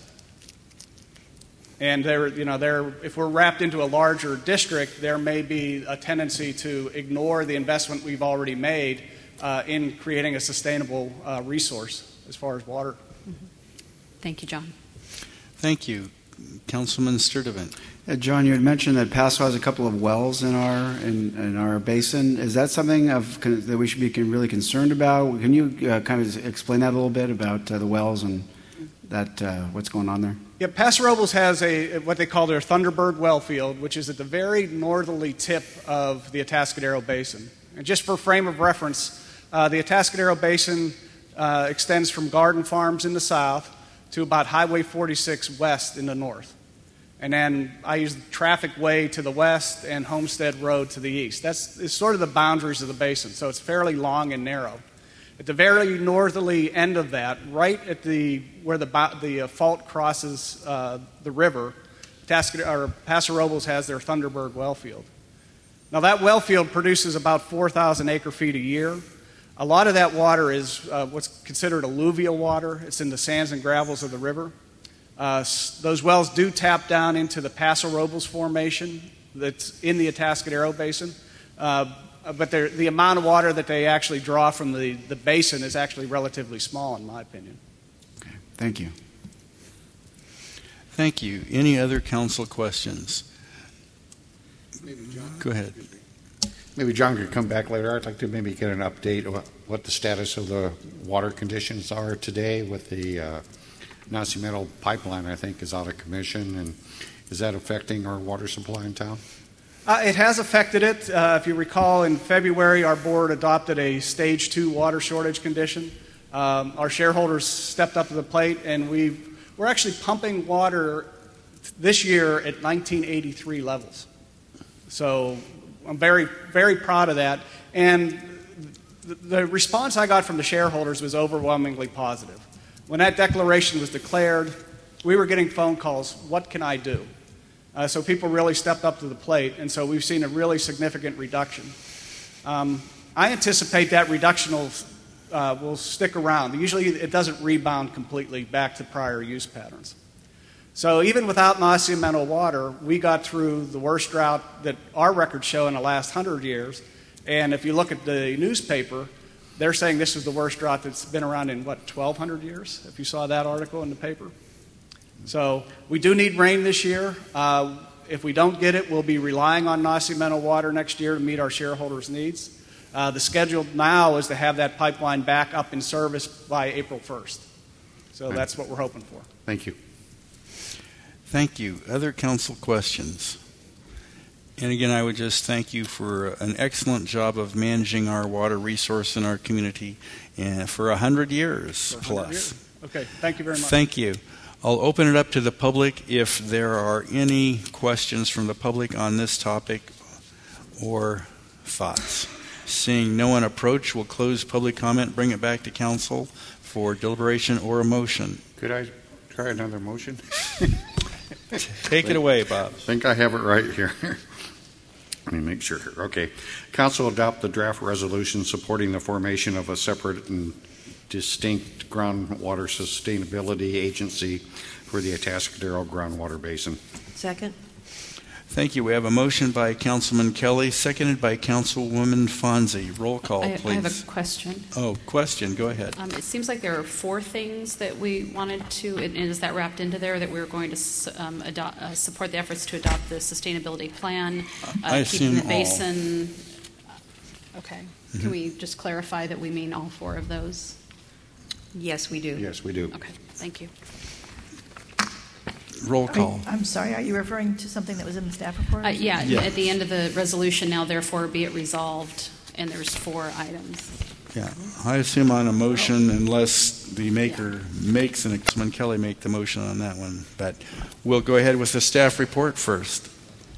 And there, you know, there, if we're wrapped into a larger district, there may be a tendency to ignore the investment we've already made uh, in creating a sustainable uh, resource as far as water. Mm-hmm. Thank you, John. Thank you. Councilman Sturdivant. Uh, John, you had mentioned that Paso has a couple of wells in our in, in our basin. Is that something of, that we should be really concerned about? Can you uh, kind of explain that a little bit about uh, the wells and that uh, what's going on there? Yeah, Paso Robles has a what they call their Thunderbird well field, which is at the very northerly tip of the Atascadero Basin. And just for frame of reference, uh, the Atascadero Basin uh, extends from Garden Farms in the south to about Highway forty-six west in the north. And then I use the Traffic Way to the west and Homestead Road to the east. That's it's sort of the boundaries of the basin, so it's fairly long and narrow. At the very northerly end of that, right at the where the the uh, fault crosses uh, the river, Atascadero, or Paso Robles has their Thunderbird well field. Now that well field produces about four thousand acre feet a year. A lot of that water is uh, what's considered alluvial water. It's in the sands and gravels of the river. Uh, those wells do tap down into the Paso Robles formation that's in the Atascadero Basin. Uh, But the amount of water that they actually draw from the, the basin is actually relatively small, in my opinion. Okay. Thank you. Thank you. Any other council questions? Maybe John. Go ahead. Maybe John could come back later. I'd like to maybe get an update of what the status of the water conditions are today with the uh, Nacimiento pipeline, I think, is out of commission. And is that affecting our water supply in town? Uh, it has affected it. Uh, if you recall, in February, our board adopted a stage two water shortage condition. Um, our shareholders stepped up to the plate, and we've, we're actually pumping water this year at nineteen eighty-three levels. So I'm very, very proud of that. And the, the response I got from the shareholders was overwhelmingly positive. When that declaration was declared, we were getting phone calls, what can I do? Uh, so people really stepped up to the plate, and so we've seen a really significant reduction. Um, I anticipate that reduction will, uh, will stick around. Usually it doesn't rebound completely back to prior use patterns. So even without Nacimiento water, we got through the worst drought that our records show in the last hundred years. And if you look at the newspaper, they're saying this is the worst drought that's been around in, what, twelve hundred years, if you saw that article in the paper? So we do need rain this year. Uh, if we don't get it, we'll be relying on Nacimiento water next year to meet our shareholders' needs. Uh, the schedule now is to have that pipeline back up in service by April first. So Right. that's what we're hoping for. Thank you. Thank you. Other council questions? And again, I would just thank you for an excellent job of managing our water resource in our community and for a hundred years For one plus. hundred years. Okay, thank you very much. Thank you. I'll open it up to the public if there are any questions from the public on this topic or thoughts. Seeing no one approach, we'll close public comment, bring it back to council for deliberation or a motion. Could I try another motion? Take it away, Bob. I think I have it right here. Let me make sure here. Okay. Council adopt the draft resolution supporting the formation of a separate and distinct groundwater sustainability agency for the Atascadero groundwater basin. Second. Thank you. We have a motion by Councilman Kelly, seconded by Councilwoman Fonzie. Roll call, I, please. I have a question. Oh, question. Go ahead. Um, it seems like there are four things that we wanted to, and is that wrapped into there, that we were going to um, adopt, uh, support the efforts to adopt the sustainability plan, uh, I keeping assume the basin. Okay. Mm-hmm. Can we just clarify that we mean all four of those? Yes, we do. Yes, we do. Okay. Thank you. Roll call. I'm sorry, are you referring to something that was in the staff report? Uh, yeah, Yeah. at the end of the resolution, now therefore be it resolved, and there's four items. Yeah. I assume on a motion, unless the maker makes, and Councilman Kelly make the motion on that one. But we'll go ahead with the staff report first.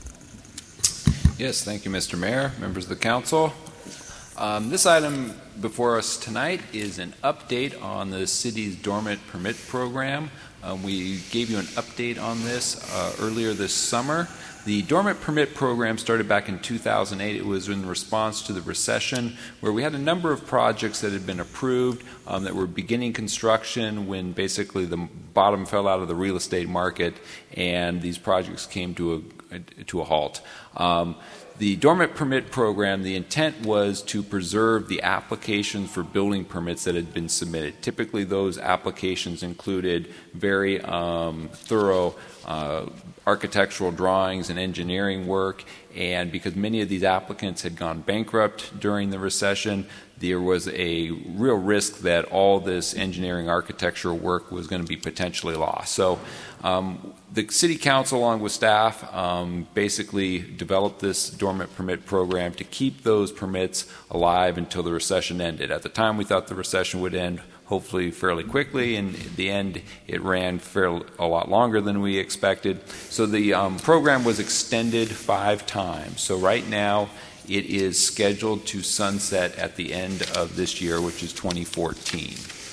Yes, thank you, Mister Mayor, members of the council. Um, this item before us tonight is an update on the city's dormant permit program. Um, we gave you an update on this uh, earlier this summer. The dormant permit program started back in two thousand eight. It was in response to the recession, where we had a number of projects that had been approved um, that were beginning construction when basically the bottom fell out of the real estate market and these projects came to a, to a halt. Um, The dormant permit program, the intent was to preserve the applications for building permits that had been submitted. Typically, those applications included very um, thorough uh, architectural drawings and engineering work, and because many of these applicants had gone bankrupt during the recession, there was a real risk that all this engineering architectural work was going to be potentially lost. So um, the City Council, along with staff, um, basically developed this dormant permit program to keep those permits alive until the recession ended. At the time, we thought the recession would end hopefully fairly quickly, and in the end, it ran fairly, a lot longer than we expected. So the um, program was extended five times. So right now, it is scheduled to sunset at the end of this year, which is twenty fourteen.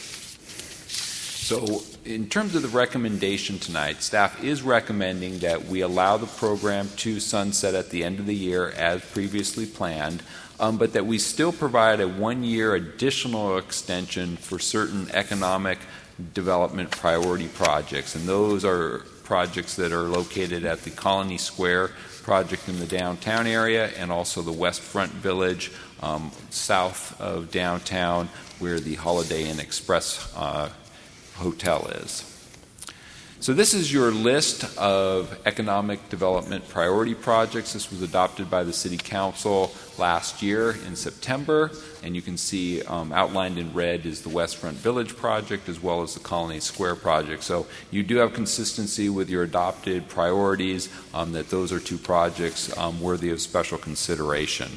So in terms of the recommendation tonight, staff is recommending that we allow the program to sunset at the end of the year as previously planned, um, but that we still provide a one-year additional extension for certain economic development priority projects. And those are projects that are located at the Colony Square project in the downtown area, and also the West Front Village um, south of downtown, where the Holiday Inn Express uh, hotel is. So this is your list of economic development priority projects. This was adopted by the City Council last year in September, and you can see um, outlined in red is the Westfront Village project as well as the Colony Square project. So you do have consistency with your adopted priorities, um, that those are two projects um, worthy of special consideration.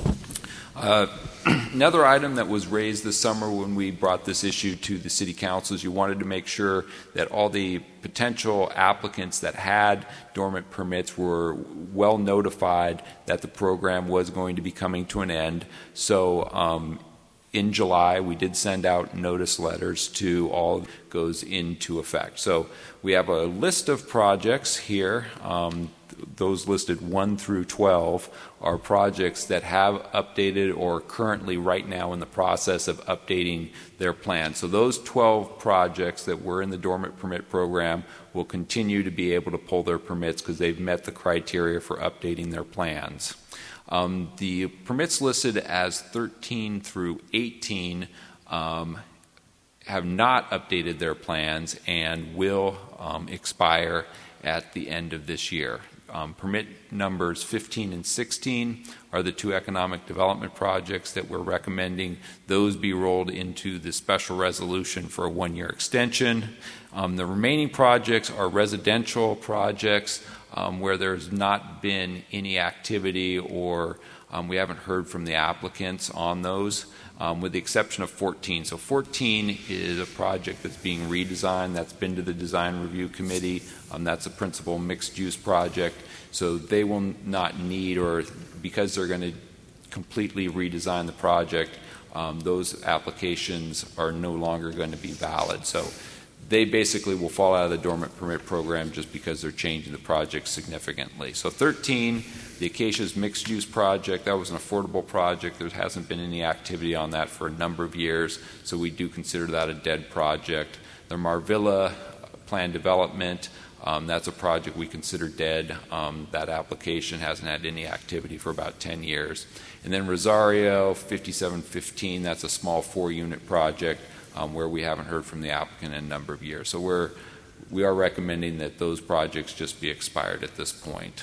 Uh, Another item that was raised this summer when we brought this issue to the City Council is you wanted to make sure that all the potential applicants that had dormant permits were well notified that the program was going to be coming to an end. So um, in July, we did send out notice letters to all goes into effect. So we have a list of projects here. Um, those listed one through twelve are projects that have updated or currently right now in the process of updating their plan. So those twelve projects that were in the dormant permit program will continue to be able to pull their permits because they've met the criteria for updating their plans. Um, the permits listed as thirteen through eighteen um, have not updated their plans and will um, expire at the end of this year. Um, permit numbers fifteen and sixteen are the two economic development projects that we're recommending. Those be rolled into the special resolution for a one-year extension. Um, the remaining projects are residential projects um, where there's not been any activity or um, we haven't heard from the applicants on those, um, with the exception of fourteen. So fourteen is a project that's being redesigned. That's been to the Design Review Committee. Um, that's a principal mixed-use project. So they will not need, or because they're going to completely redesign the project, um, those applications are no longer going to be valid. So they basically will fall out of the dormant permit program just because they're changing the project significantly. So thirteen, the Acacias mixed use project, that was an affordable project. There hasn't been any activity on that for a number of years, so we do consider that a dead project. The Marvilla planned development, um, that's a project we consider dead. Um, that application hasn't had any activity for about ten years. And then Rosario fifty-seven fifteen, that's a small four unit project. Um, where we haven't heard from the applicant in a number of years. So we're, we are recommending that those projects just be expired at this point.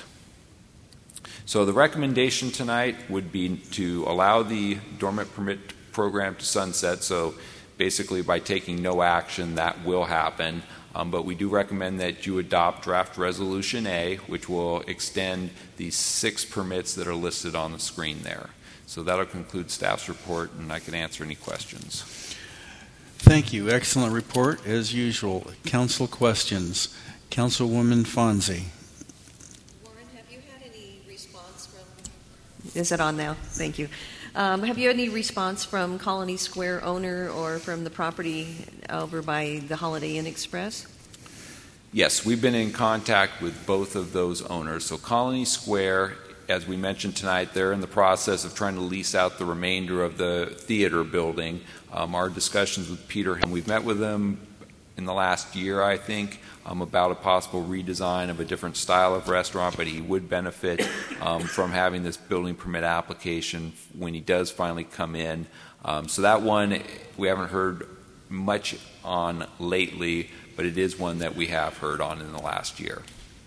So the recommendation tonight would be to allow the dormant permit program to sunset. So basically by taking no action, that will happen. Um, but we do recommend that you adopt draft resolution A, which will extend the six permits that are listed on the screen there. So that'll conclude staff's report, and I can answer any questions. Thank you. Excellent report, as usual. Council questions. Councilwoman Fonzie. Warren, have you had any response from... Is it on now? Thank you. Um, have you had any response from Colony Square owner or from the property over by the Holiday Inn Express? Yes, we've been in contact with both of those owners. So Colony Square, as we mentioned tonight, they're in the process of trying to lease out the remainder of the theater building. Um, our discussions with Peter, and we've met with him in the last year, I think, um, about a possible redesign of a different style of restaurant, but he would benefit um, from having this building permit application when he does finally come in. Um, so that one we haven't heard much on lately, but it is one that we have heard on in the last year.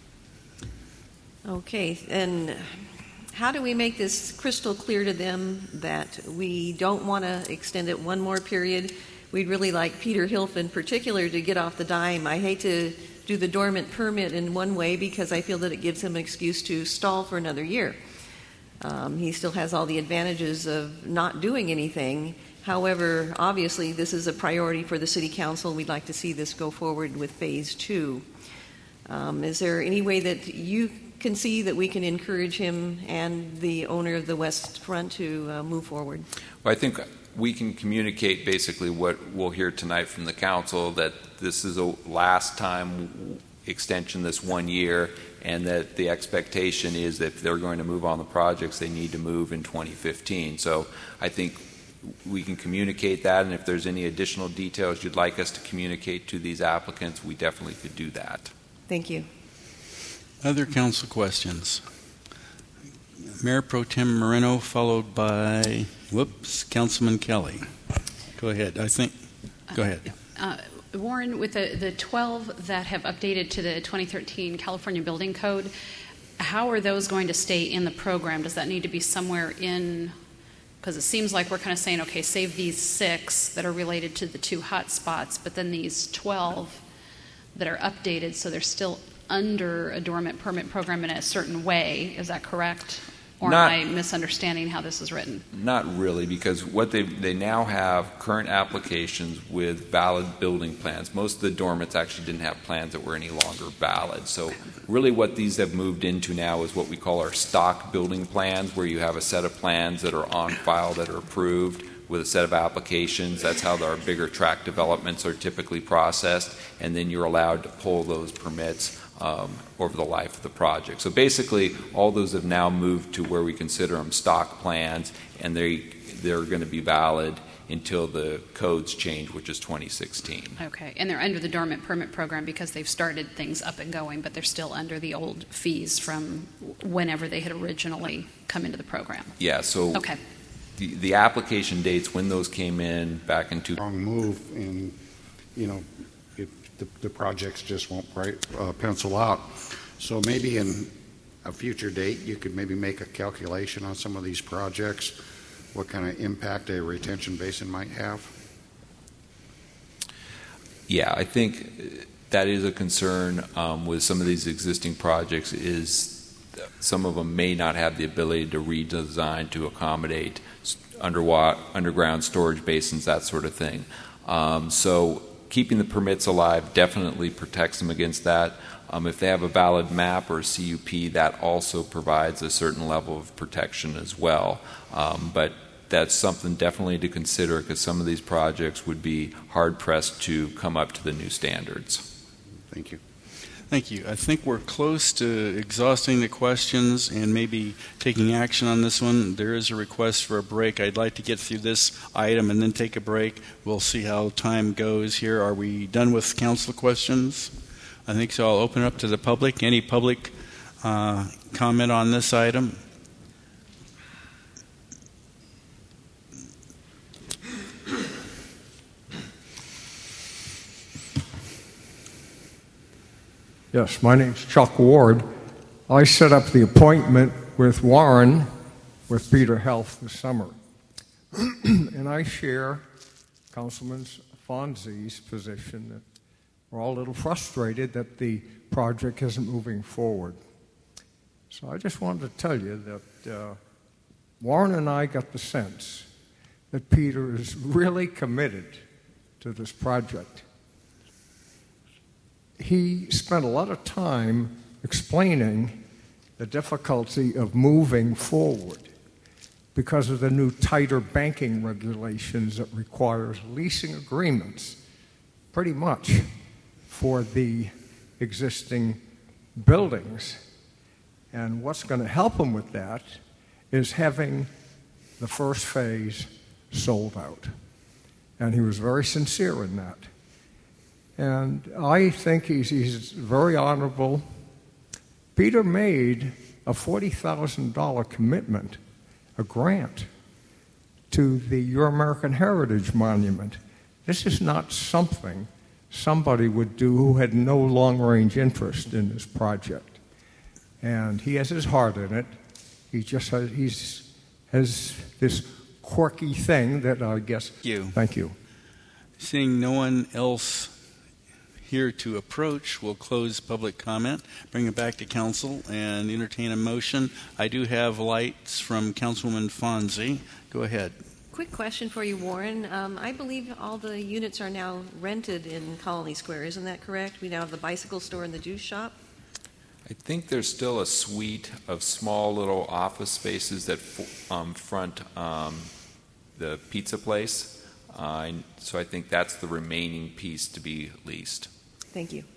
Okay, and how do we make this crystal clear to them that we don't want to extend it one more period? We'd really like Peter Hilf in particular to get off the dime. I hate to do the dormant permit in one way because I feel that it gives him an excuse to stall for another year. Um, he still has all the advantages of not doing anything. However, obviously this is a priority for the City Council. We'd like to see this go forward with phase two. Um, is there any way that you can see that we can encourage him and the owner of the West Front to uh, move forward? Well, I think we can communicate basically what we'll hear tonight from the council, that this is a last time extension this one year, and that the expectation is that if they're going to move on the projects, they need to move in twenty fifteen. So I think we can communicate that, and if there's any additional details you'd like us to communicate to these applicants, we definitely could do that. Thank you. Other council questions? Mayor Pro Tem Moreno, followed by, whoops, Councilman Kelly. Go ahead. I think, go ahead. Uh, Warren, with the, the twelve that have updated to the twenty thirteen California Building Code, how are those going to stay in the program? Does that need to be somewhere in, because it seems like we're kind of saying, okay, save these six that are related to the two hot spots, but then these twelve that are updated, so they're still under a dormant permit program in a certain way. Is that correct? Or Not, am I misunderstanding how this is written? Not really, because what they they now have current applications with valid building plans. Most of the dormants actually didn't have plans that were any longer valid. So really what these have moved into now is what we call our stock building plans, where you have a set of plans that are on file that are approved with a set of applications. That's how our bigger tract developments are typically processed, and then you're allowed to pull those permits Um, over the life of the project. So basically, all those have now moved to where we consider them stock plans, and they, they're going to be valid until the codes change, which is twenty sixteen. Okay, and they're under the dormant permit program because they've started things up and going, but they're still under the old fees from whenever they had originally come into the program. Yeah, so okay. the, the application dates, when those came in back in two Wrong move, and, you know, The, the projects just won't right, uh, pencil out. So maybe in a future date, you could maybe make a calculation on some of these projects, what kind of impact a retention basin might have. Yeah, I think that is a concern um, with some of these existing projects, is some of them may not have the ability to redesign to accommodate underwater, underground storage basins, that sort of thing. Um, so keeping the permits alive definitely protects them against that. Um, if they have a valid map or a C U P, that also provides a certain level of protection as well. Um, but that's something definitely to consider, because some of these projects would be hard-pressed to come up to the new standards. Thank you. Thank you. I think we're close to exhausting the questions and maybe taking action on this one. There is a request for a break. I'd like to get through this item and then take a break. We'll see how time goes here. Are we done with council questions? I think so. I'll open it up to the public. Any public uh, comment on this item? Yes, my name's Chuck Ward. I set up the appointment with Warren with Peter Health this summer. And I share Councilman Fonzie's position that we're all a little frustrated that the project isn't moving forward. So I just wanted to tell you that uh, Warren and I got the sense that Peter is really committed to this project. He spent a lot of time explaining the difficulty of moving forward because of the new tighter banking regulations that requires leasing agreements pretty much for the existing buildings. And what's going to help him with that is having the first phase sold out. And he was very sincere in that. And I think he's, he's very honorable. Peter made a forty thousand dollars commitment, a grant, to the Your American Heritage Monument. This is not something somebody would do who had no long-range interest in this project. And he has his heart in it. He just has, he's, has this quirky thing that I guess... Thank you. Thank you. Seeing no one else here to approach, we'll close public comment, bring it back to council, and entertain a motion. I do have lights from Councilwoman Fonzie. Go ahead. Quick question for you, Warren. Um, I believe all the units are now rented in Colony Square. Isn't that correct? We now have the bicycle store and the juice shop. I think there's still a suite of small little office spaces that um, front um, the pizza place. Uh, so I think that's the remaining piece to be leased. Thank you.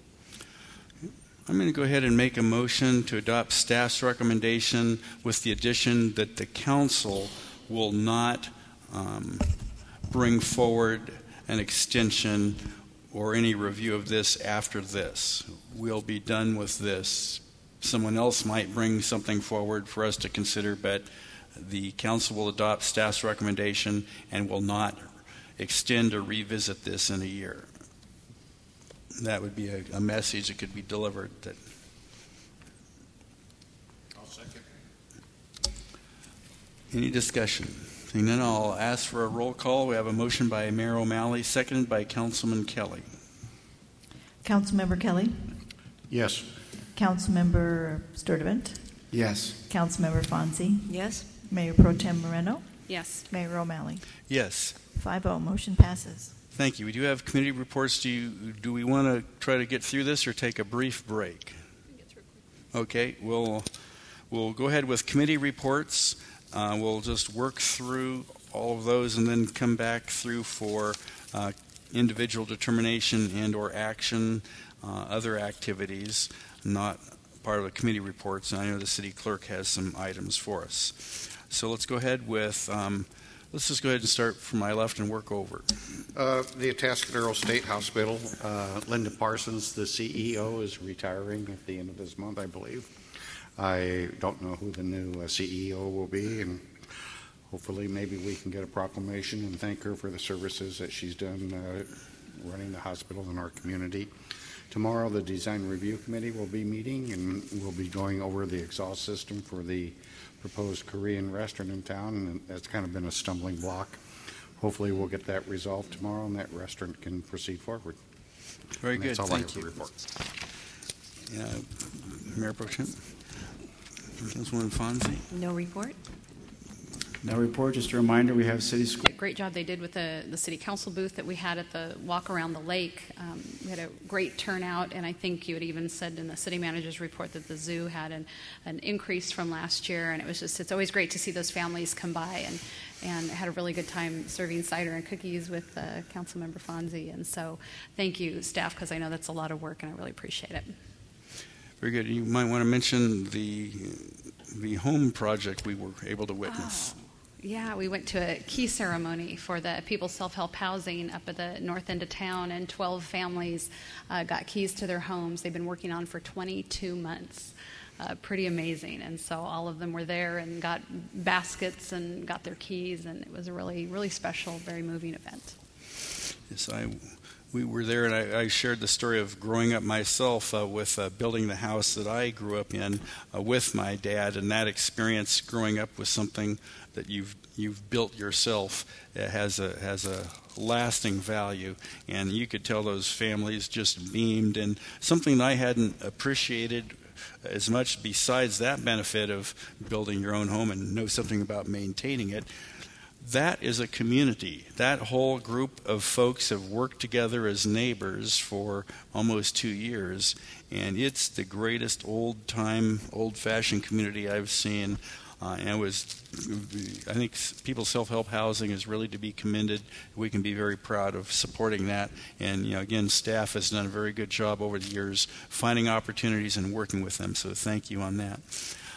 I'm going to go ahead and make a motion to adopt staff's recommendation with the addition that the council will not um, bring forward an extension or any review of this after this. We'll be done with this. Someone else might bring something forward for us to consider, but the council will adopt staff's recommendation and will not extend or revisit this in a year. that would be a, a message that could be delivered. That I'll second. Any discussion? Seeing none, I'll ask for a roll call. We have a motion by Mayor O'Malley, seconded by Councilman Kelly. Councilmember Kelly? Yes. Councilmember Sturdivant? Yes. Councilmember Fonzie? Yes. Mayor Pro Tem Moreno? Yes. Mayor O'Malley? Yes. five oh, motion passes. Thank you. We do have committee reports. Do you, do we want to try to get through this or take a brief break? Okay, we'll we'll go ahead with committee reports. Uh, we'll just work through all of those and then come back through for uh, individual determination and or action, uh, other activities, not part of the committee reports. And I know the city clerk has some items for us. So let's go ahead with, um, let's just go ahead and start from my left and work over. Uh, the Atascadero State Hospital, uh, Linda Parsons, the C E O, is retiring at the end of this month, I believe. I don't know who the new uh, C E O will be, and hopefully maybe we can get a proclamation and thank her for the services that she's done uh, running the hospital in our community. Tomorrow the Design Review Committee will be meeting, and we'll be going over the exhaust system for the proposed Korean restaurant in town, and that's kind of been a stumbling block. Hopefully we'll get that resolved tomorrow, and that restaurant can proceed forward. Very and good. That's all Thank I have you. to report. Yeah, Mayor Pro Tem. Councilwoman Fonzie. No report. No report. Just a reminder, we have city school. Great job they did with the, the city council booth that we had at the walk around the lake. Um, we had a great turnout, and I think you had even said in the city manager's report that the zoo had an, an increase from last year, and it was just, it's always great to see those families come by, and, and had a really good time serving cider and cookies with uh, Councilmember Fonzie. And so thank you, staff, because I know that's a lot of work, and I really appreciate it. Very good. You might want to mention the the home project we were able to witness. Oh. Yeah, we went to a key ceremony for the People's Self-Help Housing up at the north end of town, and twelve families uh, got keys to their homes. They've been working on for twenty-two months. Uh, pretty amazing. And so all of them were there and got baskets and got their keys, and it was a really, really special, very moving event. Yes, I, we were there, and I, I shared the story of growing up myself uh, with uh, building the house that I grew up in uh, with my dad, and that experience growing up with something that you've you've built yourself uh, has a has a lasting value. And you could tell those families just beamed, and something I hadn't appreciated as much besides that benefit of building your own home and know something about maintaining it. That is a community. That whole group of folks have worked together as neighbors for almost two years, and it's the greatest old-time, old-fashioned community I've seen. Uh, and it was, I think People's Self-Help Housing is really to be commended. We can be very proud of supporting that. And, you know, again, staff has done a very good job over the years finding opportunities and working with them. So thank you on that.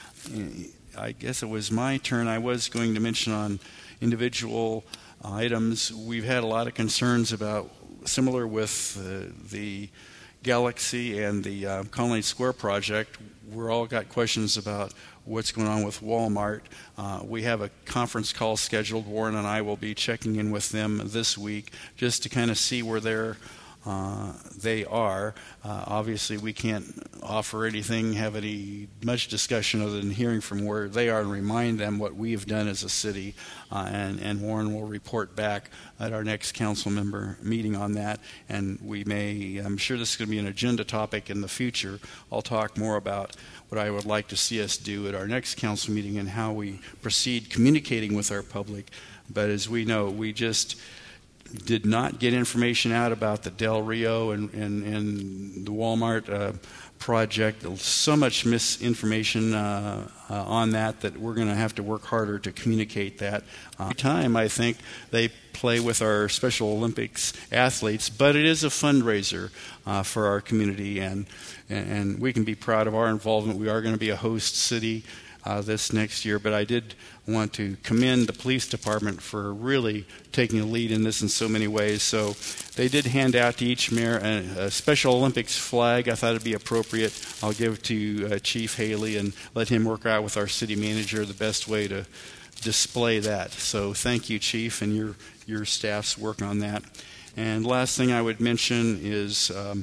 I guess it was my turn. I was going to mention on individual items. We've had a lot of concerns about, similar with uh, the Galaxy and the uh, Colony Square project. We're all got questions about what's going on with Walmart. Uh, we have a conference call scheduled. Warren and I will be checking in with them this week just to kind of see where they're Uh, they are. Uh, obviously, we can't offer anything, have any much discussion other than hearing from where they are and remind them what we have done as a city. Uh, and, and Warren will report back at our next council member meeting on that. And we may, I'm sure this is going to be an agenda topic in the future. I'll talk more about what I would like to see us do at our next council meeting and how we proceed communicating with our public. But as we know, we just did not get information out about the Del Rio and, and, and the Walmart uh, project. So much misinformation uh, uh, on that that we're going to have to work harder to communicate that. Uh, time, I think, they play with our Special Olympics athletes, but it is a fundraiser uh, for our community, and, and we can be proud of our involvement. We are going to be a host city Uh, this next year, but I did want to commend the police department for really taking a lead in this in so many ways. So they did hand out to each mayor a, a Special Olympics flag. I thought it'd be appropriate. I'll give to uh, Chief Haley and let him work out with our city manager the best way to display that. So thank you, Chief, and your your staff's work on that. And last thing I would mention is um,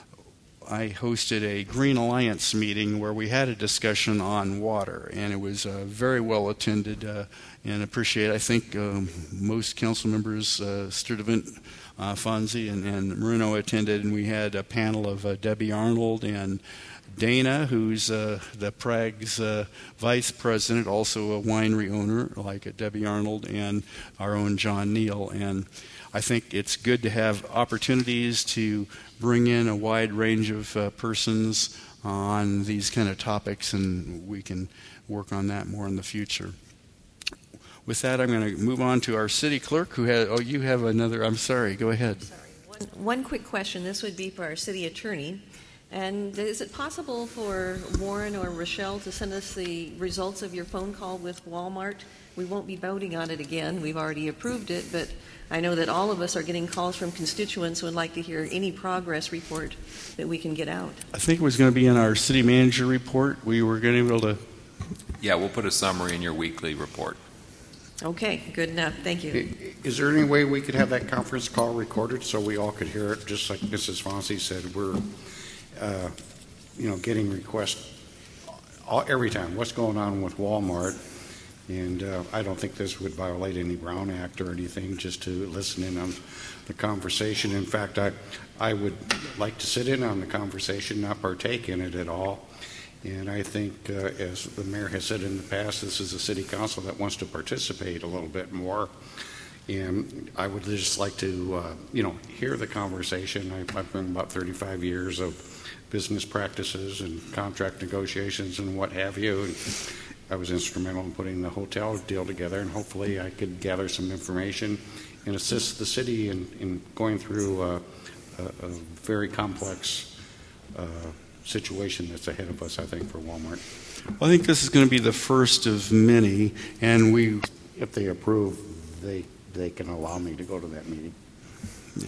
I hosted a Green Alliance meeting where we had a discussion on water, and it was uh, very well attended uh, and appreciated. I think um, most council members, uh, Sturdivant, uh, Fonzie, and, and Marino attended, and we had a panel of uh, Debbie Arnold and Dana, who's uh, the Prague's uh, vice president, also a winery owner like uh, Debbie Arnold, and our own John Neal. And I think it's good to have opportunities to bring in a wide range of uh, persons on these kind of topics, and we can work on that more in the future. With that, I'm going to move on to our city clerk, who had, oh, you have another, I'm sorry, go ahead. Sorry. One, one quick question. This would be for our city attorney. And is it possible for Warren or Rochelle to send us the results of your phone call with Walmart? We won't be voting on it again. We've already approved it, but I know that all of us are getting calls from constituents who would like to hear any progress report that we can get out. I think it was going to be in our city manager report. We were going to be able to... Yeah, we'll put a summary in your weekly report. Okay, good enough. Thank you. Is there any way we could have that conference call recorded so we all could hear it, just like Missus Fonzie said? We're, uh, you know, getting requests all, every time. What's going on with Walmart? And uh, I don't think this would violate any Brown Act or anything, just to listen in on the conversation. In fact, I, I would like to sit in on the conversation, not partake in it at all. And I think, uh, as the mayor has said in the past, this is a city council that wants to participate a little bit more. And I would just like to, uh, you know, hear the conversation. I, I've been about thirty-five years of business practices and contract negotiations and what have you. And I was instrumental in putting the hotel deal together, and hopefully I could gather some information and assist the city in, in going through uh, a, a very complex uh, situation that's ahead of us, I think, for Walmart. Well, I think this is going to be the first of many, and we... If they approve, they they can allow me to go to that meeting. Yeah.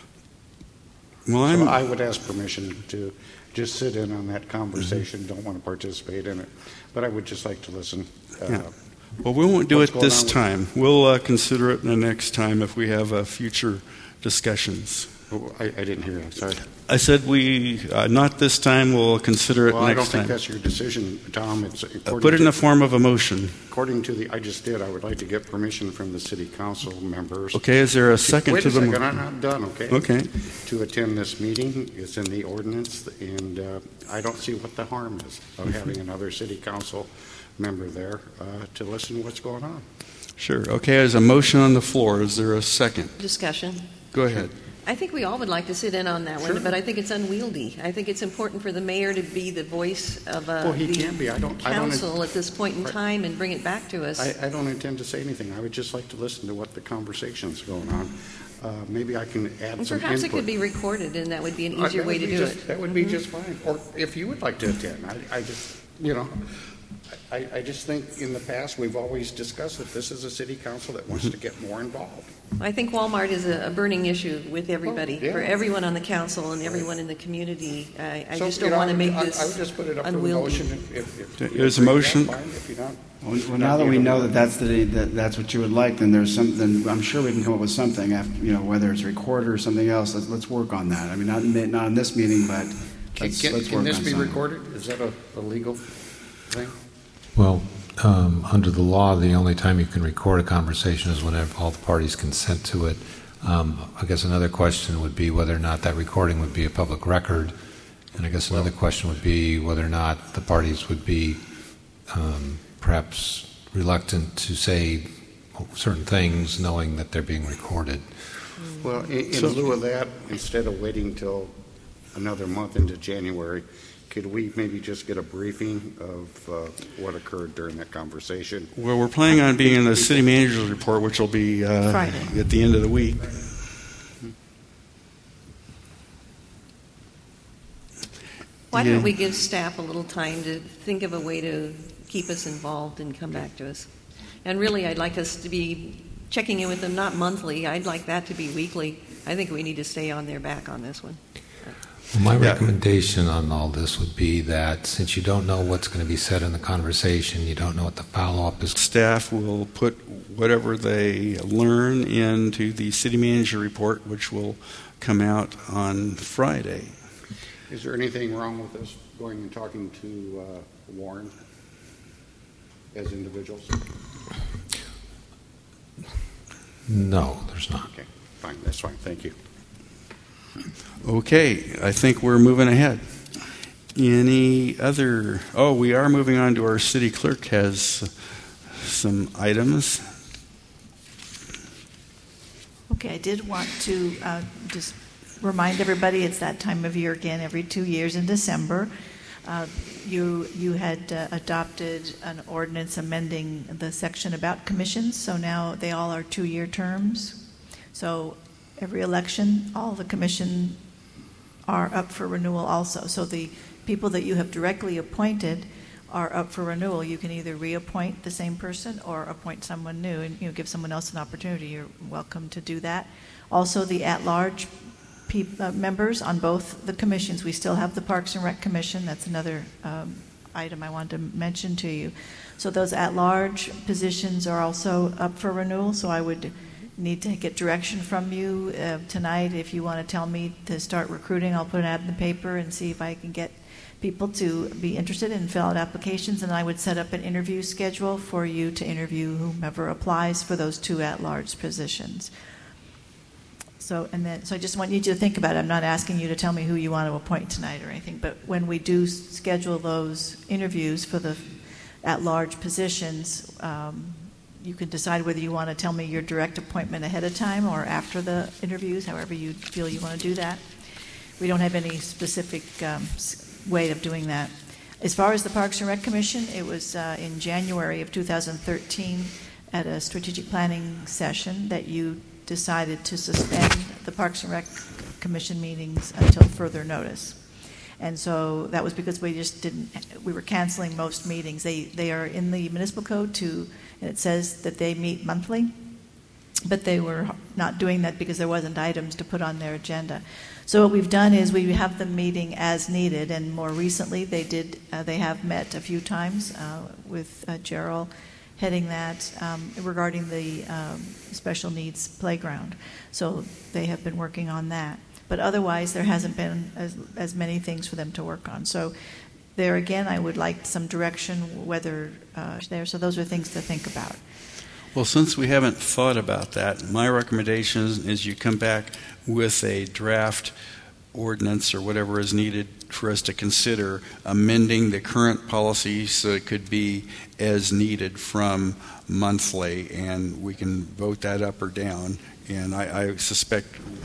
Well, I'm... So I would ask permission to just sit in on that conversation. Mm-hmm. Don't want to participate in it, but I would just like to listen. Uh, yeah. Well, we won't do it this time. We'll uh, consider it the next time if we have uh, future discussions. Oh, I, I didn't hear you. Sorry. I said we, uh, not this time, we'll consider it well, next I don't time. think that's your decision, Tom. It's uh, Put it in the form of a motion. According to the, I just did, I would like to get permission from the city council members. Okay, is there a second Wait to a the second, mo- I'm not done, okay? Okay. To attend this meeting. It's in the ordinance, and uh, I don't see what the harm is of having another city council member there uh, to listen to what's going on. Sure. Okay, there's a motion on the floor. Is there a second? Discussion. Go ahead. I think we all would like to sit in on that Sure. one, but I think it's unwieldy. I think it's important for the mayor to be the voice of uh, Well, he the can be. I don't- I don't- council at this point in Right. time and bring it back to us. I, I don't intend to say anything. I would just like to listen to what the conversation's going on. Uh, maybe I can add and some perhaps input. it could be recorded, and that would be an Uh, easier that way would to be do just, it. That would be just fine. Or if you would like to attend, I, I just, you know, I, I just think in the past we've always discussed that this is a city council that wants to get more involved. I think Walmart is a, a burning issue with everybody, Oh, yeah. for everyone on the council and everyone in the community. I, I So, just you don't know, want to I make would- I- this I would just put it up for the unwieldy. motion if- if- if you There's a agree with that, motion. fine. If you're not- Well, well, now that we know that that's the that, that's what you would like, then there's some. Then I'm sure we can come up with something. After you know, whether it's recorded or something else. Let's let's work on that. I mean, not in, not in this meeting, but Can, let's, can, let's can work this on be something. recorded? Is that a, a legal thing? Well, um, under the law, the only time you can record a conversation is whenever all the parties consent to it. Um, I guess another question would be whether or not that recording would be a public record, and I guess another question would be whether or not the parties would be um, perhaps reluctant to say certain things, knowing that they're being recorded. Well, in, in So- lieu of that, instead of waiting till another month into January, could we maybe just get a briefing of uh, what occurred during that conversation? Well, we're planning on being in the city manager's report, which will be uh, Friday. at the end of the week. Why Yeah. don't we give staff a little time to think of a way to keep us involved and come back to us? And really, I'd like us to be checking in with them, not monthly. I'd like that to be weekly. I think we need to stay on their back on this one. Well, my Yeah. recommendation on all this would be that since you don't know what's going to be said in the conversation, you don't know what the follow-up is. Staff will put whatever they learn into the city manager report, which will come out on Friday. Is there anything wrong with us going and talking to uh, Warren as individuals? No, there's not. Okay, fine. That's fine. Thank you. Okay, I think we're moving ahead. Any other? Oh, we are moving on to our city clerk has some items. Okay, I did want to uh, just remind everybody it's that time of year again, every two years in December. Uh, you you had uh, adopted an ordinance amending the section about commissions, so now they all are two-year terms. So every election, all the commission are up for renewal also. So the people that you have directly appointed are up for renewal. You can either reappoint the same person or appoint someone new and, you know, give someone else an opportunity. You're welcome to do that. Also, the at-large pe- uh, members on both the commissions. We still have the Parks and Rec Commission. That's another um, item I wanted to mention to you. So those at-large positions are also up for renewal. So I would need to get direction from you uh, tonight. If you want to tell me to start recruiting, I'll put an ad in the paper and see if I can get people to be interested and fill out applications, and I would set up an interview schedule for you to interview whomever applies for those two at-large positions. So, and then, so I just want you to think about it. I'm not asking you to tell me who you want to appoint tonight or anything, but when we do schedule those interviews for the at-large positions, um, you can decide whether you want to tell me your direct appointment ahead of time or after the interviews, however you feel you want to do that. We don't have any specific um, way of doing that. As far as the Parks and Rec Commission, it was uh, in January of two thousand thirteen at a strategic planning session that you decided to suspend the Parks and Rec Commission meetings until further notice. And so that was because we just didn't, we were canceling most meetings. They they are in the municipal code too, and it says that they meet monthly, but they were not doing that because there wasn't items to put on their agenda. So what we've done is we have them meeting as needed, and more recently they did. Uh, they have met a few times uh, with uh, Gerald heading that um, regarding the um, special needs playground. So they have been working on that. But otherwise, there hasn't been as, as many things for them to work on. So there again, I would like some direction whether uh, there. So those are things to think about. Well, since we haven't thought about that, my recommendation is you come back with a draft ordinance or whatever is needed for us to consider amending the current policy so it could be as needed from monthly, and we can vote that up or down. And I, I suspect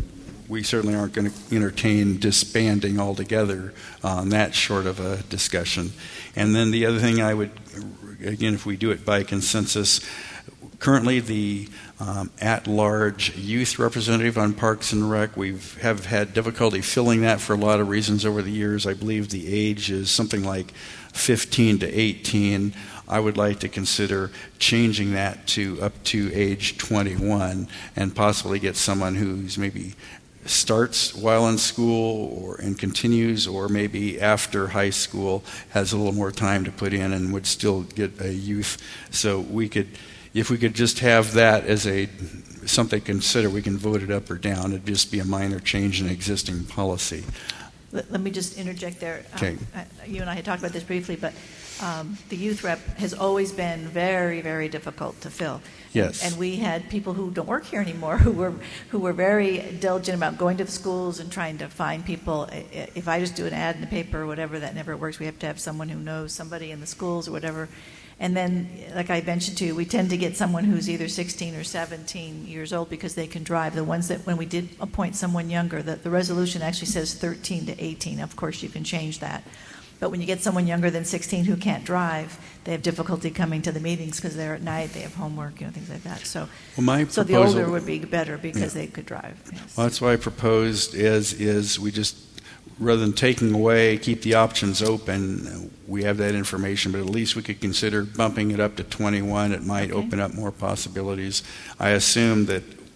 we certainly aren't going to entertain disbanding altogether on that short of a discussion. And then the other thing I would, again, if we do it by consensus, currently the um, at-large youth representative on Parks and Rec, we have had difficulty filling that for a lot of reasons over the years. I believe the age is something like fifteen to eighteen. I would like to consider changing that to up to age twenty-one and possibly get someone who's maybe starts while in school or and continues, or maybe after high school has a little more time to put in and would still get a youth. So we could, if we could just have that as a something to consider, we can vote it up or down. It'd just be a minor change in existing policy. Let, let me just interject there. Okay. Um, I, you and I had talked about this briefly, but um, the youth rep has always been very, very difficult to fill. Yes. And we had people who don't work here anymore who were who were very diligent about going to the schools and trying to find people. If I just do an ad in the paper or whatever, that never works. We have to have someone who knows somebody in the schools or whatever. And then, like I mentioned to you, we tend to get someone who's either sixteen or seventeen years old because they can drive. The ones that, when we did appoint someone younger, the, the resolution actually says thirteen to eighteen. Of course, you can change that. But when you get someone younger than sixteen who can't drive, they have difficulty coming to the meetings because they're at night, they have homework, you know, things like that. So, well, my so the proposal, older would be better because yeah. they could drive. Yes. Well, that's why I proposed is is we just, rather than taking away, keep the options open. We have that information, but at least we could consider bumping it up to twenty-one. It might Okay. open up more possibilities. I assume that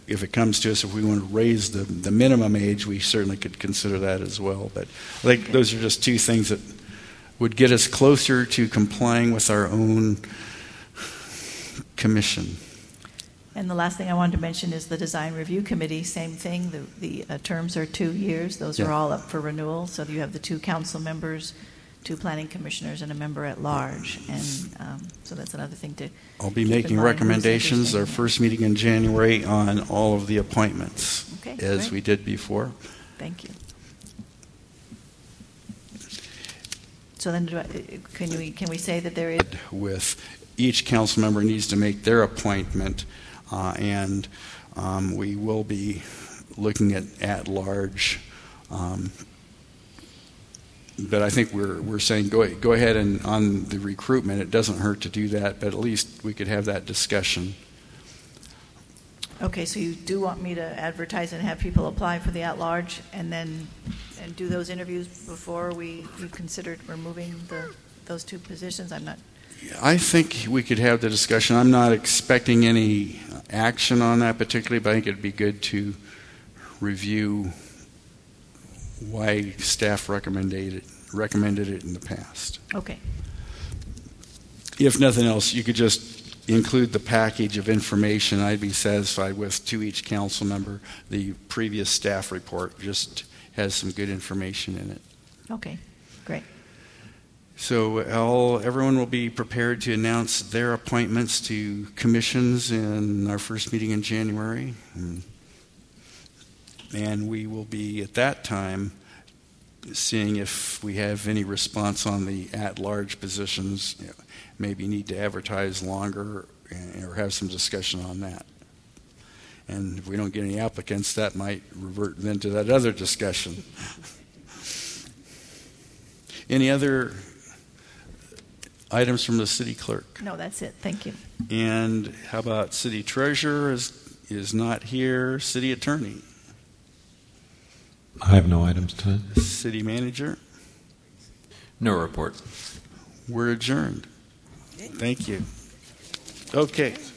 if it comes to us, if we want to raise the, the minimum age, we certainly could consider that as well. But I think okay. those are just two things that would get us closer to complying with our own commission. And the last thing I wanted to mention is the Design Review Committee, same thing. The, the uh, terms are two years. Those yeah. are all up for renewal. So you have the two council members, two planning commissioners, and a member at large. And um, so that's another thing to I'll be making recommendations our first meeting in January on all of the appointments, okay, as great. we did before. Thank you. So then do I, can, we, can we say that there is... With each council member needs to make their appointment, uh, and um, we will be looking at at-large. Um, but I think we're we're saying go go ahead and on the recruitment, it doesn't hurt to do that, but at least we could have that discussion. Okay, so you do want me to advertise and have people apply for the at-large, and then and do those interviews before we you considered removing the those two positions? I'm not. I think we could have the discussion. I'm not expecting any action on that particularly, but I think it'd be good to review why staff recommended it, recommended it in the past. Okay. If nothing else, you could just include the package of information. I'd be satisfied with to each council member. The previous staff report just has some good information in it. Okay, great. So all, everyone will be prepared to announce their appointments to commissions in our first meeting in January. And, and we will be at that time seeing if we have any response on the at-large positions. You know, maybe need to advertise longer or have some discussion on that. And if we don't get any applicants, that might revert then to that other discussion. Any other items from the city clerk? No, that's it. Thank you. And how about city treasurer is is not here? City attorney? I have no items tonight. City manager? No report. We're adjourned. Thank you. Okay.